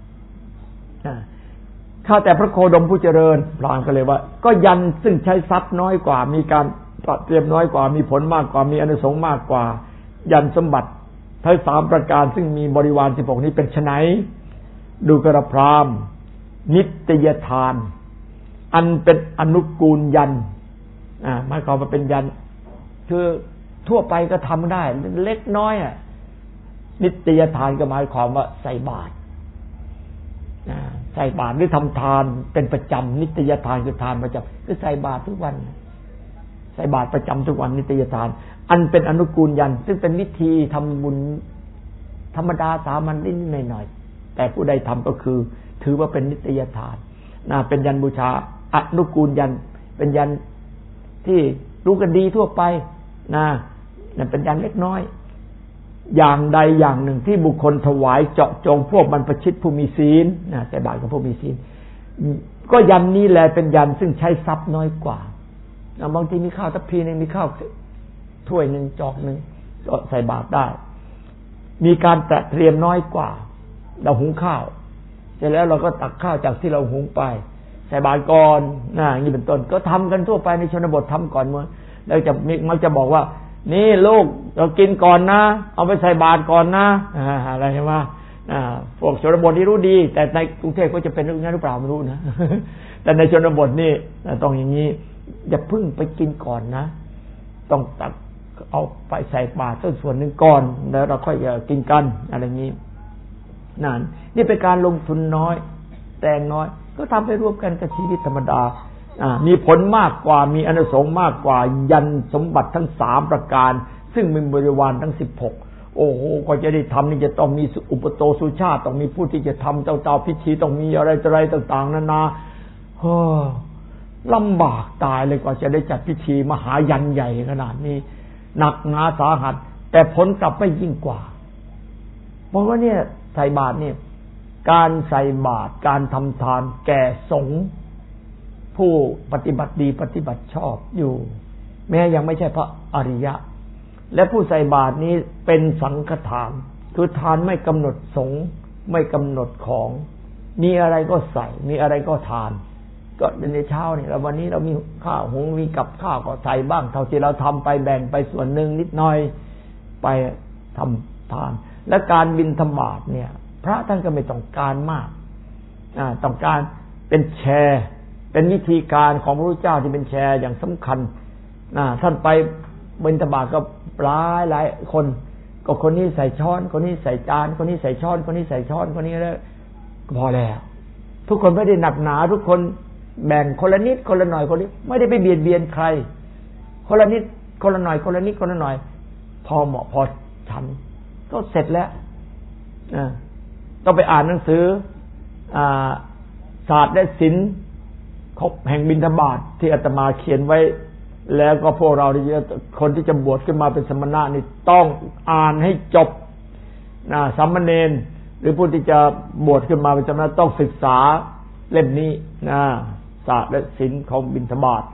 A: ข้าแต่พระโคดมผู้เจริญพราหมณ์ก็เลยว่าก็ยันซึ่งใช้ทรัพย์น้อยกว่ามีการเตรียมน้อยกว่ามีผลมากกว่ามีอานิสงส์มากกว่ายันสมบัติทั้ง3ประการซึ่งมีบริวาร16นี้เป็นไฉนดูกระพราหมณ์นิตยทานอันเป็นอนุกูลยันหมายความว่าเป็นยันคือทั่วไปก็ทำได้เล็กน้อยนิตยทานก็หมายความว่าใส่บาตรใส่บาตรหรือทำทานเป็นประจำนิตยทานคือทานประจำคือใส่บาตรทุกวันใส่บาตรประจำทุกวันนิตยทานอันเป็นอนุกูลยันซึ่งเป็นวิธีทำบุญธรรมดาสามัญนิดหน่อยแต่ผู้ใดทำก็คือถือว่าเป็นนิตยทานเป็นยันบูชาอนุกูลยันเป็นยันที่รู้กันดีทั่วไปนั่นเป็นยันเล็กน้อยอย่างใดอย่างหนึ่งที่บุคคลถวายเจาะจงพวกบรรพชิตผู้มีศีลใส่บาตรกับผู้มีศีลก็ยันนี้แหละเป็นยันซึ่งใช้ทรัพย์น้อยกว่าบางทีมีข้าวทัพพีนึงมีข้าวถ้วยนึงจอกนึงก็ใส่บาตรได้มีการเตรียมน้อยกว่าเราหุงข้าวเสร็จแล้วเราก็ตักข้าวจากที่เราหุงไปใส่บาตรก่อนอย่างนี้เป็นต้นก็ทำกันทั่วไปในชนบททำก่อนเมื่อแล้วจะมักจะบอกว่านี่ลูกเรากินก่อนนะเอาไปใส่บาตรก่อนนะอะไรใช่ไหมพวกชนบทนี่รู้ดีแต่ในกรุงเทพก็จะเป็นอย่างนั้นหรือเปล่าไม่รู้นะ แต่ในชนบทนี่ต้องอย่างนี้อย่าพึ่งไปกินก่อนนะต้องตักเอาไปใส่บาตรส่วนหนึ่งก่อนแล้วเราค่อยกินกันอะไรอย่างนี้นั่นนี่เป็นการลงทุนน้อยแต่น้อยก็ทำไปร่วมกันกับชีวิตธรรมดามีผลมากกว่ามีอานิสงส์มากกว่ายันสมบัติทั้ง3ประการซึ่งมีบริวารทั้ง16โอ้โหก็จะได้ทำนี่จะต้องมีอุปโตสุชาติต้องมีผู้ที่จะทำเจ้าพิธีต้องมีอะไรต่างๆนานาลำบากตายเลยกว่าจะได้จัดพิธีมหายันใหญ่ขนาดนี้หนักหนาสาหัสแต่ผลกลับไม่ยิ่งกว่าเพราะว่าเนี่ยใส่บาตรเนี่ยการใส่บาตรการทำทานแก่สงฆ์ผู้ปฏิบัติดีปฏิบัติชอบอยู่แม้ยังไม่ใช่พระอริยะและผู้ใส่บาตรนี้เป็นสังฆทานคือทานไม่กำหนดสงฆ์ไม่กำหนดของมีอะไรก็ใส่มีอะไรก็ทานก็ในเช้านี่เราวันนี้เรามีข้าวหุงมีกับข้าวก็ใส่บ้างเท่าที่เราทำไปแบ่งไปส่วนหนึ่งนิดหน่อยไปทำทานและการบิณฑบาตเนี่ยพระท่านก็ไม่ต้องการมากต้องการเป็นแชร์เป็นวิธีการของพระพุทธเจ้าที่เป็นแชร์อย่างสำคัญท่านไปบิณฑบาตก็หลายคนก็คนนี้ใส่ช้อนคนนี้ใส่จานคนนี้ใส่ช้อนคนนี้ใส่ช้อนคนนี้แล้วพอแล้วทุกคนไม่ได้หนักหนาทุกคนแบ่งคนละนิดคนละหน่อยคนนี้ไม่ได้ไปเบียดเบียนใครคนละนิดคนละหน่อยคนละนิดคนละหน่อยพอเหมาะพอฉันก็เสร็จแล้วต้องไปอ่านหนังสือศาสตร์และศิลป์แห่งบิณฑบาตที่อาตมาเขียนไว้แล้วก็พวกเราคนที่จะบวชขึ้นมาเป็นสมณะนี่ต้องอ่านให้จบสามเณรหรือผู้ที่จะบวชขึ้นมาเป็นสมณะต้องศึกษาเล่มนี้ศาสตร์และศิลป์ของบิณฑบาต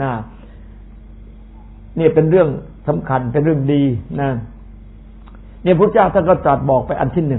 A: นี่เป็นเรื่องสำคัญเป็นเรื่องดีเนี่ยพระเจ้าท่านก็ตรัสบอกไปอันที่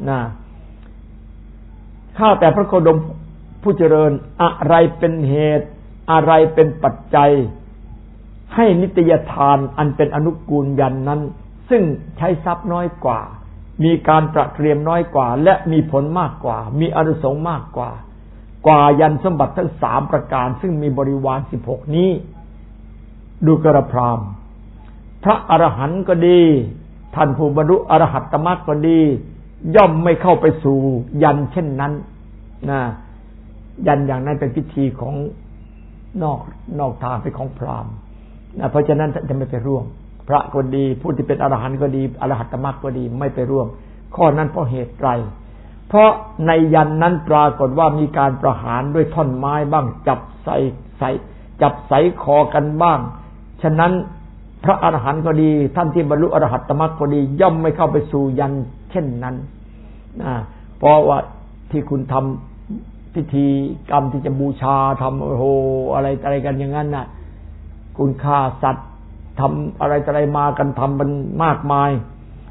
A: 1ข้าแต่พระโคดมผู้เจริญอะไรเป็นเหตุอะไรเป็นปัจจัยให้นิตยทานอันเป็นอนุกูลยันนั้นซึ่งใช้ทรัพย์น้อยกว่ามีการตระเตรียมน้อยกว่าและมีผลมากกว่ามีอานิสงส์มากกว่ายันสมบัติทั้ง3ประการซึ่งมีบริวาร16นี้ดูกระพราหมณ์พระอรหันต์ก็ดีท่านผู้บรรลุอรหัตตมรรคก็ดีย่อมไม่เข้าไปสู่ยันเช่นนั้นยันอย่างนั้นเป็นพิธีของนอกทางเป็นของพราหมณ์เพราะฉะนั้นจะไม่ไปร่วมพระก็ดีผู้ที่เป็นอรหันต์ก็ดีอรหัตตมรรคก็ดีไม่ไปร่วมข้อนั้นเพราะเหตุไรเพราะในยันนั้นปรากฏว่ามีการประหารด้วยท่อนไม้บ้างจับใส่คอกันบ้างฉะนั้นพระอรหันต์ก็ดีท่านที่บรรลุอรหัตตมรรคก็ดีย่อมไม่เข้าไปสู่ยันเช่นนั้นเพราะว่าที่คุณทำพิธีกรรมที่จะบูชาทำอะไรกันอย่างนั้นคุณฆ่าสัตว์ทำอะไรมากันทำมันมากมาย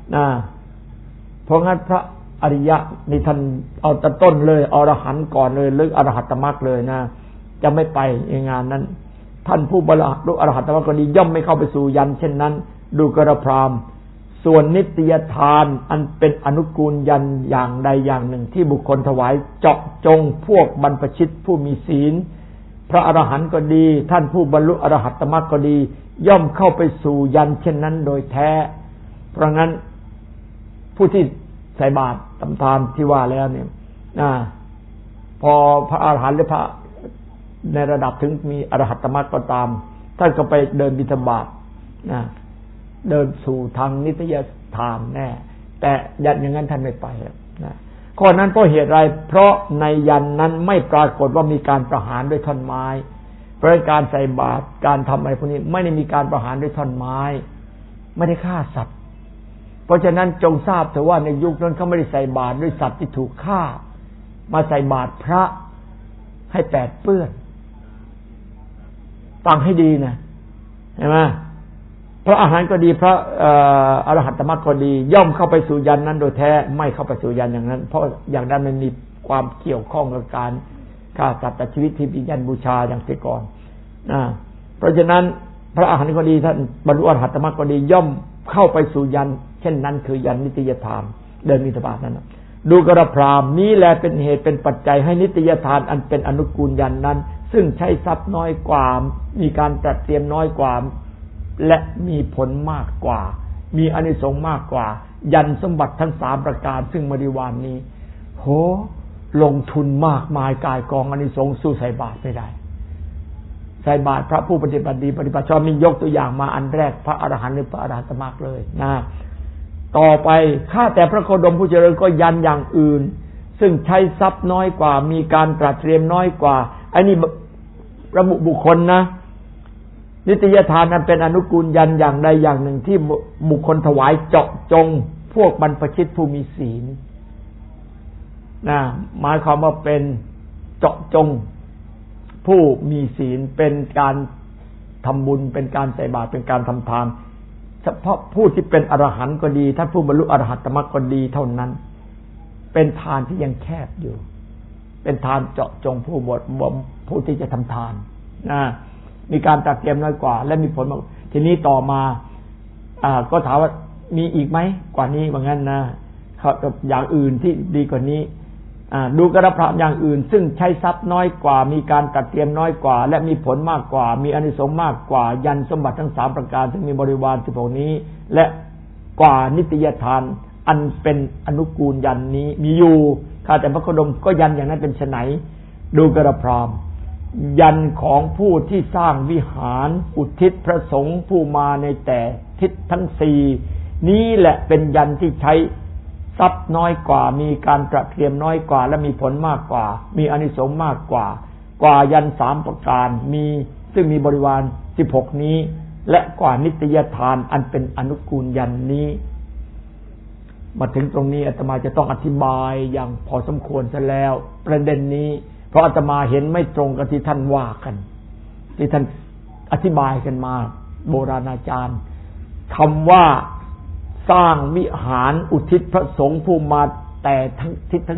A: นะเพราะงั้นพระอริยะนี่ท่านเอาแต่ต้นเลยอรหันต์ก่อนเลยหรืออรหัตตมรรคเลยนะจะไม่ไปในงานนั้นท่านผู้บรรลุอรหัตตมรรคก็ดีย่อมไม่เข้าไปสู่ยันเช่นนั้นดูกระพรามส่วนนิตยทานอันเป็นอนุกูลยันอย่างใดอย่างหนึ่งที่บุคคลถวายเจาะจงพวกบรรพชิตผู้มีศีลพระอรหันต์ก็ดีท่านผู้บรรลุอรหัตตมรรคก็ดีย่อมเข้าไปสู่ยันเช่นนั้นโดยแท้เพราะงั้นผู้ที่ใส่บาตรทำทานที่ว่าแล้วเนี่ยพอพระอรหันต์หรือพระในระดับถึงมีอรหัตตมรรคก็ตามท่านก็ไปเดินบิณฑบาตเดินสู่ทางนิตยทานแน่แต่ยันอย่างนั้นท่านไม่ไปนะข้อนั้นเพราะเหตุไรเพราะในยันนั้นไม่ปรากฏว่ามีการประหารด้วยท่อนไม้เพราะการใส่บาตรการทำอะไรพวกนี้ไม่ได้มีการประหารด้วยท่อนไม้ไม่ได้ฆ่าสัตว์เพราะฉะนั้นจงทราบเถอะว่าในยุคนั้นเขาไม่ได้ใส่บาตรด้วยสัตว์ที่ถูกฆ่ามาใส่บาตรพระให้แปดเปื้อนฟังให้ดีนะเห็นไหมพระอาหารก็ดีพระอรหัตตมรรคก็ดีย่อมเข้าไปสู่ยันนั้นโดยแท้ไม่เข้าไปสู่ยันอย่างนั้นเพราะอย่างนั้นมันมีความเกี่ยวข้องกับการฆ่าสัตว์ตัดชีวิตที่มียันบูชาอย่างที่ก่อนเพราะฉะนั้นพระอาหารก็ดีท่านบรรลุอรหัตตมรรคก็ดีย่อมเข้าไปสู่ยันเช่นนั้นคือยันนิตยทานเดินบิณฑบาตนั้นดูกระพรามนี้แลเป็นเหตุเป็นปัจจัยให้นิตยทานอันเป็นอนุกูลยันนั้นซึ่งใช้ทรัพย์น้อยกว่ามีการตรัสเตรียมน้อยกว่าและมีผลมากกว่ามีอานิสงส์มากกว่ายันสมบัติทั้ง3ประการซึ่งบริวารนี้โหลงทุนมากมายกายกองอานิสงส์สู้ใส่บาตรไม่ได้ใส่บาตรพระผู้ปฏิบัติดีปฏิบัติชอบมียกตัวอย่างมาอันแรกพระอรหันต์หรือพระอรหัตตมรรคเลยนะต่อไปข้าแต่พระโคดมผู้เจริญก็ยันอย่างอื่นซึ่งใช้ทรัพย์น้อยกว่ามีการตรัสเตรียมน้อยกว่าอันนี้ระบุบุคคลนะนิตยทานนั้นเป็นอนุกูลยันอย่างใดอย่างหนึ่งที่บุคคลถวายเจาะจงพวกบรรพชิตผู้มีศีลหมายความว่าเป็นเจาะจงผู้มีศีลเป็นการทำบุญเป็นการใส่บาตรเป็นการทำทานเฉพาะผู้ที่เป็นอรหันต์ก็ดีท่านผู้บรรลุอรหัตตมรรคก็ดีเท่านั้นเป็นทานที่ยังแคบอยู่เป็นทานเจาะจงผู้ที่จะทำทานมีการตรัสเตรียมน้อยกว่าและมีผลมากทีนี้ต่อมาก็ถามว่ามีอีกไหมกว่านี้ว่างั้นนะอย่างอื่นที่ดีกว่านี้ดูกระพรามอย่างอื่นซึ่งใช้ทรัพย์น้อยกว่ามีการตรัสเตรียมน้อยกว่าและมีผลมากกว่ามีอานิสงส์มากกว่ายันสมบัติทั้ง3ประการซึ่งมีบริวาร16นี้และกว่านิตยทานอันเป็นอนุกูลยันนี้มีอยู่ข้าแต่พระโคดมก็ยันอย่างนั้นเป็นไฉนดูกระพรามยันของผู้ที่สร้างวิหารอุทิศพระสงฆ์ผู้มาในแต่ทิศทั้ง4นี้แหละเป็นยันที่ใช้ทรัพย์น้อยกว่ามีการตรัสเตรียมน้อยกว่าและมีผลมากกว่ามีอานิสงส์มากกว่ายัน3ประการมีซึ่งมีบริวาร16นี้และกว่านิตยทานอันเป็นอนุกูลยันนี้มาถึงตรงนี้อาตมาจะต้องอธิบายอย่างพอสมควรซะแล้วประเด็นนี้เพราะอาตมาเห็นไม่ตรงกับที่ท่านว่ากันที่ท่านอธิบายกันมาโบราณอาจารย์คำว่าสร้างวิหารอุทิศพระสงฆ์ผู้มาแต่ทั้งทิศทั้ง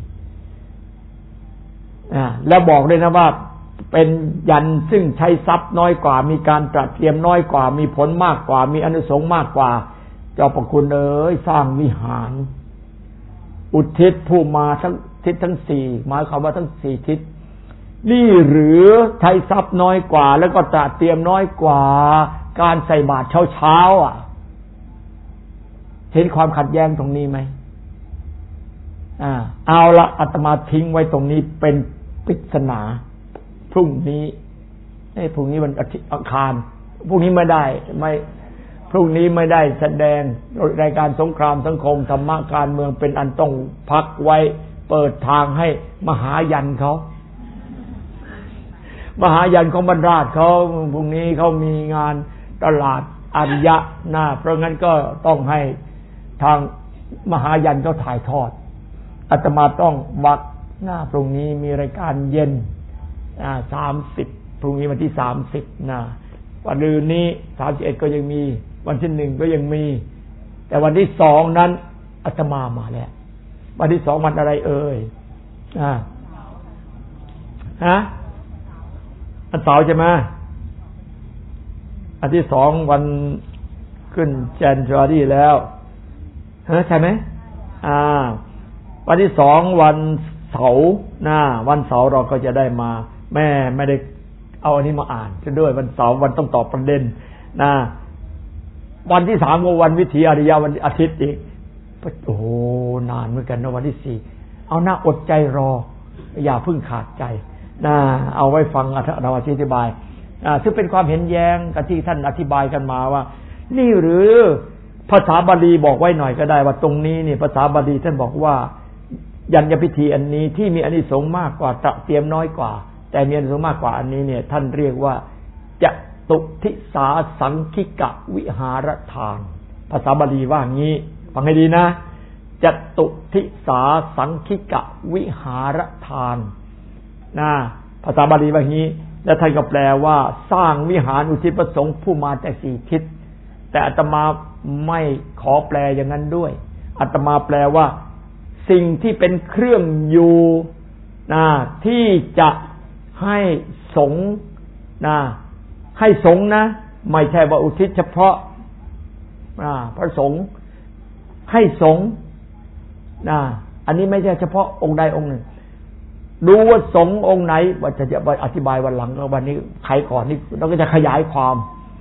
A: 4แล้วบอกเลยนะว่าเป็นยันซึ่งใช้ทรัพย์น้อยกว่ามีการตรัสเตรียมน้อยกว่ามีผลมากกว่ามีอานิสงส์มากกว่าเจ้าประคุณสร้างวิหารอุทิศผู้มาทั้งทิศทั้ง4หมายความว่าทั้ง4ทิศนี่หรือใช้ทรัพย์น้อยกว่าแล้วก็ตรัสเตรียมน้อยกว่าการใส่บาตรเช้าเห็นความขัดแย้งตรงนี้ไหมเอาละอาตมาทิ้งไว้ตรงนี้เป็นปริศนาพรุ่งนี้พรุ่งนี้วันอังคารพรุ่งนี้ไม่ได้พรุ่งนี้ไม่ได้แสดงรายการสงครามสังคมธรรมะการเมืองเป็นอันต้องพักไว้เปิดทางให้มหายันเขามหายันของบรรดาเขาพรุ่งนี้เขามีงานตลาดอริยะเพราะงั้นก็ต้องให้ทางมหายันเขาถ่ายทอดอาตมาต้องวัดพรุ่งนี้มีรายการเย็น30พรุ่งนี้วันที่30วันอื่นนี้31ก็ยังมีวันที่1ก็ยังมีแต่วันที่สองนั้นอาตมามาแล้ววันที่สองวันอะไรเอ่ยฮะวันเสาร์ใช่ไหมอันที่สองวันขึ้นแจนทราดีแล้วใช่ไหมวันที่สองวันเสาร์วันเสาร์เราก็จะได้มาแม่ไม่ได้เอาอันนี้มาอ่านซะด้วยวันเสาร์วันต้องตอบประเด็นวันที่สามก็วันวิถีอริยวันอาทิตย์อีกโอ้โหนานเหมือนกันนะวันที่สี่เอาหน้าอดใจรออย่าเพิ่งขาดใจเอาไว้ฟังเราอธิบายซึ่งเป็นความเห็นแย้งกับที่ท่านอธิบายกันมาว่านี่หรือภาษาบาลีบอกไว้หน่อยก็ได้ว่าตรงนี้นี่ภาษาบาลีท่านบอกว่ายัญญพิธีอันนี้ที่มีอานิสงส์มากกว่าเตรียมน้อยกว่าแต่มีอานิสงส์มากกว่าอันนี้เนี่ยท่านเรียกว่าจตุทิสาสังคิกะวิหารทานภาษาบาลีว่างี้ฟังให้ดีนะจตุทิสาสังคิกะวิหารทานภาษาบาลีว่างี้แล้วท่านก็แปลว่าสร้างวิหารอุทิศประสงค์ผู้มาแต่สี่ทิศแต่อาตมาไม่ขอแปลอย่างนั้นด้วยอาตมาแปลว่าสิ่งที่เป็นเครื่องอยู่ที่จะให้สงฆ์ให้สงฆ์นะไม่ใช่ว่าอุทิศเฉพาะพระสงฆ์ให้สงฆ์อันนี้ไม่ใช่เฉพาะองค์ใดองค์หนึ่งดูว่าสงฆ์องค์ไหนว่าจะอธิบายวันหลังวันนี้ใครก่อนนี่เราก็จะขยายความ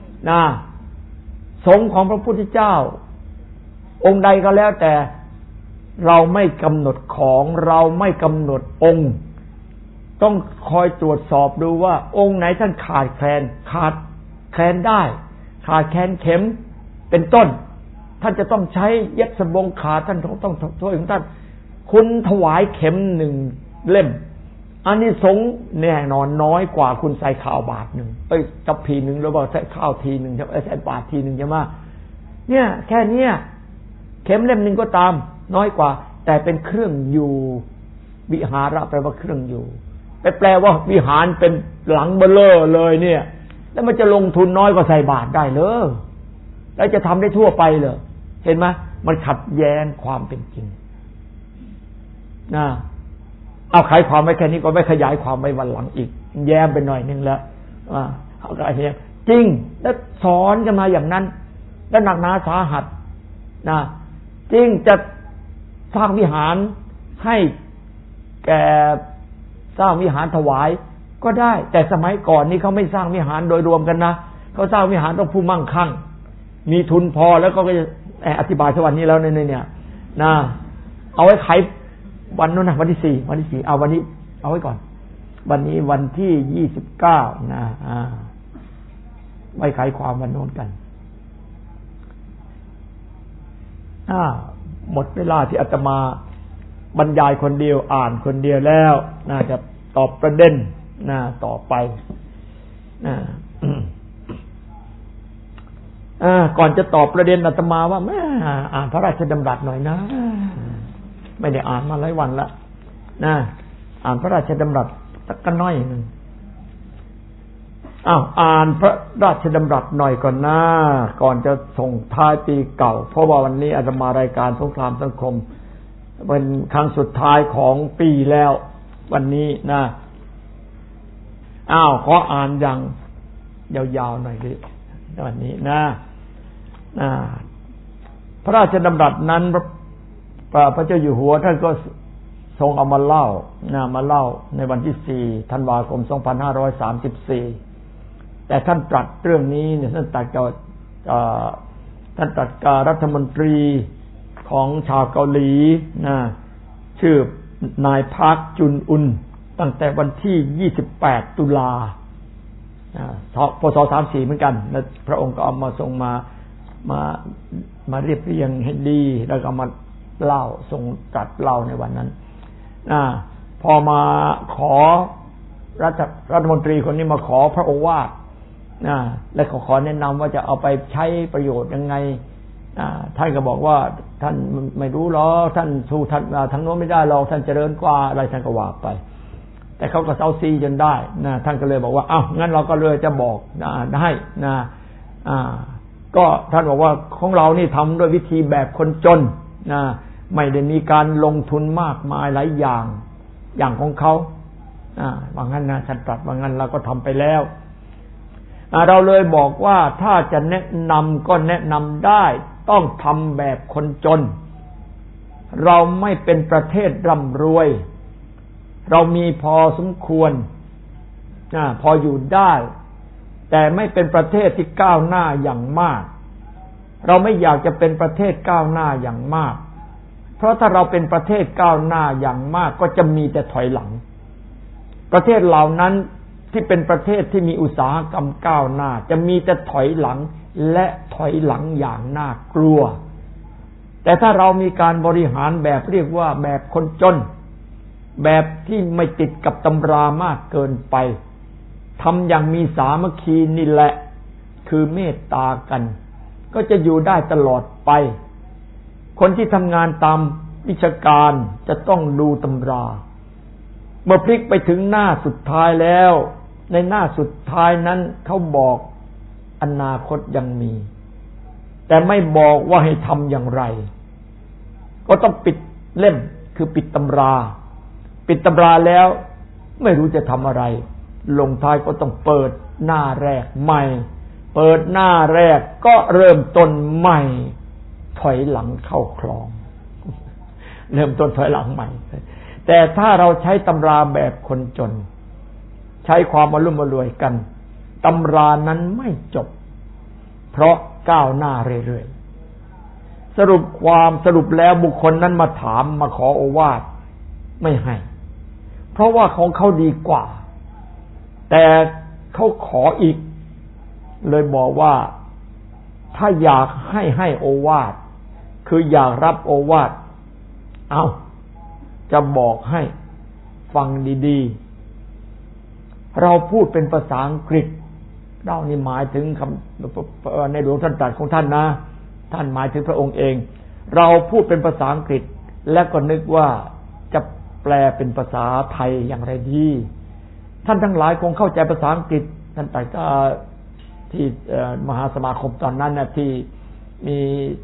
A: สงฆ์ของพระพุทธเจ้าองค์ใดก็แล้วแต่เราไม่กำหนดของเราไม่กำหนดองค์ต้องคอยตรวจสอบดูว่าองค์ไหนท่านขาดแคลนได้ขาดแคลนเข็มเป็นต้นท่านจะต้องใช้เย็บสบงขาท่านต้องช่วยของท่านคุณถวายเข็มหนึ่งเล่มอานิสงส์แน่นอนน้อยกว่าคุณใส่ข้าวบาทหนึ่งกับพีหนึ่งหรือว่าใส่ข้าวทีหนึ่งใส่บาททีหนึ่งใช่ไหมเนี่ยแค่เนี้ยเข็มเล่มหนึ่งก็ตามน้อยกว่าแต่เป็นเครื่องอยู่วิหาระแปลว่าเครื่องอยู่ไปแปลว่าวิหารเป็นหลังเบลอเลยเนี่ยแล้วมันจะลงทุนน้อยกว่าใส่บาทได้เลยแล้วจะทำได้ทั่วไปเลยเห็นไหมมันขัดแย้งความเป็นจริงเอาขายความไว้แค่นี้ก็ไม่ขยายความไปวันหลังอีกแย้มไปหน่อยนึงแล้วเขาก็เห็นจริงแล้วสอนกันมาอย่างนั้นแล้วหนักหนาสาหัสจริงจะสร้างวิหารให้แก่สร้างวิหารถวายก็ได้แต่สมัยก่อนนี้เขาไม่สร้างวิหารโดยรวมกันนะเขาสร้างวิหารต้องผู้มั่งคั่งมีทุนพอแล้วก็จะอธิบายสวรรค์นี้แล้วเนี่ยเอาไว้ขายวันนู้นนะวันที่สี่เอาวันนี้เอาไว้ก่อนวันนี้วันที่29ไว้ขายความวันโน้นกันหมดเวลาที่อาตมาบรรยายคนเดียวอ่านคนเดียวแล้วน่าจะตอบประเด็นต่อไปก่อนจะตอบประเด็นอาตมาว่าแม่อ่านพระราชดำรัสหน่อยนะไม่ได้อ่านมาหลายวันละอ่านพระราชดำรัสสักน้อยนึงอ่านพระราชดำรัสหน่อยก่อนนะก่อนจะส่งท้ายปีเก่าเพราะว่าวันนี้อาตมารายการสงครามสังคมเป็นครั้งสุดท้ายของปีแล้ววันนี้นะขออ่านอย่างยาวๆหน่อยดิวันนี้นะพระราชดำรัสนั้นพระเจ้าอยู่หัวท่านก็ทรงเอามาเล่าในวันที่4ธันวาคม2534แต่ท่านตรัสเรื่องนี้เนี่ยท่านตรัสกับรัฐมนตรีของชาวเกาหลีชื่อนายพาร์คจุนอุนตั้งแต่วันที่28ตุลาพศ34เหมือนกันแล้วพระองค์ก็เอามาทรงมาเรียบเรียงให้ดีแล้วก็มาเล่าทรงตรัสเล่าในวันนั้นพอมาขอรัฐมนตรีคนนี้มาขอพระโอวาทและขอแนะนำว่าจะเอาไปใช้ประโยชน์ยังไงท่านก็บอกว่าท่านไม่รู้หรอกท่านสู้ท่านทางโน้นไม่ได้หรอกท่านเจริญกว่าอะไรท่านก็ว่าไปแต่เขาก็เซาซีจนได้ท่านก็เลยบอกว่างั้นเราก็เลยจะบอกได้ก็ท่านบอกว่าของเรานี่ทำด้วยวิธีแบบคนจนนะไม่ได้มีการลงทุนมากมายหลายอย่างของเขาว่างั้นนะท่านตรัสว่างั้นเราก็ทำไปแล้วเราเลยบอกว่าถ้าจะแนะนำก็แนะนำได้ต้องทำแบบคนจนเราไม่เป็นประเทศร่ำรวยเรามีพอสมควรพออยู่ได้แต่ไม่เป็นประเทศที่ก้าวหน้าอย่างมากเราไม่อยากจะเป็นประเทศก้าวหน้าอย่างมากเพราะถ้าเราเป็นประเทศก้าวหน้าอย่างมากก็จะมีแต่ถอยหลังประเทศเหล่านั้นที่เป็นประเทศที่มีอุตสาหกรรมก้าวหน้าจะมีแต่ถอยหลังและถอยหลังอย่างน่ากลัวแต่ถ้าเรามีการบริหารแบบเรียกว่าแบบคนจนแบบที่ไม่ติดกับตำรามากเกินไปทำอย่างมีสามัคคีนี่แหละคือเมตตากันก็จะอยู่ได้ตลอดไปคนที่ทำงานตามวิชาการจะต้องดูตำราเมื่อพลิกไปถึงหน้าสุดท้ายแล้วในหน้าสุดท้ายนั้นเขาบอกอนาคตยังมีแต่ไม่บอกว่าให้ทำอย่างไรก็ต้องปิดเล่มคือปิดตำราแล้วไม่รู้จะทำอะไรลงท้ายก็ต้องเปิดหน้าแรกใหม่เปิดหน้าแรกก็เริ่มต้นใหม่ถอยหลังเข้าคลองเริ่มต้นถอยหลังใหม่แต่ถ้าเราใช้ตำราแบบคนจนใช้ความอรุ่มอร่วยกันตำรานั้นไม่จบเพราะก้าวหน้าเรื่อยๆสรุปแล้วบุคคลนั้นมาถามมาขอโอวาทไม่ให้เพราะว่าของเขาดีกว่าแต่เขาขออีกเลยบอกว่าถ้าอยากให้โอวาทคืออยากรับโอวาทเอาจะบอกให้ฟังดีๆเราพูดเป็นภาษาอังกฤษเรานี่หมายถึงคำในหลวงท่านตรัสของท่านนะท่านหมายถึงพระองค์เองเราพูดเป็นภาษาอังกฤษและก็นึกว่าจะแปลเป็นภาษาไทยอย่างไรดีท่านทั้งหลายคงเข้าใจภาษาอังกฤษท่านตรัสที่มหาสมาคมตอนนั้นนะที่มี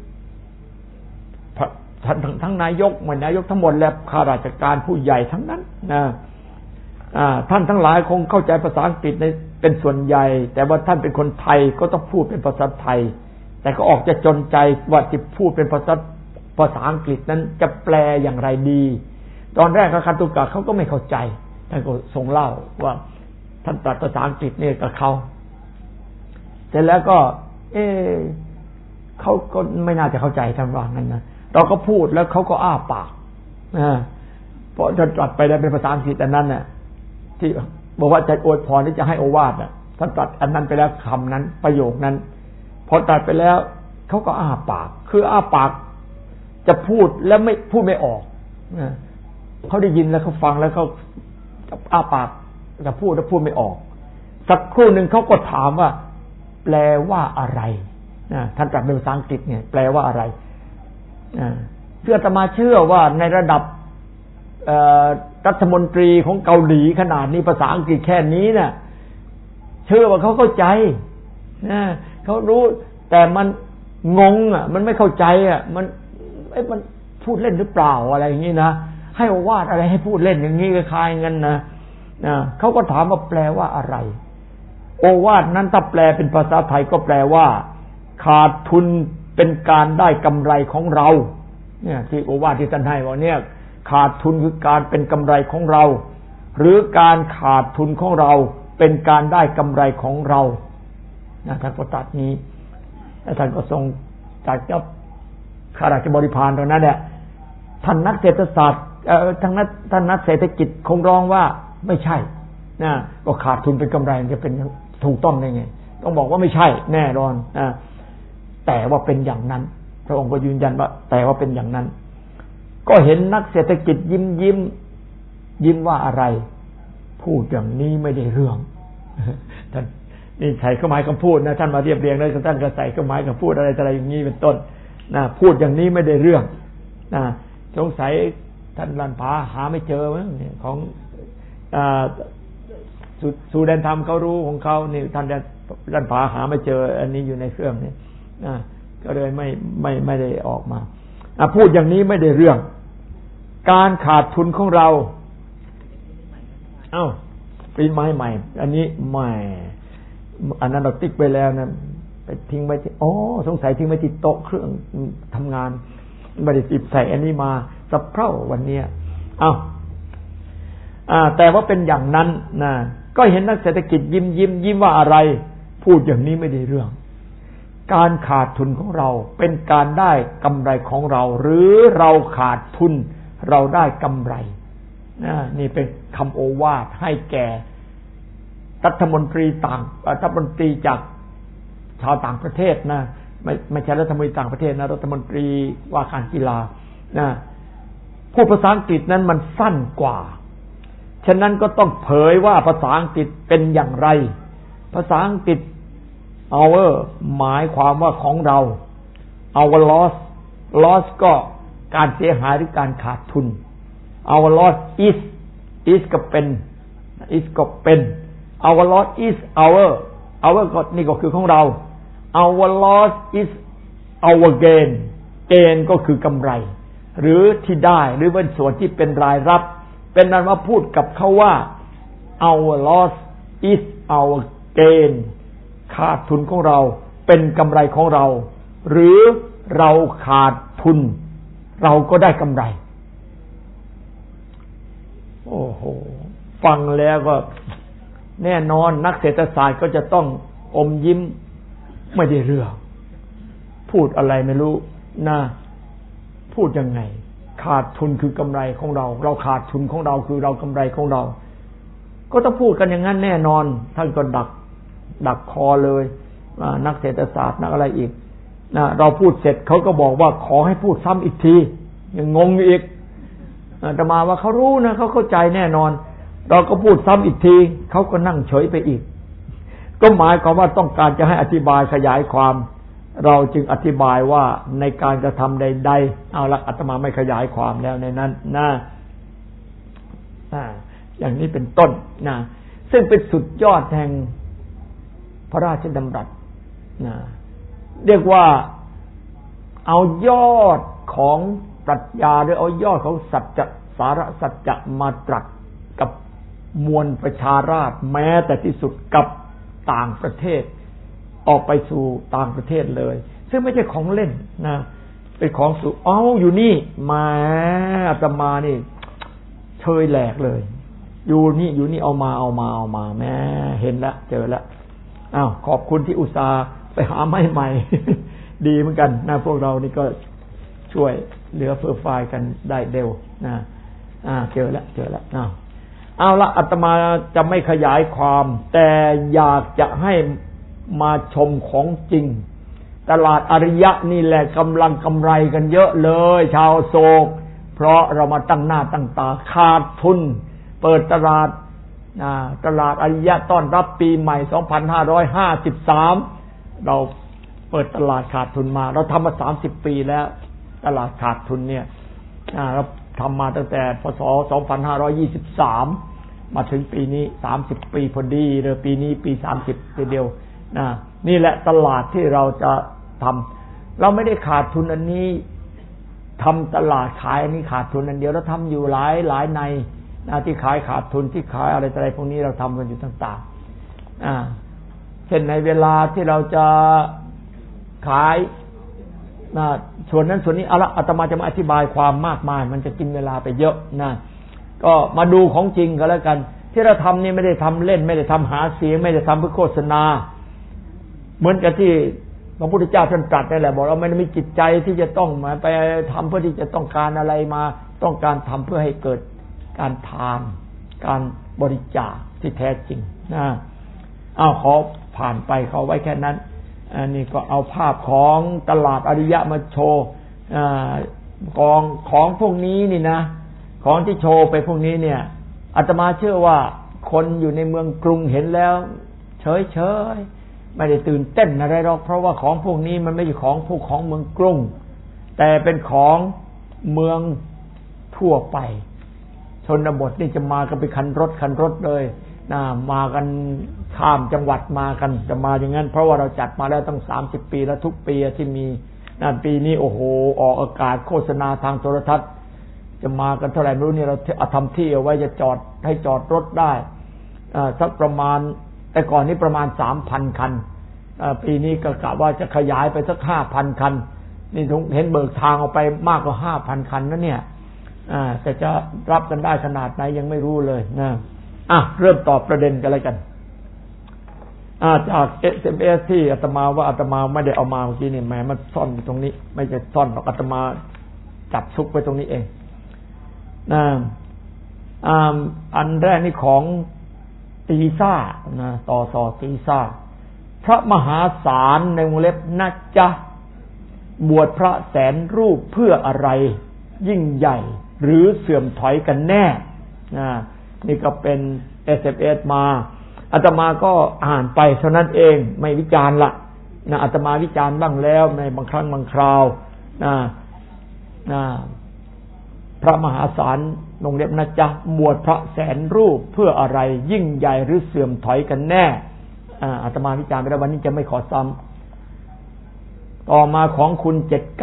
A: ทั้งนายกเหมือนนายกทั้งหมดและข้าราชการผู้ใหญ่ทั้งนั้นนะท่านทั้งหลายคงเข้าใจภาษาอังกฤษเป็นส่วนใหญ่แต่ว่าท่านเป็นคนไทยก็ต้องพูดเป็นภาษาไทยแต่ก็ออกจะจนใจว่าจะพูดเป็นภาษาอังกฤษนั้นจะแปลอย่างไรดีตอนแรกคันตุกะเขาก็ไม่เข้าใจท่านก็ทรงเล่าว่าท่านตรัสภาษาอังกฤษเนี่ยกับเขาเสร็จแล้วก็เขาก็ไม่น่าจะเข้าใจท่านว่างั้นนะเราก็พูดแล้วเขาก็อ้าปากเพราะท่านตรัสไปแล้วเป็นภาษาอังกฤษอันนั้นน่ะที่บอกว่าจะอวยพรที่จะให้โอวาทน่ะท่านตรัสอันนั้นไปแล้วคำนั้นประโยคนั้นพอตรัสไปแล้วเขาก็อ้าปากคืออ้าปากจะพูดแล้วไม่พูดไม่ออกเขาได้ยินแล้วเขาฟังแล้วเขาอ้าปากจะพูดแล้วพูดไม่ออกสักครู่หนึ่งเขาก็ถามว่าแปลว่าอะไรท่านตรัสเป็นภาษาอังกฤษเนี่ยแปลว่าอะไรเชื่ออาตมาเชื่อว่าในระดับรัฐมนตรีของเกาหลีขนาดนี้ภาษาอังกฤษแค่นี้เนี่ยเชื่อว่าเขาเข้าใจเขารู้แต่มันงงมันไม่เข้าใจมันพูดเล่นหรือเปล่าอะไรอย่างนี้นะให้โอวาทอะไรให้พูดเล่นอย่างนี้คล้ายๆงั้นนะเขาก็ถามว่าแปลว่าอะไรโอวาทนั้นถ้าแปลเป็นภาษาไทยก็แปลว่าขาดทุนเป็นการได้กำไรของเราเนี่ยที่โอวาทที่ท่านให้ว่าเนี่ยขาดทุนคือการเป็นกำไรของเราหรือการขาดทุนของเราเป็นการได้กำไรของเราท่านก็ตรัสนี้แล้วท่านก็ทรงตรัสกับข้าราชบริพารตรงนั้นเนี่ยท่านนักเศรษฐศาสตร์ท่านนักเศรษฐกิจคงร้องว่าไม่ใช่นะก็ขาดทุนเป็นกำไรจะเป็นถูกต้องได้ไงต้องบอกว่าไม่ใช่แน่นอนแต่ว่าเป็นอย่างนั้นพระองค์ก็ยืนยันว่าแต่ว่าเป็นอย่างนั้นก็เห็นนักเศรษฐกิจยิ้มว่าอะไรพูดอย่างนี้ไม่ได้เรื่องท่านนี่ใส่เครื่องหมายคำพูดนะท่านมาเรียบเรียงแล้วท่านก็ใส่เครื่องหมายคำพูดอะไรอย่างนี้เป็นต้นนะพูดอย่างนี้ไม่ได้เรื่องนะสงสัยท่านลันผาหาไม่เจอมั้งเนี่ยของสูแดนธรรมเขารู้ของเขานี่ท่านลันผาหาไม่เจออันนี้อยู่ในเครื่องนี่ก็เลยไม่ได้ออกมาพูดอย่างนี้ไม่ได้เรื่องการขาดทุนของเราปีไม้ใหม่อันนี้ใหม่อันนั้นเราติ๊กไปแล้วนะไปทิ้งไว้ที่สงสัยทิ้งไว้ที่โต๊ะเครื่องทำงานไม่ได้จิบใส่อันนี้มาสะเพร่าวันนี้แต่ว่าเป็นอย่างนั้นนะก็เห็นนักเศรษฐกิจยิ้มว่าอะไรพูดอย่างนี้ไม่ได้เรื่องการขาดทุนของเราเป็นการได้กำไรของเราหรือเราขาดทุนเราได้กำไรนี่เป็นคำโอวาทให้แก่รัฐมนตรีจากชาวต่างประเทศนะไม่ใช่รัฐมนตรีต่างประเทศนะรัฐมนตรีว่าการกีฬานะพูดภาษาอังกฤษนั้นมันสั้นกว่าฉะนั้นก็ต้องเผยว่าภาษาอังกฤษเป็นอย่างไรภาษาอังกฤษ our หมายความว่าของเรา our loss ก็การเสียหายหรือการขาดทุน our loss is ก็เป็น our loss is our ก็นี่ก็คือของเรา our loss is our gain ก็คือกำไรหรือที่ได้หรือเป็นส่วนที่เป็นรายรับเป็นนั้นว่าพูดกับเขาว่า our loss is our gain ขาดทุนของเราเป็นกำไรของเราหรือเราขาดทุนเราก็ได้กำไรโอ้โหฟังแล้วก็แน่นอนนักเศรษฐศาสตร์ก็จะต้องอมยิ้มไม่ได้เรื่องพูดอะไรไม่รู้นะพูดยังไงขาดทุนคือกำไรของเราเราขาดทุนของเราคือเรากำไรของเราก็ต้องพูดกันอย่างนั้นแน่นอนท่านก็ดักคอเลยนักเศรษฐศาสตร์นักอะไรอีกนะเราพูดเสร็จเขาก็บอกว่าขอให้พูดซ้ำอีกทียังงงอีกอาตมาว่าเขารู้นะเขาเข้าใจแน่นอนเราก็พูดซ้ำอีกทีเขาก็นั่งเฉยไปอีกก็หมายความว่าต้องการจะให้อธิบายขยายความเราจึงอธิบายว่าในการกระทำใดๆเอาละอาตมาไม่ขยายความแล้วในนั้นนะอย่างนี้เป็นต้นนะซึ่งเป็นสุดยอดแห่งพระราชดำรัสนะเรียกว่าเอายอดของปรัชญาหรือเอายอดของสัจจะสาระสัจจะมาตรัสกับมวลประชาราษฎร์แม้แต่ที่สุดกับต่างประเทศออกไปสู่ต่างประเทศเลยซึ่งไม่ใช่ของเล่นนะเป็นของสู่อยู่นี่มาอาตมานี่เชยแหลกเลยอยู่นี่เอามาแม่เห็นแล้วเจอแล้วขอบคุณที่อุตส่าห์ไปหาไม้ใหม่ ดีเหมือนกันนะพวกเรานี่ก็ช่วยเหลือเฟือฟายกันได้เร็วนะเจอแล้วเอาละอาตมาจะไม่ขยายความแต่อยากจะให้มาชมของจริงตลาดอริยะนี่แหละกำลังกำไรกันเยอะเลยชาวโศกเพราะเรามาตั้งหน้าตั้งตาขาดทุนเปิดตลาดอริยะต้อนรับปีใหม่2553เราเปิดตลาดขาดทุนมาเราทำมา30 ปีแล้วตลาดขาดทุนเนี่ยเราทำมาตั้งแต่พศ2523มาถึงปีนี้30 ปีพอดีเลยปีนี้ปี30ปีเดียวนี่แหละตลาดที่เราจะทำเราไม่ได้ขาดทุนอันนี้ทำตลาดขายอันนี้ขาดทุนอันเดียวเราทำอยู่หลายในที่ขายขาดทุนที่ขายอะไรพวกนี้เราทำกันอยู่ต่างๆเช่นในเวลาที่เราจะขายส่วนนั้นส่วนนี้เอาละอาตมาจะมาอธิบายความมากมายมันจะกินเวลาไปเยอะนะก็มาดูของจริงก็แล้วกันที่เราทำนี่ไม่ได้ทำเล่นไม่ได้ทำหาเสียงไม่ได้ทำเพื่อโฆษณาเหมือนกับที่พระพุทธเจ้าท่านตรัสนั่นแหละบอกเราไม่ได้มีจิตใจที่จะต้องมาไปทำเพื่อที่จะต้องการอะไรมาต้องการทำเพื่อให้เกิดการทานการบริจาคที่แท้จริงขอผ่านไปเขาไว้แค่นั้นอันนี้ก็เอาภาพของตลาดอริยะมาโชว์ของพวกนี้นี่นะของที่โชว์ไปพวกนี้เนี่ยอาตมาเชื่อว่าคนอยู่ในเมืองกรุงเห็นแล้วเฉยไม่ได้ตื่นเต้นอะไรหรอกเพราะว่าของพวกนี้มันไม่ใช่ของพวกของเมืองกรุงแต่เป็นของเมืองทั่วไปชนบทนี่จะมากันเป็นคันรถเลยมากันข้ามจังหวัดมากันจะมาอย่างนั้นเพราะว่าเราจัดมาแล้วตั้ง30 ปีแล้วทุกปีที่มีนั่นปีนี้โอ้โหออกอากาศโฆษณาทางโทรทัศน์จะมากันเท่าไหร่ไม่รู้นี่เราทำที่เอาไว้จะจอดให้จอดรถได้สักประมาณแต่ก่อนนี้ประมาณ 3,000 คันปีนี้ก็กะว่าจะขยายไปสัก 5,000 คันนี่เห็นเบิกทางออกไปมากกว่า 5,000 คันนะเนี่ยแต่จะรับกันได้ขนาดไหนยังไม่รู้เลยนะเริ่มตอบประเด็นกันเลยกันจาก SMS ที่อาตมาว่าอาตมาไม่ได้เอามาเมื่อกี้นี่แหมมันซ่อนอยู่ตรงนี้ไม่ใช่ซ่อนหรอกอาตมาจับซุกไว้ตรงนี้เองอันแรกนี่ของตีซ่านะต่อตีซ่าพระมหาศาลในวงเล็บนะจ๊ะบวชพระแสนรูปเพื่ออะไรยิ่งใหญ่หรือเสื่อมถอยกันแน่นี่ก็เป็น SMS มาอาตมาก็อ่านไปเท่านั้นเองไม่วิจารณ์ละนะอาตมาวิจารณ์บ้างแล้วในบางครั้งบางคราวพระมหาศาลวงเล็บนะจ๊ะบวชพระแสนรูปเพื่ออะไรยิ่งใหญ่หรือเสื่อมถอยกันแน่อาตมาวิจารณ์ไปแล้ววันนี้จะไม่ขอซ้ำต่อมาของคุณ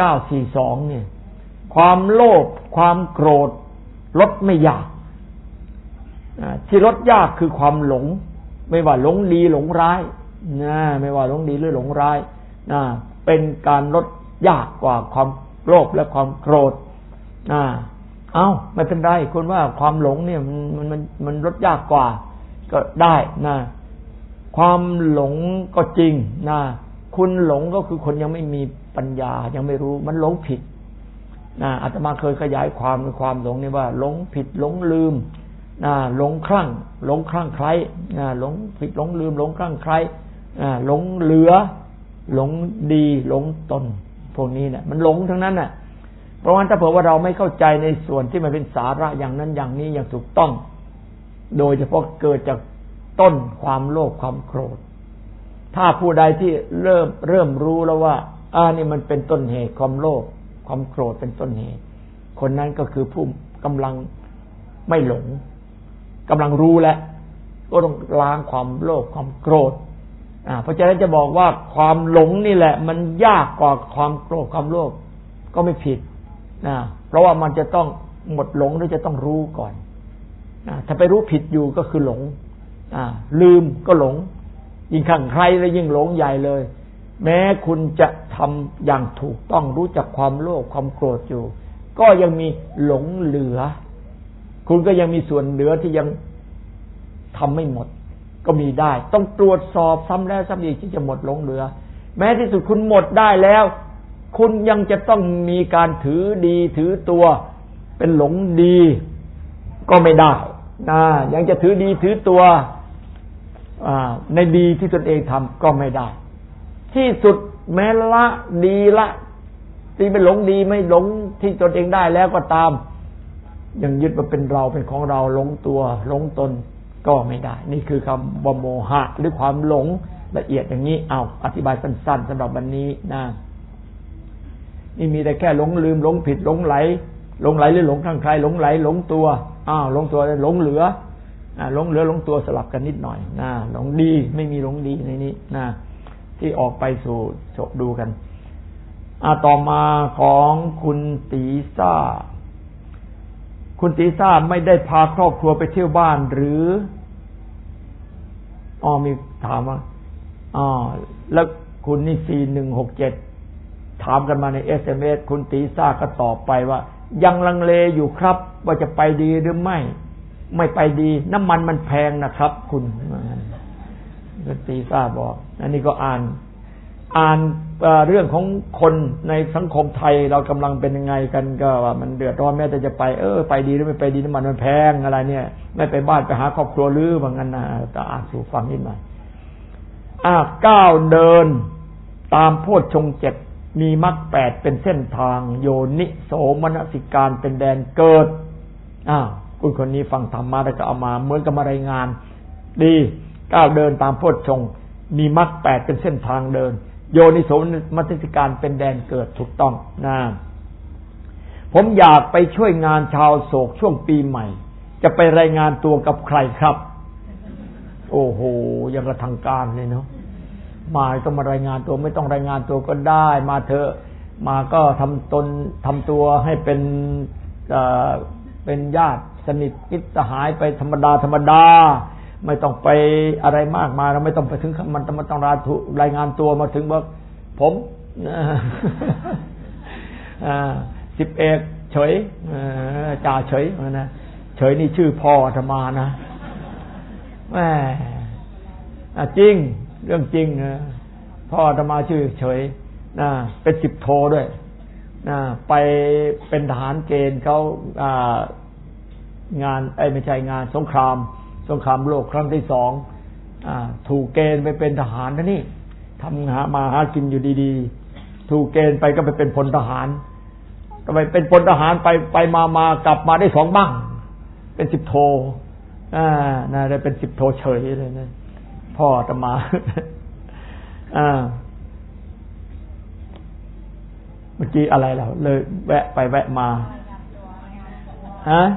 A: 7942เนี่ยความโลภความโกรธลดไม่ยากที่ลดยากคือความหลงไม่ว่าหลงดีหลงร้ายไม่ว่าหลงดีหรือหลงร้ายเป็นการลดยากกว่าความโลภและความโกรธไม่เป็นไรคุณว่าความหลงเนี่ยมันลดยากกว่าก็ได้นะความหลงก็จริงนะคุณหลงก็คือคนยังไม่มีปัญญายังไม่รู้มันหลงผิดอาตมาเคยขยายความในความหลงนี่ว่าหลงผิดหลงลืมหลงคลั่งไคล้หลงผิดหลงลืมหลงคลั่งไคล้หลงเหลือหลงดีหลงตนพวกนี้เนี่ยมันหลงทั้งนั้นน่ะเพราะว่าถ้าเผื่อว่าเราไม่เข้าใจในส่วนที่มันเป็นสาระอย่างนั้นอย่างนี้อย่างถูกต้องโดยเฉพาะเกิดจากต้นความโลภความโกรธถ้าผู้ใดที่เริ่มรู้แล้วว่านี่มันเป็นต้นเหตุความโลภความโกรธเป็นต้นเหตุคนนั้นก็คือผู้กำลังไม่หลงกำลังรู้แล้วก็ต้องล้างความโลภความโกรธเพราะฉะนั้นจะบอกว่าความหลงนี่แหละมันยากกว่าความโกรธความโลภก็ไม่ผิดเพราะว่ามันจะต้องหมดหลงหรือจะต้องรู้ก่อนถ้าไปรู้ผิดอยู่ก็คือหลงลืมก็หลงยิ่งขังใครแล้วยิ่งหลงใหญ่เลยแม้คุณจะทำอย่างถูกต้องรู้จักความโลภความโกรธอยู่ก็ยังมีหลงเหลือคุณก็ยังมีส่วนเหลือที่ยังทำไม่หมดก็มีได้ต้องตรวจสอบซ้ำแล้วซ้ำอีกที่จะหมดหลงเหลือแม้ที่สุดคุณหมดได้แล้วคุณยังจะต้องมีการถือดีถือตัวเป็นหลงดีก็ไม่ได้ยังจะถือดีถือตัวในดีที่ตนเองทำก็ไม่ได้ที่สุดแม้ละดีละที่ไม่หลงดีไม่หลงที่ตนเองได้แล้วก็ตามยังยึดว่าเป็นเราเป็นของเราหลงตัวหลงตนก็ไม่ได้นี่คือคำว่าโมหะหรือความหลงละเอียดอย่างนี้อธิบายสั้นๆสำหรับวันนี้นี่มีแต่แค่หลงลืมหลงผิดหลงไหลหรือหลงข้างใครหลงไหลหลงตัวหลงตัวหลงเหลือหลงเหลือหลงตัวสลับกันนิดหน่อยหลงดีไม่มีหลงดีในนี้ที่ออกไปสู่ชมดูกันต่อมาของคุณตีซ่าคุณตีซ่าไม่ได้พาครอบครัวไปเที่ยวบ้านหรือมีถามว่าแล้วคุณนี่4167ถามกันมาใน SMS คุณตีซ่าก็ตอบไปว่ายังลังเลอยู่ครับว่าจะไปดีหรือไม่ไปดีน้ำมันแพงนะครับคุณตีซ่าบอกอันนี้ก็อ่านเรื่องของคนในสังคมไทยเรากำลังเป็นยังไงกันก็ว่ามันเดือดร้อนแม้แต่จะไปไปดีหรือไม่ไปดีน้ำมันแพงอะไรเนี่ยไม่ไปบ้านไปหาครอบครัวหรือว่างั้นนะจะอ่านสู่ฟังนิดหน่อยก้าวเดินตามโพชฌงค์7มีมรรค8เป็นเส้นทางโยนิโสมนสิการเป็นแดนเกิดคุณคนนี้ฟังธรรมะแล้วก็เอามาเหมือนกับมารายงานดีก้าวเดินตามโพชฌงค์มีมรรค8เป็นเส้นทางเดินโยนิโสมนสิการเป็นแดนเกิดถูกต้องผมอยากไปช่วยงานชาวโศกช่วงปีใหม่จะไปรายงานตัวกับใครครับโอ้โหยังกระทางการเลยเนาะมาต้องมารายงานตัวไม่ต้องรายงานตัวก็ได้มาเถอะมาก็ทำตัวให้เป็นญาติสนิทมิตรสหายไปธรรมดาไม่ต้องไปอะไรมากมายเราไม่ต้องไปถึงมันต้องรายงานตัวมาถึงว่าผม10 เอกเฉยจ่าเฉยนะเฉยนี่ชื่อพ่ออาตมานะแหมจริงเรื่องจริงพ่ออาตมาชื่อเฉยนะเป็น10 โทด้วยนะไปเป็นทหารเกณฑ์เขางานไม่ใช่งานสงครามโลกครั้งที่2ถูกเกณฑ์ไปเป็นทหารนะนี่ทำมาหากินอยู่ดีๆถูกเกณฑ์ไปก็ไปเป็นพลทหารก็ไปเป็นพลทหารไปมากลับมาได้2 บ้างเป็น10 โทน่าได้เป็น10 โทเฉยเลยนะพ่ออาตมาเมื่อกี้อะไรแล้วเลยแวะไปแวะมาฮะ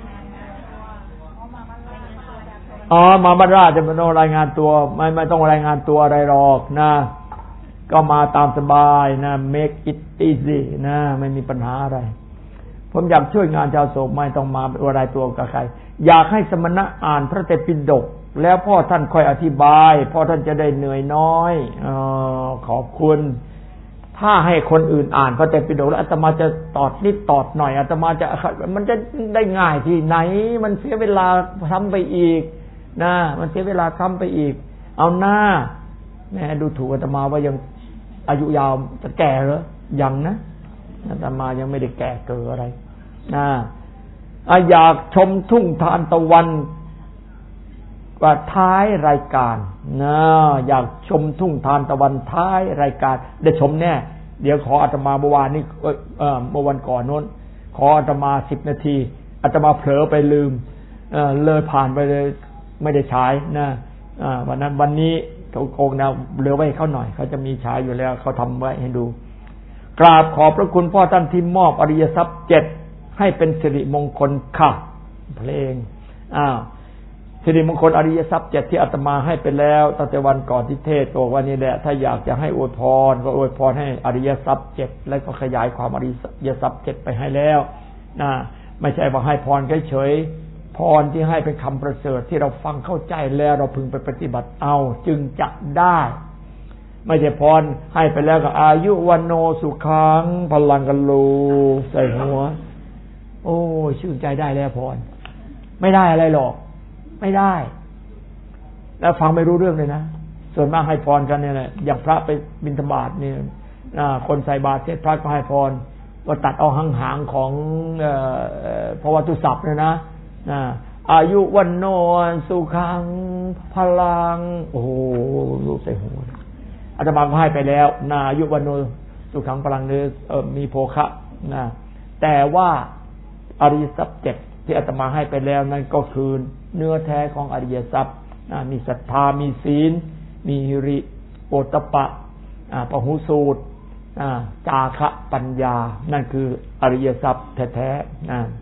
A: มาบ้านราชจะไม่ต้องรายงานตัวไม่ต้องรายงานตัวอะไรหรอกนะก็มาตามสบายนะ make it easy นะไม่มีปัญหาอะไรผมอยากช่วยงานชาวโศกไม่ต้องมาอะไรตัวกับใครอยากให้สมณะอ่านพระไตรปิฎกแล้วพ่อท่านค่อยอธิบายพ่อท่านจะได้เหนื่อยน้อยขอบคุณถ้าให้คนอื่นอ่านพระไตรปิฎกแล้วอาตมาจะตอดนิดตอดหน่อยอาตมาจะมันจะได้ง่ายที่ไหนมันเสียเวลาทำไปอีกนะมันเสียเวลาทำไปอีกเอาหน้าแม่ดูถูกอาตมาว่ายังอายุยาวจะแก่เหรอยังนะอาตมายังไม่ได้แก่เกินอะไรนะอยากชมทุ่งทานตะวันว่าท้ายรายการนะอยากชมทุ่งทานตะวันท้ายรายการได้ชมแน่เดี๋ยวขออาตมาเมื่อวานนี้เมื่อวันก่อนโน้นขออาตมา10 นาทีอาตมาเผลอไปลืมเลยผ่านไปเลยไม่ได้ใช้นะวันนี้เขาโกงนะเหลือไว้ให้เขาหน่อยเขาจะมีใช้อยู่แล้วเขาทำไว้ให้ดูกราบขอบพระคุณพ่อท่านที่มอบอริยทรัพย์7ให้เป็นสิริมงคลค่ะเพลงสิริมงคลอริยทรัพย์7ที่อาตมาให้ไปแล้วตั้งแต่วันก่อนที่เทศน์บอกว่านี่แหละถ้าอยากจะให้อวยพรก็อวยพรให้อริยทรัพย์7แล้วก็ขยายความอริยทรัพย์7ไปให้แล้วนะไม่ใช่ว่าให้พรเฉยพรที่ให้เป็นคำประเสริฐที่เราฟังเข้าใจแล้วเราพึงไปปฏิบัติเอาจึงจะได้ไม่ใช่พรให้ไปแล้วก็อายุวันโนสุขังพลังกันลูใส่หัวโอ้ชื่นใจได้แล้วพรไม่ได้อะไรหรอกไม่ได้แล้วฟังไม่รู้เรื่องเลยนะส่วนมากให้พรกันเนี่ยแหละอย่างพระไปบิณฑบาตเนี่ยคนใส่บาตรเสร็จพระก็ให้พรว่าตัดเอาหางๆของพระวัตุศัพท์เนี่ยนะอายุวันโนสุขังพลังโอ้โหลูกใส่หัวอาตมาก็ให้ไปแล้วอายุวันโนสุขังพลังเนี่ยมีโภคะนะแต่ว่าอริยทรัพย์7ที่อาตมาให้ไปแล้วนั่นก็คือเนื้อแท้ของอริยทรัพย์มีศรัทธามีศีลมีหิริโอตตัปปะปหุสูตรจาคะปัญญานั่นคืออริยทรัพย์แท้ๆ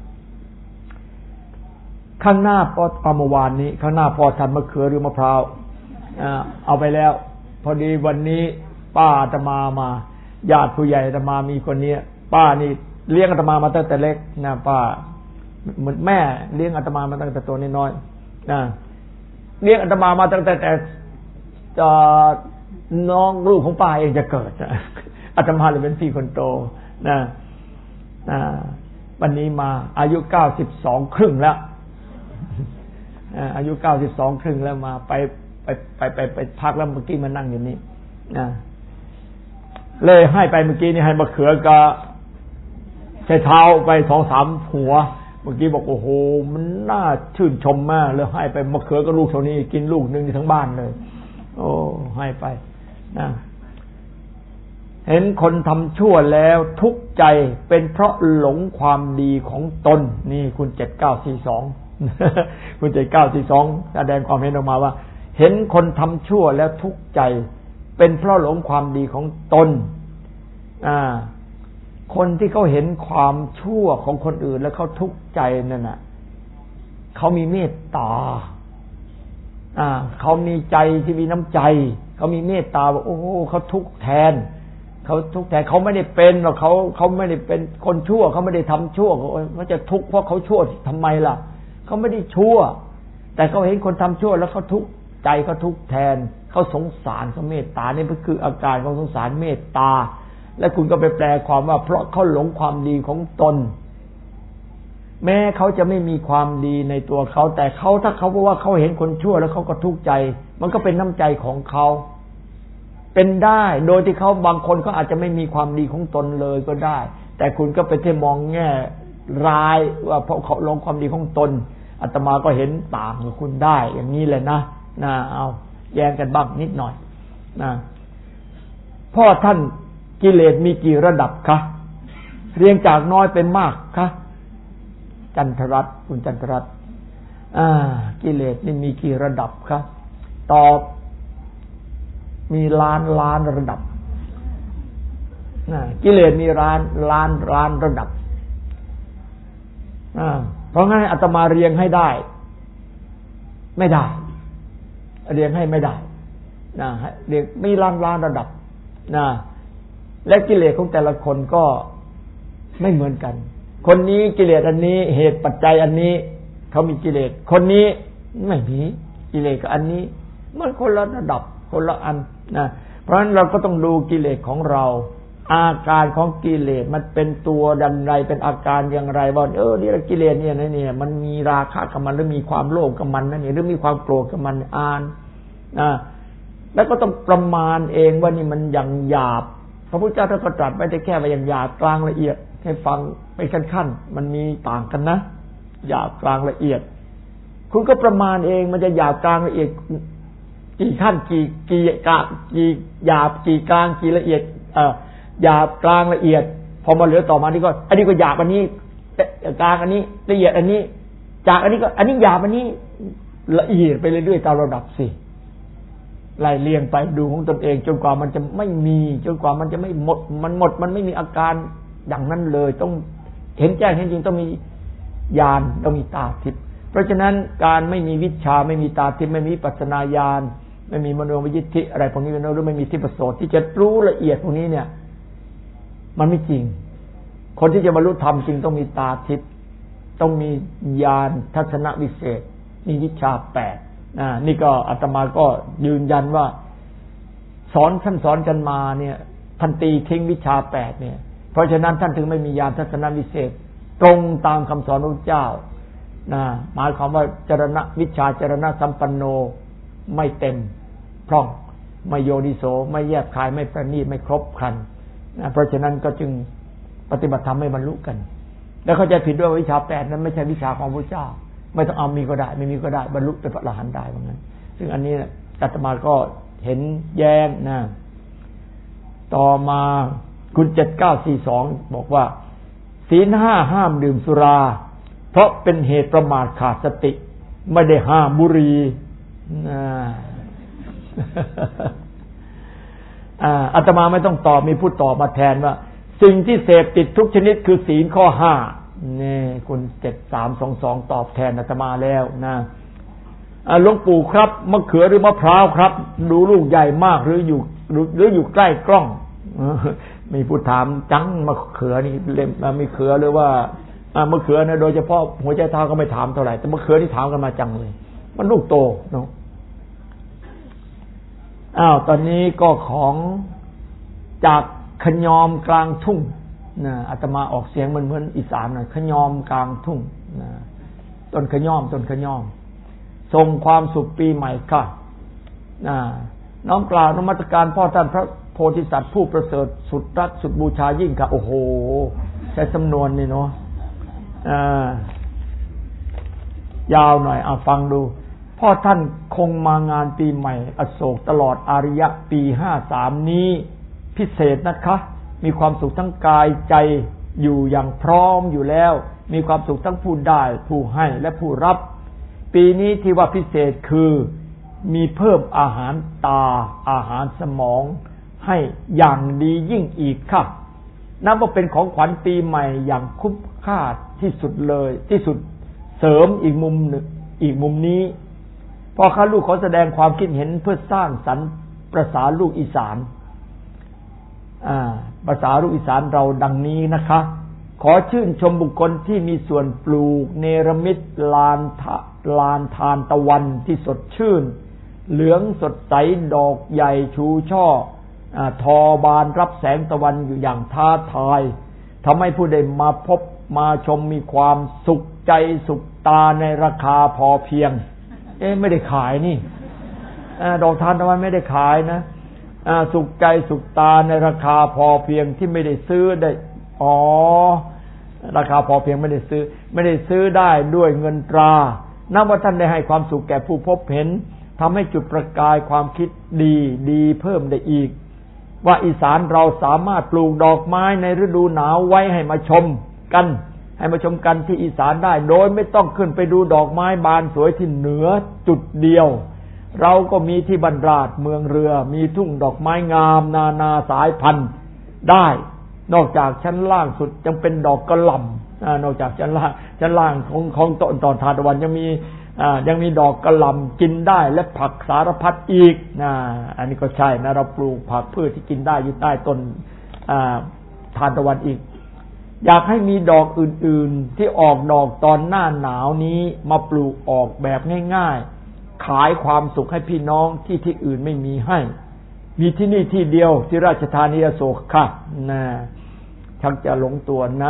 A: ข้างหน้าพอเมื่อวานนี้ข้างหน้าพอทันมะเขือหรือมะพร้าวเอาไปแล้วพอดีวันนี้ป้าอาตมามาญาติผู้ใหญ่อาตมามีคนนี้ป้านี่เลี้ยงอาตมามาตั้งแต่เล็กนะป้าเหมือนแม่เลี้ยงอาตมามาตั้งแต่ตัวน้อยๆนะเลี้ยงอาตมามาตั้งแต่น้องลูกของป้าเองจะเกิดอาตมาเลยเป็นพี่คนโตนะวันนี้มาอายุ92 ครึ่งแล้วอายุ92 ครึ่งแล้วมาไปพักแล้วเมื่อกี้มานั่งอยู่นี่เลยให้ไปเมื่อกี้นี่ให้มะเขือกับใช้เท้าไป2-3 หัวเมื่อกี้บอกโอ้โหมันน่าชื่นชมมากเลยให้ไปมะเขือกับลูกเท่านี้กินลูกนึงทั้งบ้านเลยโอ้ให้ไปนะเห็นคนทำชั่วแล้วทุกข์ใจเป็นเพราะหลงความดีของตนนี่คุณ7942คุณ7942แสดงความเห็นออกมาว่าเห็นคนทำชั่วแล้วทุกข์ใจเป็นเพราะหลงความดีของตนคนที่เขาเห็นความชั่วของคนอื่นแล้วเขาทุกข์ใจนั่นน่ะเขามีเมตตาเขามีใจที่มีน้ำใจเขามีเมตตาว่าโอ้เขาทุกข์แทนเขาทุกข์แทนเขาไม่ได้เป็นหรอกเขาไม่ได้เป็นคนชั่วเขาไม่ได้ทำชั่วเขาจะทุกข์เพราะเขาชั่วทำไมล่ะเขาไม่ได้ชั่วแต่เขาเห็นคนทำชั่วแล้วเขาทุกข์ใจเขาทุกข์แทนเขาสงสารเขาเมตตานี่ก็คืออาการของสงสารเมตตาและคุณก็ไปแปลความว่าเพราะเขาหลงความดีของตนแม้เขาจะไม่มีความดีในตัวเขาแต่เขาถ้าเขาบอกว่าเขาเห็นคนชั่วแล้วเขาก็ทุกข์ใจมันก็เป็นน้ำใจของเขาเป็นได้โดยที่เขาบางคนเขาอาจจะไม่มีความดีของตนเลยก็ได้แต่คุณก็ไปที่มองแง่ร้ายว่าเพราะเขาหลงความดีของตนอาตมาก็เห็นต่างกับคุณได้อย่างนี้เลยนะเอาแย้งกันบ้างนิดหน่อยนะพ่อท่านกิเลสมีกี่ระดับคะเรียงจากน้อยเป็นมากคะจันทรัตน์คุณจันทรัตน์กิเลสนี่มีกี่ระดับคะตอบมีล้านระดับกิเลสมีล้านระดับเพราะงั้นอาตมาเรียงให้ได้ไม่ได้เรียงให้ไม่ได้เรียงมีล้านระดับและกิเลสของแต่ละคนก็ไม่เหมือนกันคนนี้กิเลสอันนี้เหตุปัจจัยอันนี้เขามีกิเลสคนนี้ไม่มีกิเลสกับอันนี้มันคนละระดับคนละอันเพราะฉะนั้นเราก็ต้องดูกิเลสของเราอาการของกิเลสมันเป็นตัวดังไรเป็นอาการอย่างไรว่านี่กิเลสเนี่ยมันมีราคะกับมันหรือมีความโลภกับมันนั่นนี่หรือมีความโกรธกับมันแล้วก็ต้องประมาณเองว่านี่มันอย่างหยาบพระพุทธเจ้าท่านก็ตรัสไว้แต่แค่ว่าอย่างหยาบกลางละเอียดให้ฟังไปขั้นๆมันมีต่างกันนะหยาบกลางละเอียดคุณก็ประมาณเองมันจะหยาบกลางละเอียดกี่ขั้นกี่หยาบกี่กลางกี่ละเอียดหยาบกลางละเอียดพอมาเหลือต่อมานี่ก็อันนี้ก็หยาบอันนี้กลางอันนี้ละเอียดอันนี้จากอันนี้ก็อันนี้หยาบอันนี้ละเอียดไปเรื่อยๆตามระดับสิไล่เลียงไปดูของตนเองจนกว่ามันจะไม่มีจนกว่ามันจะไม่หมดมันไม่มีอาการอย่างนั้นเลยต้องเห็นแจ้งเห็นจริงต้องมีญาณต้องมีตาทิพย์เพราะฉะนั้นการไม่มีวิชาไม่มีตาทิพย์ไม่มีปัสนาญาณไม่มีมโนมยิทธิอะไรพวกนี้หรือไม่มีทิพโสตที่จะรู้ละเอียดพวกนี้เนี่ยมันไม่จริงคนที่จะบรรลุธรรมจริงต้องมีตาทิพย์ต้องมีญาณทัศนวิเศษมีวิชา8นี่ก็อาตมาก็ยืนยันว่าสอนกันมาเนี่ยท่านตีทิ้งวิชา8เนี่ยเพราะฉะนั้นท่านถึงไม่มีญาณทัศนวิเศษตรงตามคำสอนพระพุทธเจ้าหมายความว่าจรณะวิชาจรณะสัมปันโนไม่เต็มพร่องไม่โยนิโสไม่แยบคายไม่ประณีตไม่ครบครันเพราะฉะนั้นก็จึงปฏิบัติธรรมไม่บรรลุกันแล้วเข้าใจผิดด้วยวิชา8นั้นไม่ใช่วิชาของพระพุทธเจ้าไม่ต้องเอามีก็ได้ไม่มีก็ได้บรรลุเป็นพระอรหันต์ได้เหมือนกันซึ่งอันนี้อาตมาก็เห็นแย้งต่อมาคุณ7942บอกว่าศีล5ห้ามดื่มสุราเพราะเป็นเหตุประมาทขาดสติไม่ได้ห้ามบุหรี่อาตมาไม่ต้องตอบมีผู้ตอบมาแทนว่าสิ่งที่เสพติดทุกชนิดคือศีลข้อ5นี่คุณ7322ตอบแทนอาตมาแล้วนะหลวงปู่ครับมะเขือหรือมะพร้าวครับดูลูกใหญ่มากหรืออยู่ใกล้กล้องมีผู้ถามจังมะเขือนี่เล่มมะเขือหรือว่ามะเขือนะโดยเฉพาะหัวใจเท้าก็ไม่ถามเท่าไหร่แต่มะเขือที่ถามกันมาจังเลยมันลูกโตเนาะตอนนี้ก็ของจากขยอมกลางทุ่งอาตมาออกเสียงเหมือนอีสานหน่อยขยอมกลางทุ่งต้นขยอมส่งความสุขปีใหม่ค่ะน้อมกล่าวนมัสการพ่อท่านพระโพธิสัตว์ผู้ประเสริฐสุดรักสุดบูชายิ่งค่ะโอ้โหใช้สำนวนนี่เนาะยาวหน่อยฟังดูพ่อท่านคงมางานปีใหม่อโศกตลอดอาริยะปี53นี้พิเศษนะคะมีความสุขทั้งกายใจอยู่อย่างพร้อมอยู่แล้วมีความสุขทั้งผู้ได้ผู้ให้และผู้รับปีนี้ที่ว่าพิเศษคือมีเพิ่มอาหารตาอาหารสมองให้อย่างดียิ่งอีกค่ะนับว่าเป็นของขวัญปีใหม่อย่างคุ้มค่าที่สุดเลยที่สุดเสริมอีกมุมนี้พ่อค้าลูกขอแสดงความคิดเห็นเพื่อสร้างสรรค์ภาษาลูกอีสานภาษาลูกอีสานเราดังนี้นะคะขอชื่นชมบุคคลที่มีส่วนปลูกเนรมิตลานทานตะวันที่สดชื่นเหลืองสดใสดอกใหญ่ชูช่อทอบานรับแสงตะวันอยู่อย่างท้าทายทำให้ผู้ใดมาพบมาชมมีความสุขใจสุขตาในราคาพอเพียงไม่ได้ขายนี่ดอกทานตะวันไม่ได้ขายนะสุขใจสุขตาในราคาพอเพียงที่ไม่ได้ซื้อได้ราคาพอเพียงไม่ได้ซื้อได้ด้วยเงินตรานับว่าท่านได้ให้ความสุขแก่ผู้พบเห็นทำให้จุดประกายความคิดดีเพิ่มได้อีกว่าอีสานเราสามารถปลูกดอกไม้ในฤดูหนาวไว้ให้มาชมกันที่อีสานได้โดยไม่ต้องขึ้นไปดูดอกไม้บานสวยที่เหนือจุดเดียวเราก็มีที่บรรราชเมืองเรือมีทุ่งดอกไม้งามนาสายพันธุ์ได้นอกจากชั้นล่างสุดยังเป็นดอกกระหล่ำนอกจากชั้นล่างของต้นทานตะวันยังมีดอกกระหล่ำกินได้และผักสารพัดอีกอันนี้ก็ใช่นะเราปลูกผักพืชที่กินได้อยู่ใต้ต้นทานตะวันอีกอยากให้มีดอกอื่นๆที่ออกดอกตอนหน้าหนาวนี้มาปลูกออกแบบง่ายๆขายความสุขให้พี่น้องที่อื่นไม่มีให้มีที่นี่ที่เดียวที่ราชธานีอโศกค่ะชักจะหลงตัวนะ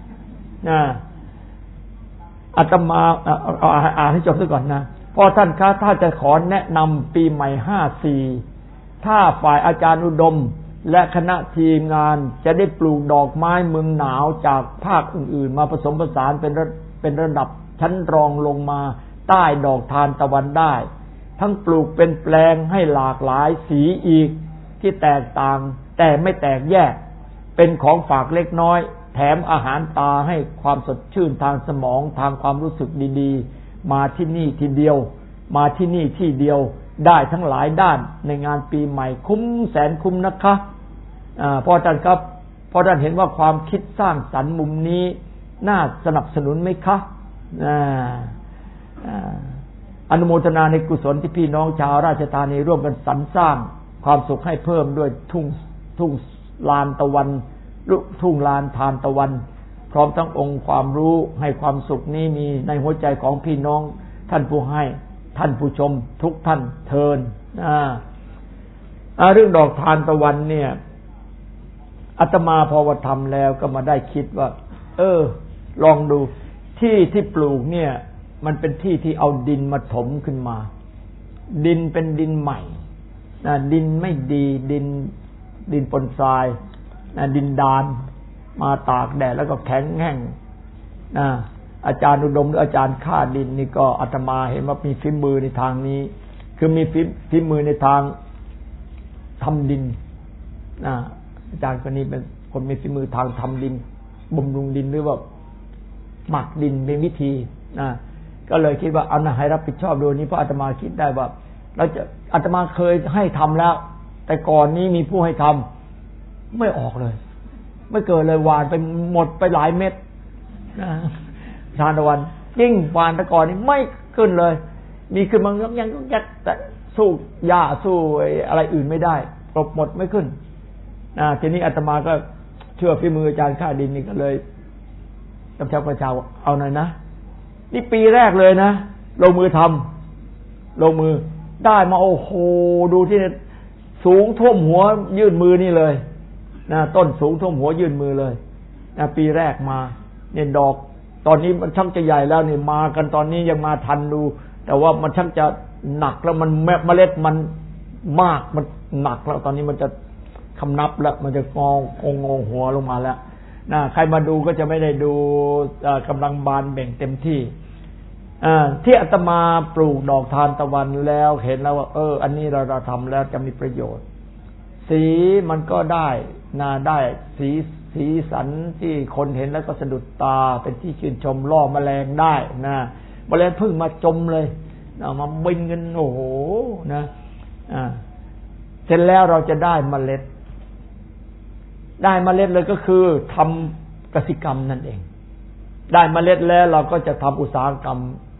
A: อาตมาอ่านให้จบซะก่อนนะพ่อท่านคะถ้าจะขอแนะนำปีใหม่54ถ้าฝ่ายอาจารย์อุดมและคณะทีมงานจะได้ปลูกดอกไม้เมืองหนาวจากภาคอื่นๆมาผสมผสานเป็นระดับชั้นรองลงมาใต้ดอกทานตะวันได้ทั้งปลูกเป็นแปลงให้หลากหลายสีอีกที่แตกต่างแต่ไม่แตกแยกเป็นของฝากเล็กน้อยแถมอาหารตาให้ความสดชื่นทางสมองทางความรู้สึกดีๆมาที่นี่ที่เดียวได้ทั้งหลายด้านในงานปีใหม่คุ้มแสนคุ้มนะคะพ่อท่านครับพ่อท่านเห็นว่าความคิดสร้างสรรค์มุมนี้น่าสนับสนุนไหมคะอนุโมทนาในกุศลที่พี่น้องชาวราชธานีร่วมกันสรรสร้างความสุขให้เพิ่มด้วยทุ่งลานตะวันทุ่งลานทานตะวันพร้อมทั้งองค์ความรู้ให้ความสุขนี้มีในหัวใจของพี่น้องท่านผู้ให้ท่านผู้ชมทุกท่านเทินเรื่องดอกทานตะวันเนี่ยอาตมาพอว่าทำแล้วก็มาได้คิดว่าลองดูที่ปลูกเนี่ยมันเป็นที่ที่เอาดินมาถมขึ้นมาดินเป็นดินใหม่ดินไม่ดีดินปนทรายดินดานมาตากแดดแล้วก็แข็งแห้งอาจารย์อุดมหรืออาจารย์ค่าดินนี่ก็อาตมาเห็นว่ามีฝีมือในทางนี้คือมีฝีมือในทางทำดินอาจารย์คนนี้เป็นคนมีฝีมือทางทำดินบำรุงดินหรือว่าหมักดินเป็นวิธีก็เลยคิดว่าเอาให้รับผิดชอบดูนี้เพราะอาตมาคิดได้ว่าอาตมาเคยให้ทำแล้วแต่ก่อนนี้มีผู้ให้ทำไม่ออกเลยไม่เกิดเลยหวานไปหมดไปหลายเม็ดทานตะวันยิ่งหวานแต่ก่อนนี้ไม่ขึ้นเลยมีขึ้นบางยังแต่สู้หญ้าสู้อะไรอื่นไม่ได้กลบหมดไม่ขึ้นทีนี้อาตมาก็เชื่อฝีมืออาจารย์ค่าดินนี่ก็เลยกำชับประชาเอาหน่อยนะนี่ปีแรกเลยนะลงมือทำลงมือได้มาโอ้โหดูที่สูงท่วมหัวยื่นมือนี่เลยต้นสูงท่วมหัวยื่นมือเลยปีแรกมาเนี่ยดอกตอนนี้มันชักจะใหญ่แล้วนี่มากันตอนนี้ยังมาทันดูแต่ว่ามันชักจะหนักแล้วมันเมล็ดมันมากมันหนักแล้วตอนนี้มันจะคำนับแล้วมันจะงอหัวลงมาแล้วใครมาดูก็จะไม่ได้ดูกำลังบานเบ่งเต็มที่ที่อาตมาปลูกดอกทานตะวันแล้วเห็นแล้วว่าอันนี้เราทำแล้วจะมีประโยชน์สีมันก็ได้ได้สีสันที่คนเห็นแล้วก็สะดุดตาเป็นที่ชื่นชมล่อแมลงได้แมลงพึ่งมาจมเลยมาบินกันโอ้โหเสร็จแล้วเราจะได้เมล็ดเลยก็คือทำกสิกรรมนั่นเองได้เมล็ดแล้วเราก็จะทำอุตสาหกรรม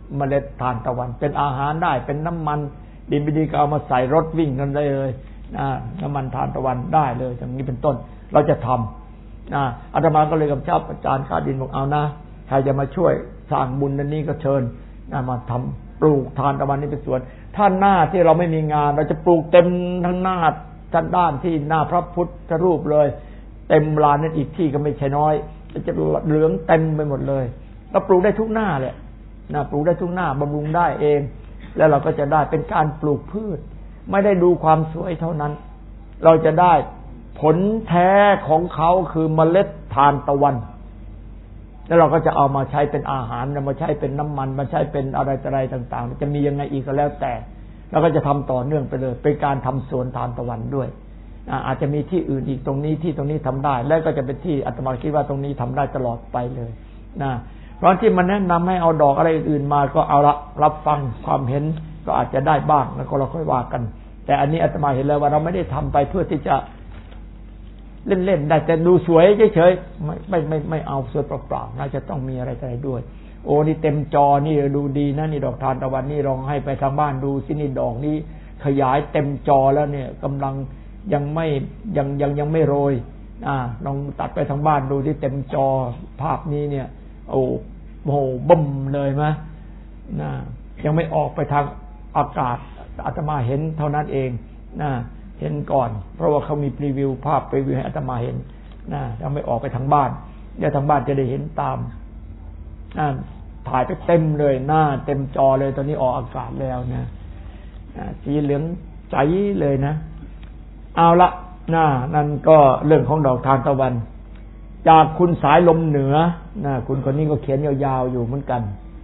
A: เมล็ดทานตะวันเป็นอาหารได้เป็นน้ำมันดีไม่ดีก็เอามาใส่รถวิ่งกันได้เลยน้ำมันทานตะวันได้เลยอย่างนี้เป็นต้นเราจะทำอาตมาก็เลยกำชับอาจารย์ข้าดินบอกเอานะใครจะมาช่วยสร้างบุญนั้นนี้ก็เชิญมาทำปลูกทานตะวันนี้เป็นสวนท่านหน้าที่เราไม่มีงานเราจะปลูกเต็มทั้งหน้าทั้งด้านที่หน้าพระพุทธรูปเลยเต็มลานนั้นอีกที่ก็ไม่ใช่น้อยจะเหลืองเต็มไปหมดเลยเราปลูกได้ทุกหน้าเลยปลูกได้ทุกหน้าบำรุงได้เองแล้วเราก็จะได้เป็นการปลูกพืชไม่ได้ดูความสวยเท่านั้นเราจะได้ผลแท้ของเขาคือเมล็ดทานตะวันแล้วเราก็จะเอามาใช้เป็นอาหารมาใช้เป็นน้ำมันมาใช้เป็นอะไรต่างๆจะมียังไงอีกก็แล้วแต่เราก็จะทำต่อเนื่องไปเลยเป็นการทำสวนทานตะวันด้วยอาจจะมีที่อื่นอีกตรงนี้ที่ตรงนี้ทำได้แล้วก็จะเป็นที่อาตมาคิดว่าตรงนี้ทำได้ตลอดไปเลยเพราะที่มันแนะนำให้เอาดอกอะไรอื่นมาก็เอาละรับฟังความเห็นก็อาจจะได้บ้างแล้วก็เราค่อยว่ากันแต่อันนี้อาตมาเห็นแล้วว่าเราไม่ได้ทำไปเพื่อที่จะเล่นๆได้แต่ดูสวยเฉยๆไม่เอาสวยเปล่าๆน่าจะต้องมีอะไรด้วยโอ้นี่เต็มจอนี่ดูดีนะนี่ดอกทานตะวันนี่ลองให้ไปทางบ้านดูสินี่ดอกนี้ขยายเต็มจอแล้วเนี่ยกำลังยังไม่โรยลองตัดไปทางบ้านดูที่เต็มจอภาพนี้เนี่ยโอ้โหบึ้มเลยมั้ยยังไม่ออกไปทางอากาศอาตมาเห็นเท่านั้นเองเห็นก่อนเพราะว่าเขามีพรีวิวภาพพรีวิวให้อาตมาเห็นยังไม่ออกไปทางบ้านเดี๋ยวทางบ้านจะได้เห็นตามถ่ายไปเต็มเลยหน้าเต็มจอเลยตอนนี้ออกอากาศแล้วนะสีเหลืองใสเลยนะเอาละนั่นก็เรื่องของดอกทานตะวันจากคุณสายลมเหนือคุณคนนี้ก็เขียนยาวๆอยู่เหมือนกัน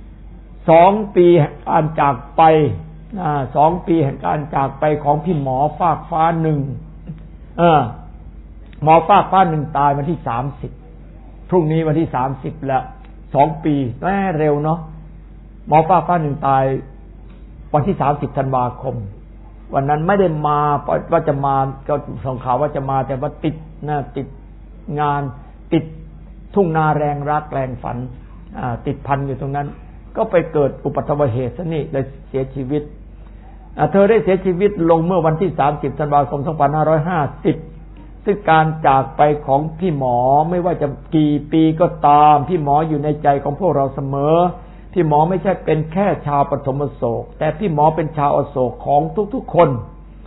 A: 2 ปีการจากไป2 ปีแห่งการจากไปของพี่หมอฟากฟ้า1หมอฟากฟ้า1ตายวันที่30พรุ่งนี้วันที่30แล้ว2 ปีแม่เร็วเนาะหมอฟากฟ้า1ตายวันที่30ธันวาคมวันนั้นไม่ได้มาว่าจะมาก็ส่งข่าวว่าจะมาแต่ว่าติดงานติดทุ่งนาแรงรักแรงฝันติดพันอยู่ตรงนั้นก็ไปเกิดอุบัติเหตุซะนี่เลยเสียชีวิตเธอได้เสียชีวิตลงเมื่อวันที่30ธันวาคม2550ซึ่งการจากไปของพี่หมอไม่ว่าจะกี่ปีก็ตามพี่หมออยู่ในใจของพวกเราเสมอพี่หมอไม่ใช่เป็นแค่ชาวปฐมอโศกแต่พี่หมอเป็นชาวอโศกของทุกๆคน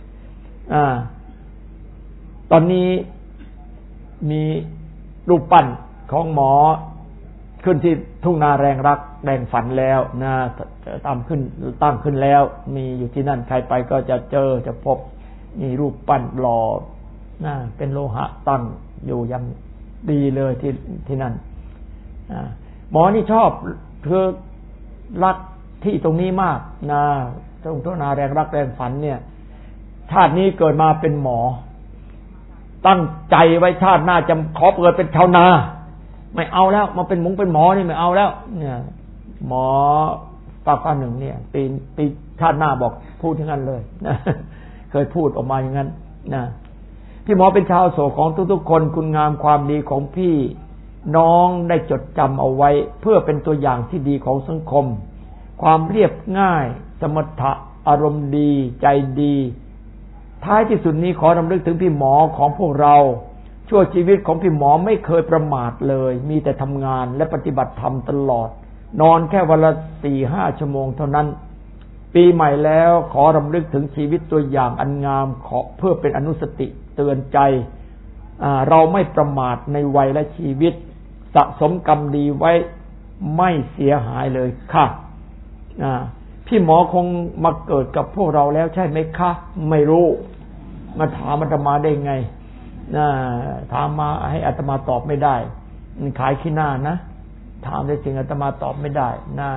A: ตอนนี้มีรูปปั้นของหมอขึ้นที่ทุ่งนาแรงรักแรงฝันแล้วตั้งขึ้นแล้วมีอยู่ที่นั่นใครไปก็จะเจอจะพบมีรูปปั้นหล่อเป็นโลหะตั้งอยู่ยังดีเลยที่นั่นหมอนี่ชอบคือรักที่ตรงนี้มากตรงทุ่งนาแรงรักแรงฝันเนี่ยชาตินี้เกิดมาเป็นหมอตั้งใจไว้ชาติหน้าจะขอเกิดเป็นชาวนาไม่เอาแล้วมาเป็นหมอนี่ไม่เอาแล้วเนี่ยหมอฟากฟ้า1เนี่ยปีชาติหน้าบอกพูดอย่างนั้นเลยเคยพูดออกมาอย่างนั้นพี่หมอเป็นชาวโศกของทุกๆคนคุณงามความดีของพี่น้องได้จดจำเอาไว้เพื่อเป็นตัวอย่างที่ดีของสังคมความเรียบง่ายสมถะอารมณ์ดีใจดีท้ายที่สุดนี้ขอรำลึกถึงพี่หมอของพวกเราชั่วชีวิตของพี่หมอไม่เคยประมาทเลยมีแต่ทำงานและปฏิบัติธรรมตลอดนอนแค่วันละ 4-5 ชั่วโมงเท่านั้นปีใหม่แล้วขอรำลึกถึงชีวิตตัวอย่างอันงามเพื่อเป็นอนุสติเตือนใจเราไม่ประมาทในวัยและชีวิตสะสมกรรมดีไว้ไม่เสียหายเลยค่ะพี่หมอคงมาเกิดกับพวกเราแล้วใช่ไหมคะไม่รู้มาถามอาตมาได้ไงถามมาให้อาตมาตอบไม่ได้มันขายขี้หน้านะถามได้จริงอาตมาตอบไม่ได้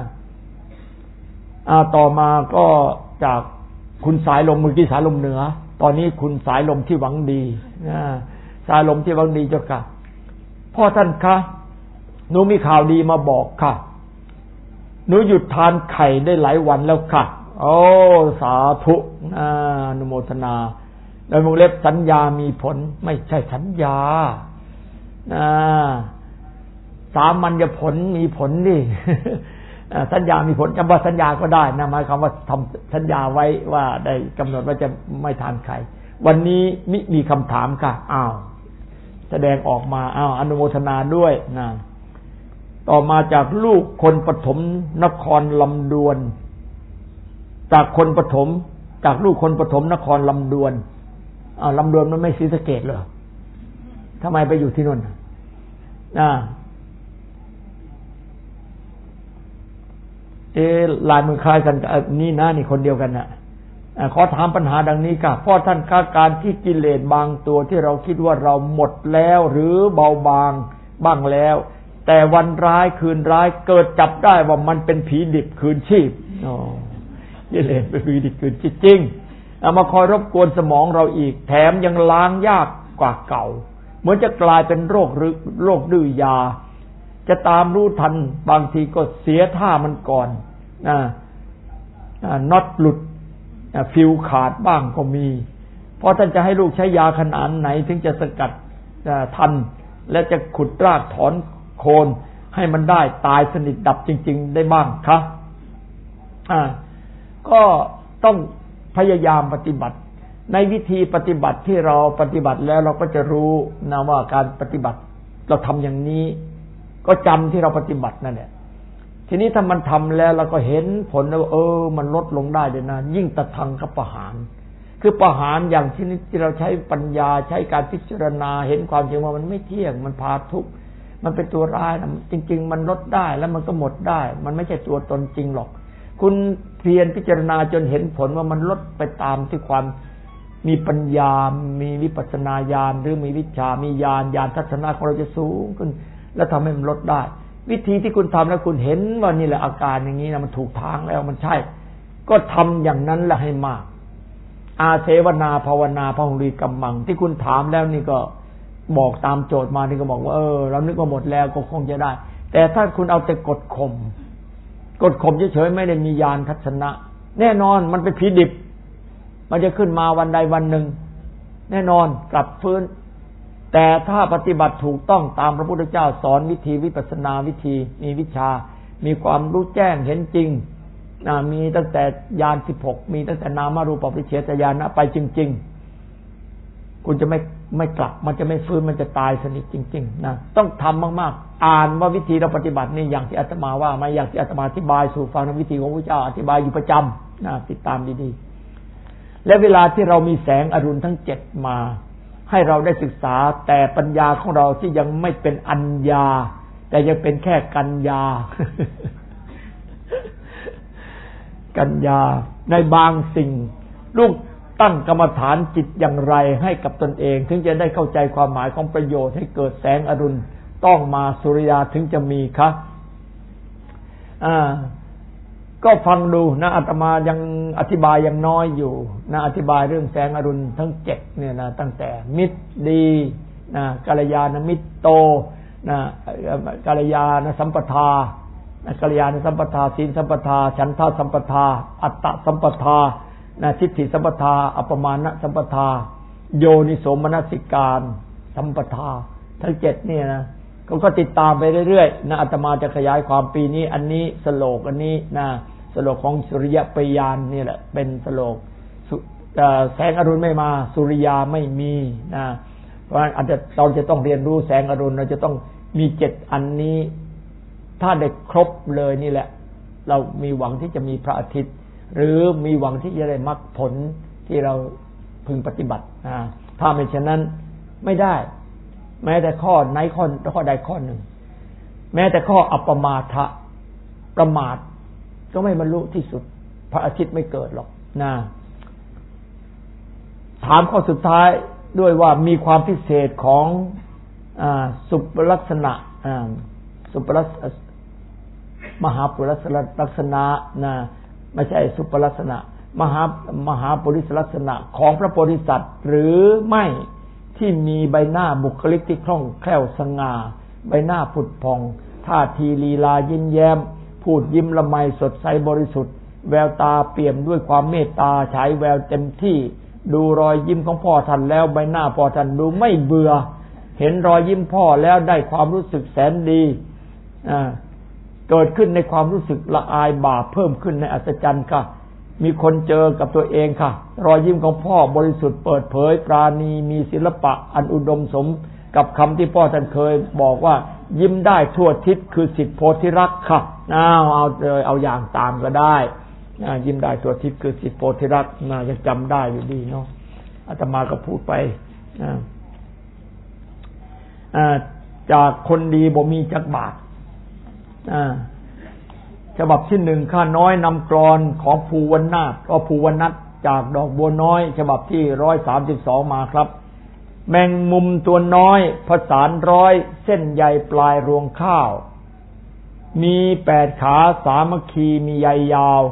A: ต่อมาก็จากคุณสายลมเมื่อกี้สายลมเหนือตอนนี้คุณสายลมที่หวังดีสายลมที่หวังดีเจ้าค่ะพ่อท่านคะหนูมีข่าวดีมาบอกค่ะหนูหยุดทานไข่ได้หลายวันแล้วค่ะโอ้สาธุอนุโมทนาในวงเล็บสัญญามีผลไม่ใช่สัญญาสามัญญผลมีผลดิสัญญามีผลจำว่าสัญญาก็ได้นะหมายความว่าทำสัญญาไว้ว่าได้กำหนดว่าจะไม่ทานไข่วันนี้มีคำถามค่ะแสดงออกมาอนุโมทนาด้วยนะต่อมาจากลูกคนปฐมนครลำดวนจากคนปฐมจากลูกคนปฐมนครลำดวนลำดวนมันไม่ศรีสะเกษเหรอทำไมไปอยู่ที่นั่นลายมือคล้ายกันนี่นะนี่คนเดียวกันนะขอถามปัญหาดังนี้ค่ะเพราะท่านการที่กิเลสบางตัวที่เราคิดว่าเราหมดแล้วหรือเบาบางบ้างแล้วแต่วันร้ายคืนร้ายเกิดจับได้ว่ามันเป็นผีดิบคืนชีพกิเลสเป็นผีดิบคืนชีพจริงมาคอยรบกวนสมองเราอีกแถมยังล้างยากกว่าเก่าเหมือนจะกลายเป็นโรคดื้อยาจะตามรู้ทันบางทีก็เสียท่ามันก่อนน็อตหลุดฟิวขาดบ้างก็มีเพราะท่านจะให้ลูกใช้ยาขนาดไหนถึงจะสกัดทันและจะขุดรากถอนโคนให้มันได้ตายสนิทดับจริงๆได้บ้างคะก็ต้องพยายามปฏิบัติในวิธีปฏิบัติที่เราปฏิบัติแล้วเราก็จะรู้นะว่าการปฏิบัติเราทำอย่างนี้ก็จำที่เราปฏิบัตินั่นแหละทีนี้ถ้ามันทำแล้วเราก็เห็นผลแล้วมันลดลงได้เลยนะยิ่งตะทังกับประหารคือประหารอย่างที่เราใช้ปัญญาใช้การพิจารณาเห็นความจริงว่ามันไม่เที่ยงมันพาทุกข์มันเป็นตัวร้ายนะจริงๆมันลดได้แล้วมันก็หมดได้มันไม่ใช่ตัวตนจริงหรอกคุณเพียรพิจารณาจนเห็นผลว่ามันลดไปตามที่ความมีปัญญามีวิปัสสนาญาณหรือมีวิชามีญาณทัศนะของเราจะสูงขึ้นแล้วทำให้มันลดได้วิธีที่คุณทำแล้วคุณเห็นว่านี่แหละอาการอย่างนี้นะมันถูกทางแล้วมันใช่ก็ทำอย่างนั้นแหละให้มากอาเสวนาภาวนาพหุรีกัมมังที่คุณถามแล้วนี่ก็บอกตามโจทย์มานี่ก็บอกว่าเรานึกว่าหมดแล้วก็คงจะได้แต่ถ้าคุณเอาแต่กดข่มเฉยๆไม่ได้มีญาณทัศนะแน่นอนมันเป็นผีดิบมันจะขึ้นมาวันใดวันหนึ่งแน่นอนกลับฟื้นแต่ถ้าปฏิบัติถูกต้องตามพระพุทธเจ้าสอนวิธีวิปัสสนาวิธีมีวิชามีความรู้แจ้งเห็นจริงมีตั้งแต่ญาณ16มีตั้งแต่นามารูปปริเฉทญาณไปจริงๆคุณจะไม่กลับมันจะไม่ฟื้นมันจะตายสนิทจริงๆนะต้องทำมากๆอ่านว่าวิธีเราปฏิบัตินี่อย่างที่อาตมาว่ามาอย่างที่อาตมาอธิบายสู่ฟังในวิธีของพระเจ้าอธิบายอยู่ประจำนะติดตามดีๆและเวลาที่เรามีแสงอรุณทั้ง7มาให้เราได้ศึกษาแต่ปัญญาของเราที่ยังไม่เป็นอัญญาแต่ยังเป็นแค่กัญญา กัญญาในบางสิ่งลูกตั้งกรรมฐานจิตอย่างไรให้กับตนเองถึงจะได้เข้าใจความหมายของประโยชน์ให้เกิดแสงอรุณต้องมาสุริยาถึงจะมีคะก็ฟังดูนะอาตมายังอธิบายยังน้อยอยู่นะอธิบายเรื่องแสงอรุณทั้ง7เนี่ยนะตั้งแต่มิตรดีนะกัลยาณมิตรโตนะกัลยาณสัมปทานะกัลยาณสัมปทาศีลสัมปทาฉันทะสัมปทาอัตตะสัมปทานะทิฏฐิสัมปทาอัปปมานะสัมปทาโยนิโสมนสิการสัมปทาทั้ง7เนี่ยนะก็ติดตามไปเรื่อยๆนะอาตมาจะขยายความปีนี้อันนี้สโลกอันนี้นะสโลกของสุริยปยานนี่แหละเป็นสโลกแสงอรุณไม่มาสุริยาไม่มีนะเพราะฉะนั้นเราจะต้องเรียนรู้แสงอรุณเราจะต้องมี7อันนี้ถ้าได้ครบเลยนี่แหละเรามีหวังที่จะมีพระอาทิตย์หรือมีหวังที่จะได้มรรคผลที่เราพึงปฏิบัติถ้าไม่เช่นนั้นไม่ได้แม้แต่ข้อใดข้อหนึ่งแม้แต่ข้ออัปปมาทะประมาทก็ไม่บรรลุที่สุดพระอาทิตย์ไม่เกิดหรอกนะถามข้อสุดท้ายด้วยว่ามีความพิเศษของสุปลักษณะมหาปุริสลักษณะนะไม่ใช่สุปลักษณะมหาปุริสลักษณะของพระโพธิสัตว์หรือไม่ที่มีใบหน้าบุคลิกที่คล่องแคล่วสง่าใบหน้าผุดผ่องท่าทีลีลายิ้มแย้มพูดยิ้มละไมสดใสบริสุทธิ์แววตาเปี่ยมด้วยความเมตตาฉายแววเต็มที่ดูรอยยิ้มของพ่อท่านแล้วใบหน้าพ่อท่านดูไม่เบื่อเห็นรอยยิ้มพ่อแล้วได้ความรู้สึกแสนดีเกิดขึ้นในความรู้สึกละอายบาปเพิ่มขึ้นในอัศจรรย์ค่ะมีคนเจอกับตัวเองค่ะรอยยิ้มของพ่อบริสุทธิ์เปิดเผยปราณีมีศิลปะอันอุดมสมกับคำที่พ่อท่านเคยบอกว่ายิ้มได้ทั่วทิศคือสิทธิโพธิรักษ์ค่ะเอาอย่างตามก็ได้ยิ้มได้ทั่วทิศคือสิทธิโพธิรักษ์ยังจำได้อยู่ดีเนาะอาตมาก็พูดไปจากคนดีบ่มีจักบาทฉบับที่ 1ข้าน้อยนำกลอนของภูวนาถก็ภูวนัสจากดอกบัวน้อยฉบับที่132มาครับแมงมุมตัวน้อยผสานร้อยเส้นใยปลายรวงข้าวมี8ขาสามัคคีมีใยยาว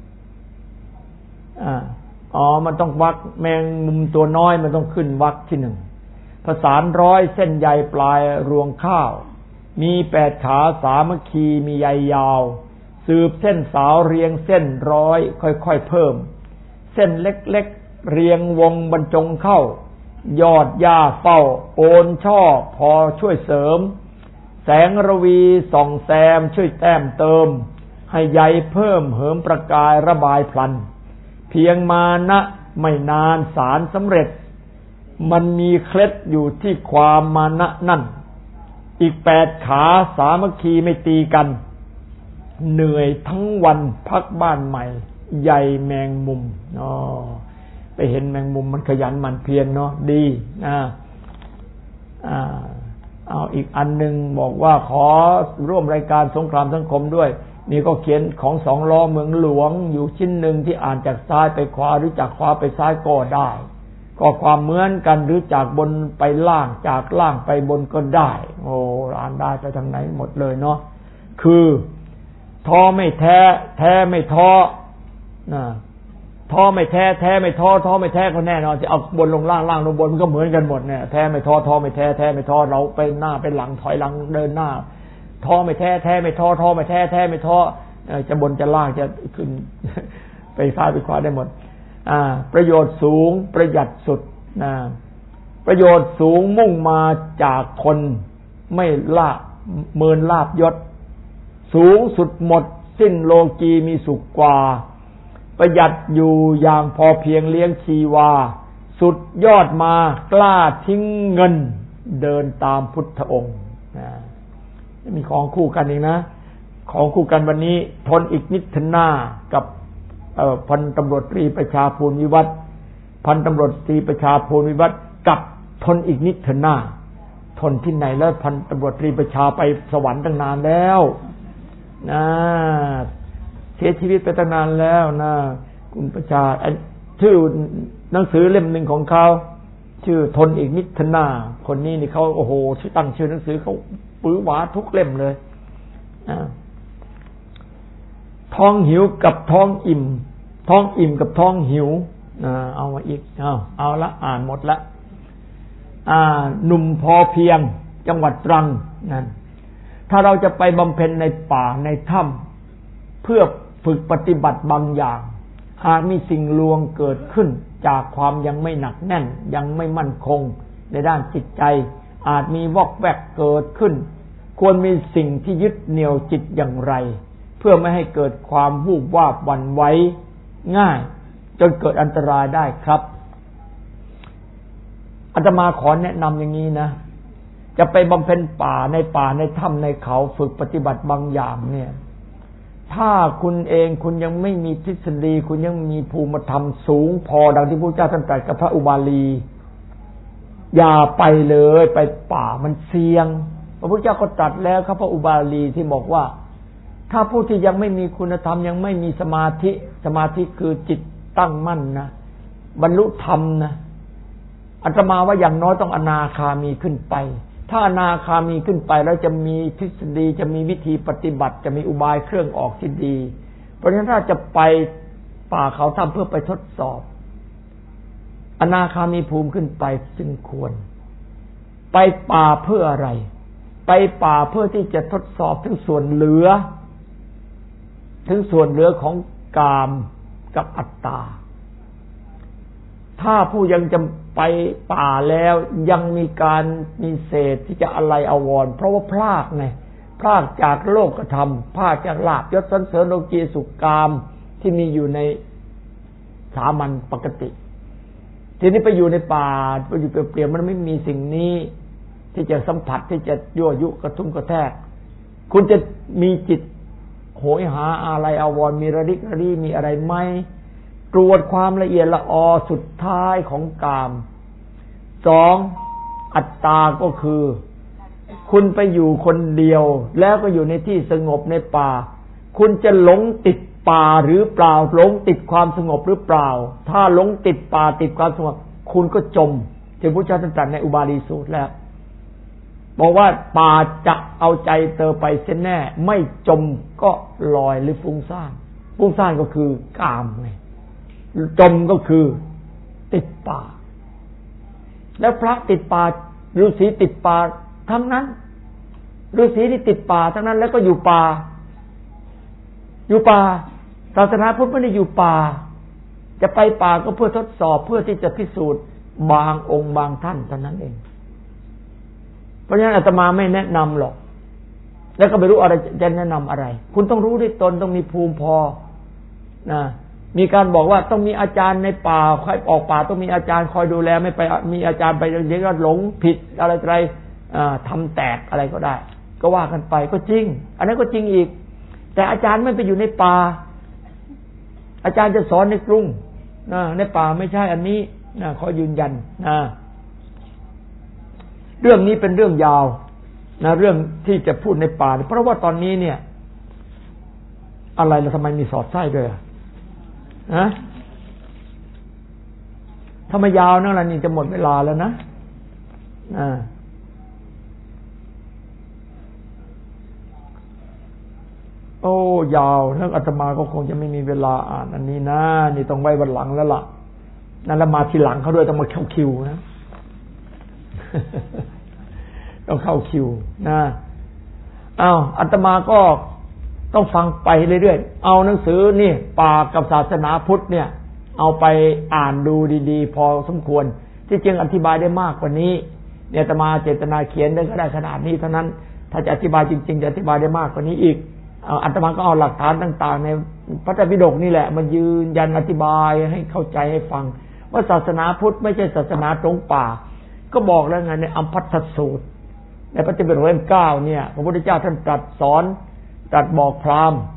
A: มันต้องวรรคแมงมุมตัวน้อยมันต้องขึ้นวรรคที่ 1ผสานร้อยเส้นใยปลายรวงข้าวมี8ขาสามัคคีมีใยยาวสืบเส้นสาวเรียงเส้นร้อยค่อยๆเพิ่มเส้นเล็กๆเรียงวงบรรจงเข้ายอดหญ้าเฝ้าโอนช่อพอช่วยเสริมแสงระวีส่องแซมช่วยแต้มเติมให้ใยเพิ่มเหิมประกายระบายพลันเพียงมานะไม่นานสารสำเร็จมันมีเคล็ดอยู่ที่ความมานะนั่นอีก8ขาสามัคคีไม่ตีกันเหนื่อยทั้งวันพักบ้านใหม่ใยแมงมุมไปเห็นแมงมุมมันขยันมันเพียรเนาะดีเอาอีกอันนึงบอกว่าขอร่วมรายการสงครามสังคมด้วยนี่ก็เขียนของ2ล้อเมืองหลวงอยู่ชิ้นหนึ่งที่อ่านจากซ้ายไปขวาหรือจากขวาไปซ้ายก็ได้ก็ความเหมือนกันหรือจากบนไปล่างจากล่างไปบนก็ได้อ่านได้ไปทางไหนหมดเลยเนาะคือท้อไม่แท้แท้ไม่ท้อท้อไม่แท้แท้ไม่ท้อท้อไม่แท้ก็แน่นอนจะเอาบนลงล่างล่างลงบนมันก็เหมือนกันหมดเนี่ยแท้ไม่ท้อท้อไม่แท้แท้ไม่ท้อเราไปหน้าไปหลังถอยหลังเดินหน้าท้อไม่แท้แท้ไม่ท้อท้อไม่แท้แท้ไม่ท้อจะบนจะล่างจะขึ้นไปซ้ายไปขวาได้หมดประโยชน์สูงประหยัดสุดประโยชน์สูงมุ่งมาจากคนไม่ละเมินลาภยศสูงสุดหมดสิ้นโลกีมีสุขกว่าประหยัดอยู่อย่างพอเพียงเลี้ยงชีวาสุดยอดมากล้าทิ้งเงินเดินตามพุทธองค์มีของคู่กันอีกนะของคู่กันวันนี้ทนอีกนิดทนากับพันตำรวจตรีประชาภูลวิวัฒน์พันตำรวจตรีประชาภูลวิวัฒน์กับทนอีกนิดทนาทนที่ไหนแล้วพันตำรวจตรีประชาไปสวรรค์ตั้งนานแล้วเสียชีวิตไปตั้งนานแล้วนะคุณประชาชื่อหนังสือเล่มหนึ่งของเขาชื่อทนอีกนิดทนาคนนี้นี่เขาโอ้โหตั้งชื่อหนังสือเขาปื้อหวาทุกเล่มเลยท้องหิวกับท้องอิ่มท้องอิ่มกับท้องหิวเอามาอีกเอาละอ่านหมดละหนุ่มพอเพียงจังหวัดตรังนั่นถ้าเราจะไปบำเพ็ญในป่าในถ้ำเพื่อฝึกปฏิบัติบางอย่างหากมีสิ่งลวงเกิดขึ้นจากความยังไม่หนักแน่นยังไม่มั่นคงในด้านจิตใจอาจมีวอกแวกเกิดขึ้นควรมีสิ่งที่ยึดเหนี่ยวจิตอย่างไรเพื่อไม่ให้เกิดความวูบวาบหวั่นไหวง่ายจนเกิดอันตรายได้ครับอาตมาขอแนะนำอย่างนี้นะจะไปบำเพ็ญป่าในถ้ำในเขาฝึกปฏิบัติบางอย่างเนี่ยถ้าคุณเองคุณยังไม่มีทฤษฎีคุณยังมีภูมิธรรมสูงพอดังที่พระเจ้าท่านตรัสกับพระอุบาลีอย่าไปเลยไปป่ามันเสี่ยงพระพุทธเจ้าก็ตรัสแล้วครับพระอุบาลีที่บอกว่าถ้าผู้ที่ยังไม่มีคุณธรรมยังไม่มีสมาธิคือจิตตั้งมั่นนะบรรลุธรรมนะอาตมาว่าอย่างน้อยต้องอนาคามีขึ้นไปถ้าอนาคามีขึ้นไปแล้วจะมีทฤษฎีจะมีวิธีปฏิบัติจะมีอุบายเครื่องออกที่ดีเพราะฉะนั้นถ้าจะไปป่าเขาถ้ำเพื่อไปทดสอบอนาคามีภูมิขึ้นไปจึงควรไปป่าเพื่ออะไรไปป่าเพื่อที่จะทดสอบถึงส่วนเหลือของกามกับอัตตาถ้าผู้ยังจะไปป่าแล้วยังมีเศษที่จะอะไรอาวรณ์เพราะว่าพลากไงพรากจากโลกธรรมพรากจากลาภยศสรรเสริญโลกีสุขกามที่มีอยู่ในสามัญปกติทีนี้ไปอยู่ในป่าไปอยู่เปลี่ยวๆมันไม่มีสิ่งนี้ที่จะสัมผัสที่จะยั่วยุกระตุ้นกระแทกคุณจะมีจิตโหยหาอะไรอาวรณ์มีระลิกระลี่มีอะไรไหมตรวจความละเอียดละออสุดท้ายของกามสองอัตตาก็คือคุณไปอยู่คนเดียวแล้วก็อยู่ในที่สงบในป่าคุณจะหลงติดป่าหรือเปล่าหลงติดความสงบหรือเปล่าถ้าหลงติดป่าติดความสงบคุณก็จมที่พระพุทธเจ้าตรัสในอุบาลีสูตรแล้วบอกว่าป่าจะเอาใจเธอไปเสียแน่ไม่จมก็ลอยหรือฟุ้งซ่านฟุ้งซ่านก็คือกามไงจมก็คือติดป่าแล้วพระติดป่าฤาษีติดป่าทั้งนั้นฤาษีที่ติดป่าทั้งนั้นแล้วก็อยู่ป่าศาสนาพุทธไม่ได้อยู่ป่าจะไปป่าก็เพื่อทดสอบเพื่อที่จะพิสูจน์บางองค์บางท่านเท่านั้นเองเพราะฉะนั้นอาตมาไม่แนะนำหรอกแล้วก็ไม่รู้อะไรจะแนะนำอะไรคุณต้องรู้ด้วยตนต้องมีภูมิพอนะมีการบอกว่าต้องมีอาจารย์ในป่าใครออกป่าต้องมีอาจารย์คอยดูแลไม่ไปมีอาจารย์ไปเดี๋ยวก็หลงผิดอะไรทำแตกอะไรก็ได้ก็ว่ากันไปก็จริงอันนั้นก็จริงอีกแต่อาจารย์ไม่ไปอยู่ในป่าอาจารย์จะสอนในกรุงในป่าไม่ใช่อันนี้ขอยืนยันเรื่องนี้เป็นเรื่องยาวเรื่องที่จะพูดในป่าเพราะว่าตอนนี้เนี่ยอะไรแล้วทำไมมีสอดไส้ด้วยถ้าไม่ยาวนั่นแหละนี่จะหมดเวลาแล้วนะโอ้ยาวแล้วอาตมาก็คงจะไม่มีเวลาอ่านอันนี้นะนี่ต้องไว้วันหลังแล้วล่ะนั่นแล้วมาทีหลังเขาด้วยต้องมาเข้าคิวนะต้องเข้าคิวนะอาตมาก็ต้องฟังไปเรื่อยๆเอาหนังสือนี่ป่ากับศาสนาพุทธเนี่ยเอาไปอ่านดูดีๆพอสมควรที่จริงอธิบายได้มากกว่านี้เนี่ยอาตมาเจตนาเขียนได้ก็ได้ขนาดนี้เท่านั้นถ้าจะอธิบายจริงๆจะอธิบายได้มากกว่านี้อีกอาตมาก็เอาหลักฐานต่างๆในพระไตรปิฎกนี่แหละมายืนยันอธิบายให้เข้าใจให้ฟังว่าศาสนาพุทธไม่ใช่ศาสนาตรงป่าก็บอกแล้วไงในอัมพัทธสูตรในพระไตรปิฎกเล่ม 9เนี่ยพระพุทธเจ้าท่านตรัสสอนตรัสบอกพราหมณ์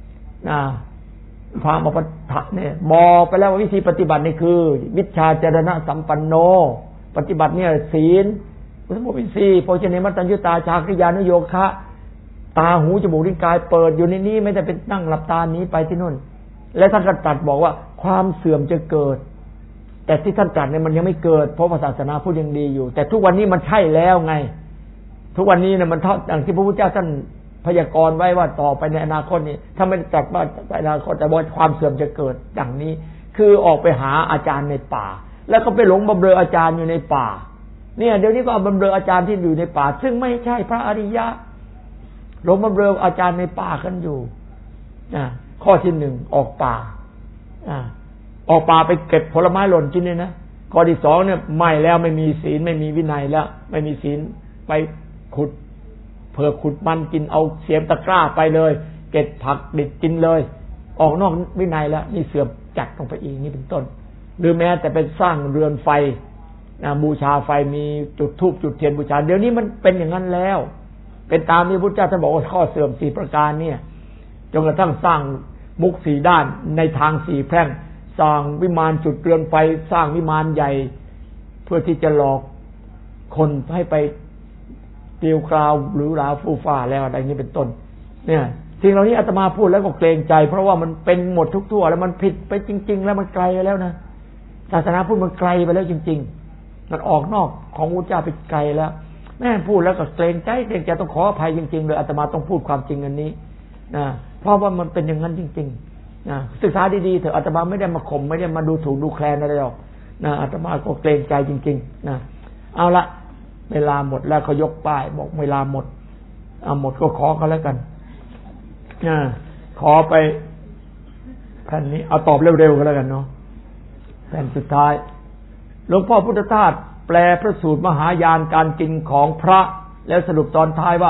A: พราหมณ์อภัทถะเนี่ยบอกไปแล้วว่าวิธีปฏิบัตินี่คือวิชชาจรณะสัมปันโนปฏิบัติเนี่ยศีลสมุทิสีโภชเนมัตตัญญุตาชาคริยานุโยคะตาหูจมูกลิ้นกายเปิดอยู่ในนี้ไม่ได้เป็นนั่งหลับตานี้ไปที่นู่นและท่านก็ตรัสบอกว่าความเสื่อมจะเกิดแต่ที่ท่านตรัสเนี่ยมันยังไม่เกิดเพราะศาสนาพุทธยังดีอยู่แต่ทุกวันนี้มันใช่แล้วไงทุกวันนี้เนี่ยมันเท่าอย่างที่พระพุทธเจ้าท่านพยากรณ์ไว้ว่าต่อไปในอนาคตนี้ถ้าไม่ตรัสว่าในอนาคตแต่ว่าความเสื่อมจะเกิดดังนี้คือออกไปหาอาจารย์ในป่าแล้วก็ไปหลงบำเรออาจารย์อยู่ในป่าเนี่ยเดี๋ยวนี้ก็บำเรออาจารย์ที่อยู่ในป่าซึ่งไม่ใช่พระอริยะหลงบำเรออาจารย์ในป่ากันอยู่ข้อที่หนึ่งออกป่าออกป่าไปเก็บผลไม้หล่นกินเนี่ยนะข้อที่สองเนี่ยไม่แล้วไม่มีศีลไม่มีวินัยแล้วไม่มีศีลไปขุดเผื่อขุดมันกินเอาเสียมตะกร้าไปเลยเก็บผักดิบกินเลยออกนอกวินัยแล้วนี่เสื่อมจัดลงไปอีกนี่เป็นต้นหรือแม้แต่เป็นสร้างเรือนไฟบูชาไฟมีจุดธูปจุดเทียนบูชาเดี๋ยวนี้มันเป็นอย่างนั้นแล้วเป็นตามที่พระพุทธเจ้าท่านบอกว่าข้อเสื่อม4ประการเนี่ยจนกระทั่งสร้างมุก4ด้านในทาง4แพร่งสร้างวิมานจุดเรือนไฟสร้างวิมานใหญ่เพื่อที่จะหลอกคนให้ไปเกลียวกราวหรือราฟูฟ้าแล้วอะไรนี้เป็นต้นเนี่ยสิ่งเหล่านี้อาตมาพูดแล้วก็เกรงใจเพราะว่ามันเป็นหมดทุกทั่วแล้วมันผิดไปจริงๆแล้วมันไกลไปแล้วนะศาสนาพุทธมันไกลไปแล้วจริงๆมันออกนอกของพระพุทธเจ้าไปไกลแล้วแม่พูดแล้วก็เกรงใจต้องขออภัยจริงๆเลยอาตมาต้องพูดความจริงอันนี้นะเพราะว่ามันเป็นอย่างนั้นจริงๆนะศึกษาดีๆเถอะอาตมาไม่ได้มาข่มไม่ได้มาดูถูกดูแคลนอะไรหรอกนะอาตมาก็เกรงใจจริงๆนะเอาละเวลาหมดแล้วเขายกป้ายบอกเวลาหมดหมดก็ขอกันแล้วกันขอไปแผ่นนี้เอาตอบเร็วๆกันแล้วกันเนาะแผ่นสุดท้ายหลวงพ่อพุทธทาสแปลพระสูตรมหายานการกินของพระแล้วสรุปตอนท้ายว่า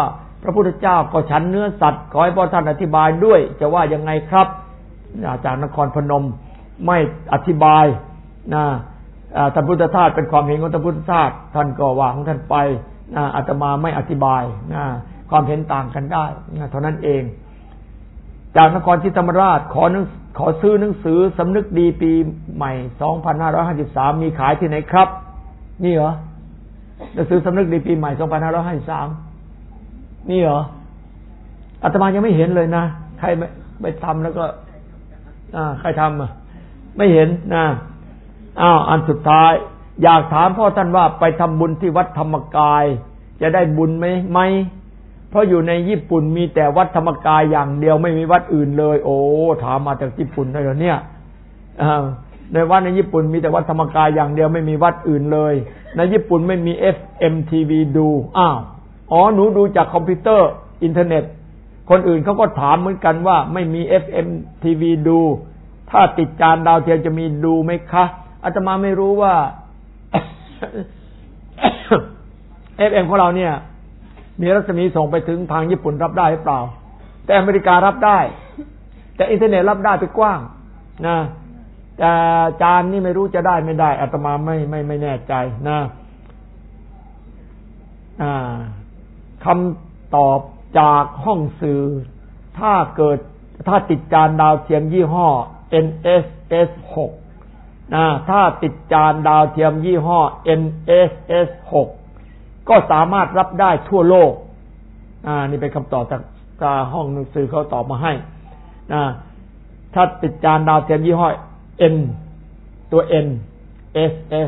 A: พระพุทธเจ้าก็ฉันเนื้อสัตว์ขอให้พ่อท่านอธิบายด้วยจะว่ายังไงครับจากนครพนมไม่อธิบายนะท่านพุทธทาสเป็นความเห็นของท่านพุทธทาสท่านก็ว่าของท่านไปอาตมาไม่อธิบายความเห็นต่างกันได้เท่านั้นเองจากนครศรีธรรมราชขอซื้อหนังสือสำนึกดีปีใหม่2553มีขายที่ไหนครับนี่เหรอหนังสือสำนึกดีปีใหม่2553นี่เหรออาตมายังไม่เห็นเลยนะใครไม่ทำแล้วก็ใครทำไม่เห็นนะอันสุดท้ายอยากถามพ่อท่านว่าไปทำบุญที่วัดธรรมกายจะได้บุญไหมเพราะอยู่ในญี่ปุ่นมีแต่วัดธรรมกายอย่างเดียวไม่มีวัดอื่นเลยโอ้ถามมาจากญี่ปุ่นได้เหรอเนี่ยในวัดในญี่ปุ่นมีแต่วัดธรรมกายอย่างเดียวไม่มีวัดอื่นเลยในญี่ปุ่นไม่มี FM TV ดูหนูดูจากคอมพิวเตอร์อินเทอร์เน็ตคนอื่นเขาก็ถามเหมือนกันว่าไม่มี FM TV ดูถ้าติดจานดาวเทียมจะมีดูไหมคะอาตมาไม่รู้ว่า FM ของเราเนี่ยมีรัศมีส่งไปถึงทางญี่ปุ่นรับได้หรือเปล่าแต่อเมริการับได้แต่อินเทอร์เน็ตรับได้ไปกว้างนะแต่จานนี่ไม่รู้จะได้ไม่ได้อาตมาไม่แน่ใจนะคำตอบจากห้องสื่อถ้าติดจานดาวเทียมยี่ห้อ NSS 6ถ้าติดจานดาวเทียมยี่ห้อ NSS 6ก็สามารถรับได้ทั่วโลกนี่เป็นคำตอบจากห้องหนังสือเขาตอบมาให้ถ้าติดจานดาวเทียมยี่ห้อ N ตัว N SS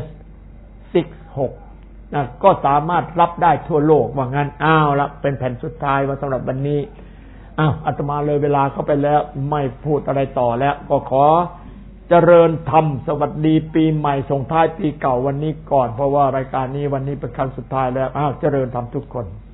A: 66ก็สามารถรับได้ทั่วโลกว่างั้นละเป็นแผ่นสุดท้ายว่าสำหรับวันนี้อาตมาเลยเวลาเข้าไปแล้วไม่พูดอะไรต่อแล้วก็ขอเจริญธรรมสวัสดีปีใหม่ส่งท้ายปีเก่าวันนี้ก่อนเพราะว่ารายการนี้วันนี้เป็นครั้งสุดท้ายแล้วเจริญธรรมทุกคน